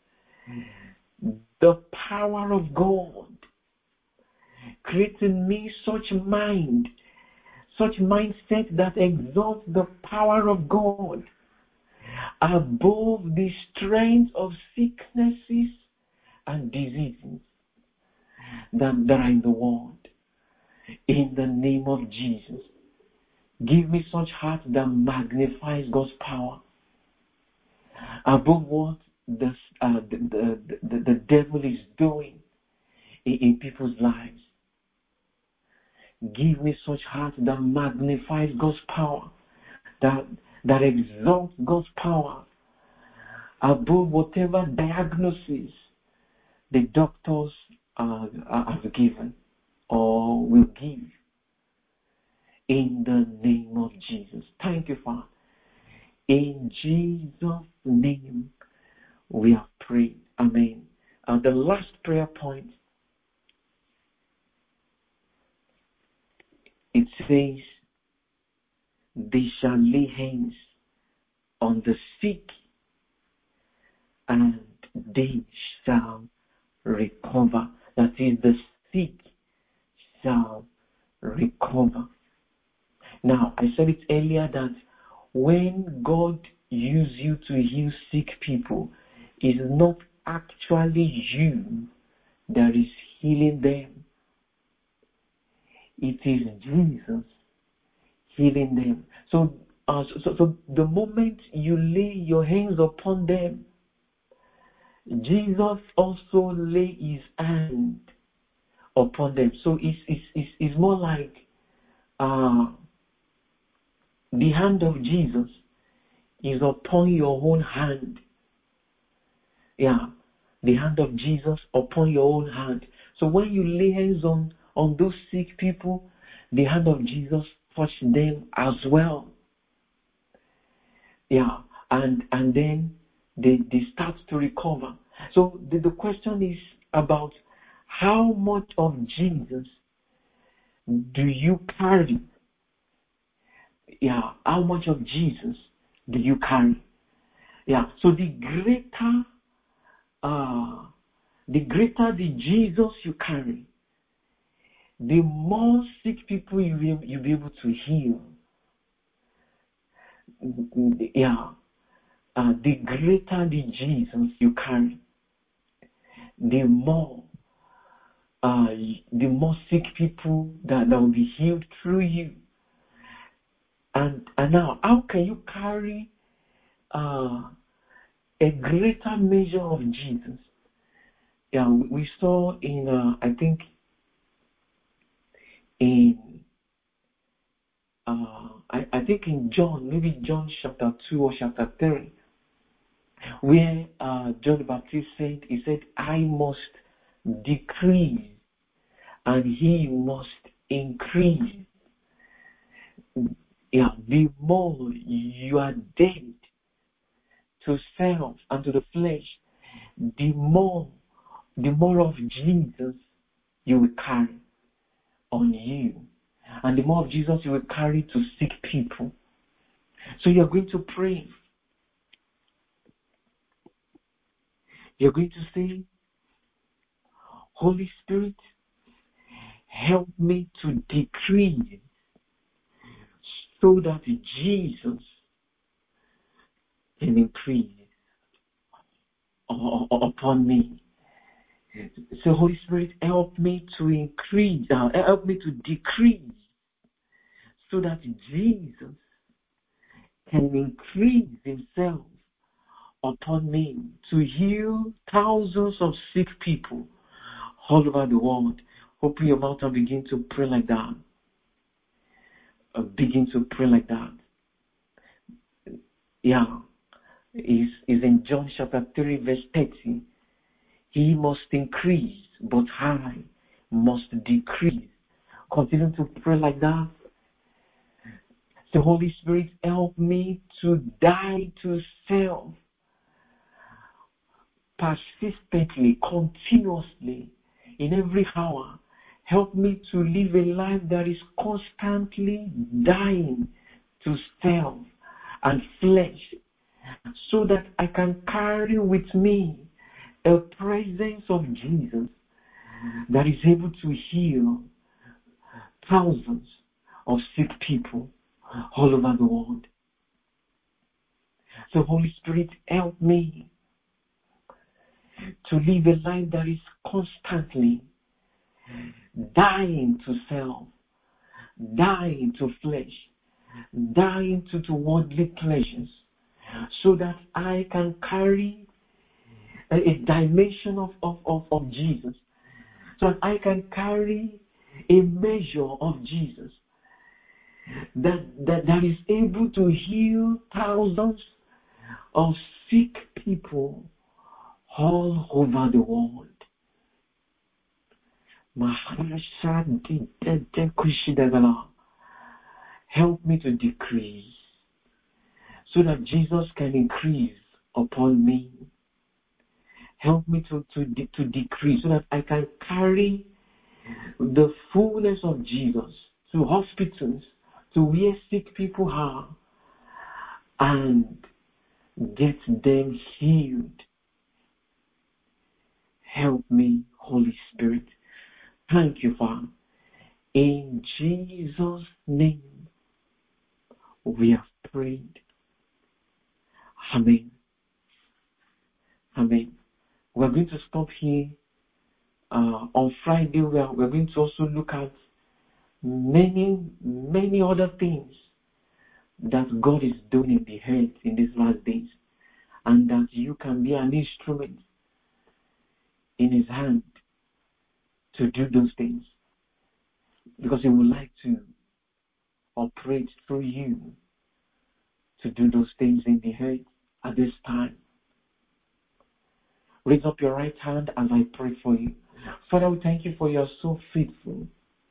the power of God. Create in me such mind, such mindset that exalts the power of God above the strength of sicknesses and diseases that are in the world. In the name of Jesus, give me such heart that magnifies God's power above what the devil is doing in people's lives. Give me such heart that magnifies God's power, that exalts God's power above whatever diagnosis the doctors have given or will give. In the name of Jesus. Thank you, Father. In Jesus' name we have prayed. Amen. The last prayer point, it says, they shall lay hands on the sick and they shall recover. That is, the sick shall recover. Now, I said it earlier that when God uses you to heal sick people, it's not actually you that is healing them. It is Jesus healing them. So the moment you lay your hands upon them, Jesus also lay his hand upon them. So it's more like the hand of Jesus is upon your own hand. Yeah, the hand of Jesus upon your own hand. So when you lay hands on those sick people, the hand of Jesus touch them as well. Yeah, and then they start to recover. So the question is about how much of Jesus do you carry? Yeah, how much of Jesus do you carry? Yeah, so the greater the Jesus you carry, the more sick people you'll be able to heal. Yeah, the greater the Jesus you carry, the more sick people that will be healed through you. And now, how can you carry a greater measure of Jesus? Yeah, we saw in I think in I think in John, maybe John chapter 2 or chapter 3, where John the Baptist said, he said, I must decrease and he must increase. Yeah, the more you are dead to self and to the flesh, the more of Jesus you will carry on you. And the more of Jesus you will carry to sick people. So you're going to pray. You're going to say, Holy Spirit, help me to decrease so that Jesus can increase upon me. So Holy Spirit, help me to increase, help me to decrease so that Jesus can increase himself upon me to heal thousands of sick people all over the world. Open your mouth and begin to pray like that. Begin to pray like that. Yeah. Is in John chapter 3 verse 30. He must increase, but I must decrease. Continue to pray like that. The Holy Spirit, help me to die to self persistently, continuously, in every hour. Help me to live a life that is constantly dying to self and flesh, so that I can carry with me a presence of Jesus that is able to heal thousands of sick people all over the world. So Holy Spirit, help me to live a life that is constantly dying to self, dying to flesh, dying to worldly pleasures, so that I can carry a dimension of Jesus, so that I can carry a measure of Jesus that is able to heal thousands of sick people all over the world. Help me to decrease so that Jesus can increase upon me. Help me to decrease so that I can carry the fullness of Jesus to hospitals, to where sick people are, and get them healed. Help me, Holy Spirit. Thank you, Father. In Jesus' name, we have prayed. Amen. Amen. We're going to stop here. On Friday, we're going to also look at many other things that God is doing in the earth in these last days, and that you can be an instrument in His hand to do those things, because He would like to operate through you to do those things in the earth at this time. Raise up your right hand as I pray for you. Father, we thank you for you are so faithful.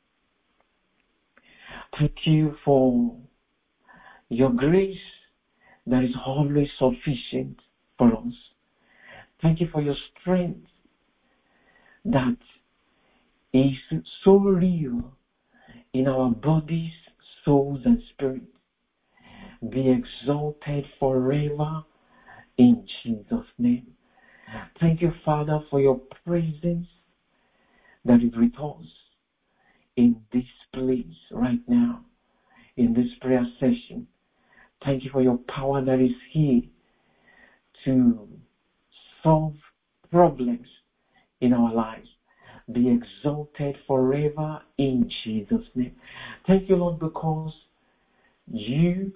Thank you for your grace that is always sufficient for us. Thank you for your strength that is so real in our bodies, souls, and spirits. Be exalted forever in Jesus' name. Thank you, Father, for your presence that is with us in this place right now, in this prayer session. Thank you for your power that is here to solve problems in our lives. Be exalted forever in Jesus' name. Thank you, Lord, because you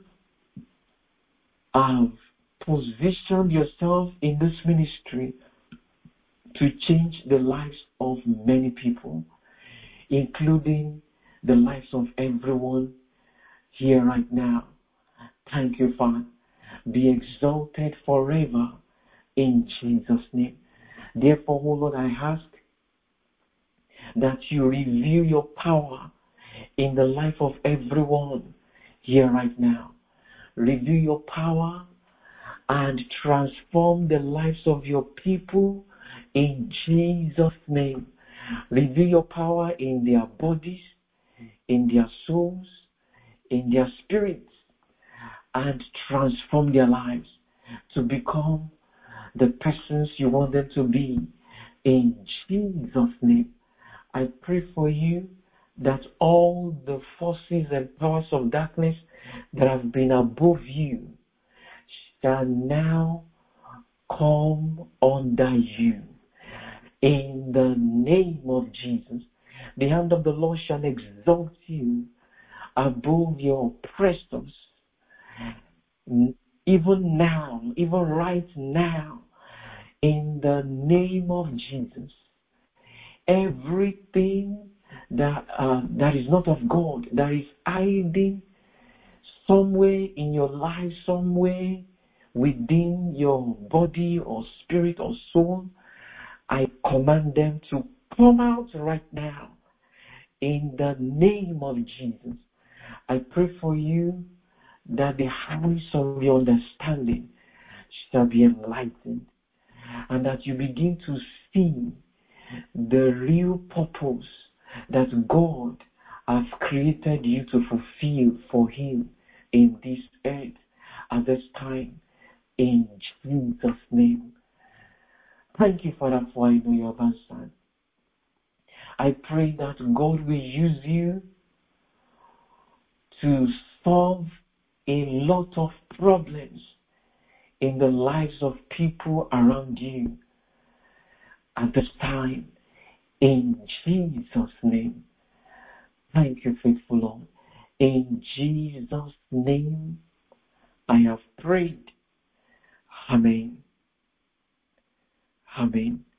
have positioned yourself in this ministry to change the lives of many people, including the lives of everyone here right now. Thank you, Father. Be exalted forever in Jesus' name. Therefore, O Lord, I ask that you reveal your power in the life of everyone here right now. Reveal your power and transform the lives of your people in Jesus' name. Reveal your power in their bodies, in their souls, in their spirits, and transform their lives to become the persons you want them to be. In Jesus' name, I pray for you that all the forces and powers of darkness that have been above you shall now come under you. In the name of Jesus, the hand of the Lord shall exalt you above your oppressors. Even now, even right now, in the name of Jesus, everything that is not of God, that is hiding somewhere in your life, somewhere within your body or spirit or soul, I command them to come out right now in the name of Jesus. I pray for you that the eyes of your understanding shall be enlightened, and that you begin to see the real purpose that God has created you to fulfill for Him in this earth at this time, in Jesus' name. Thank you, Father, for I know you have answered. I pray that God will use you to solve a lot of problems in the lives of people around you at this time, in Jesus' name. Thank you, faithful Lord. In Jesus' name, I have prayed. Amen. Amen.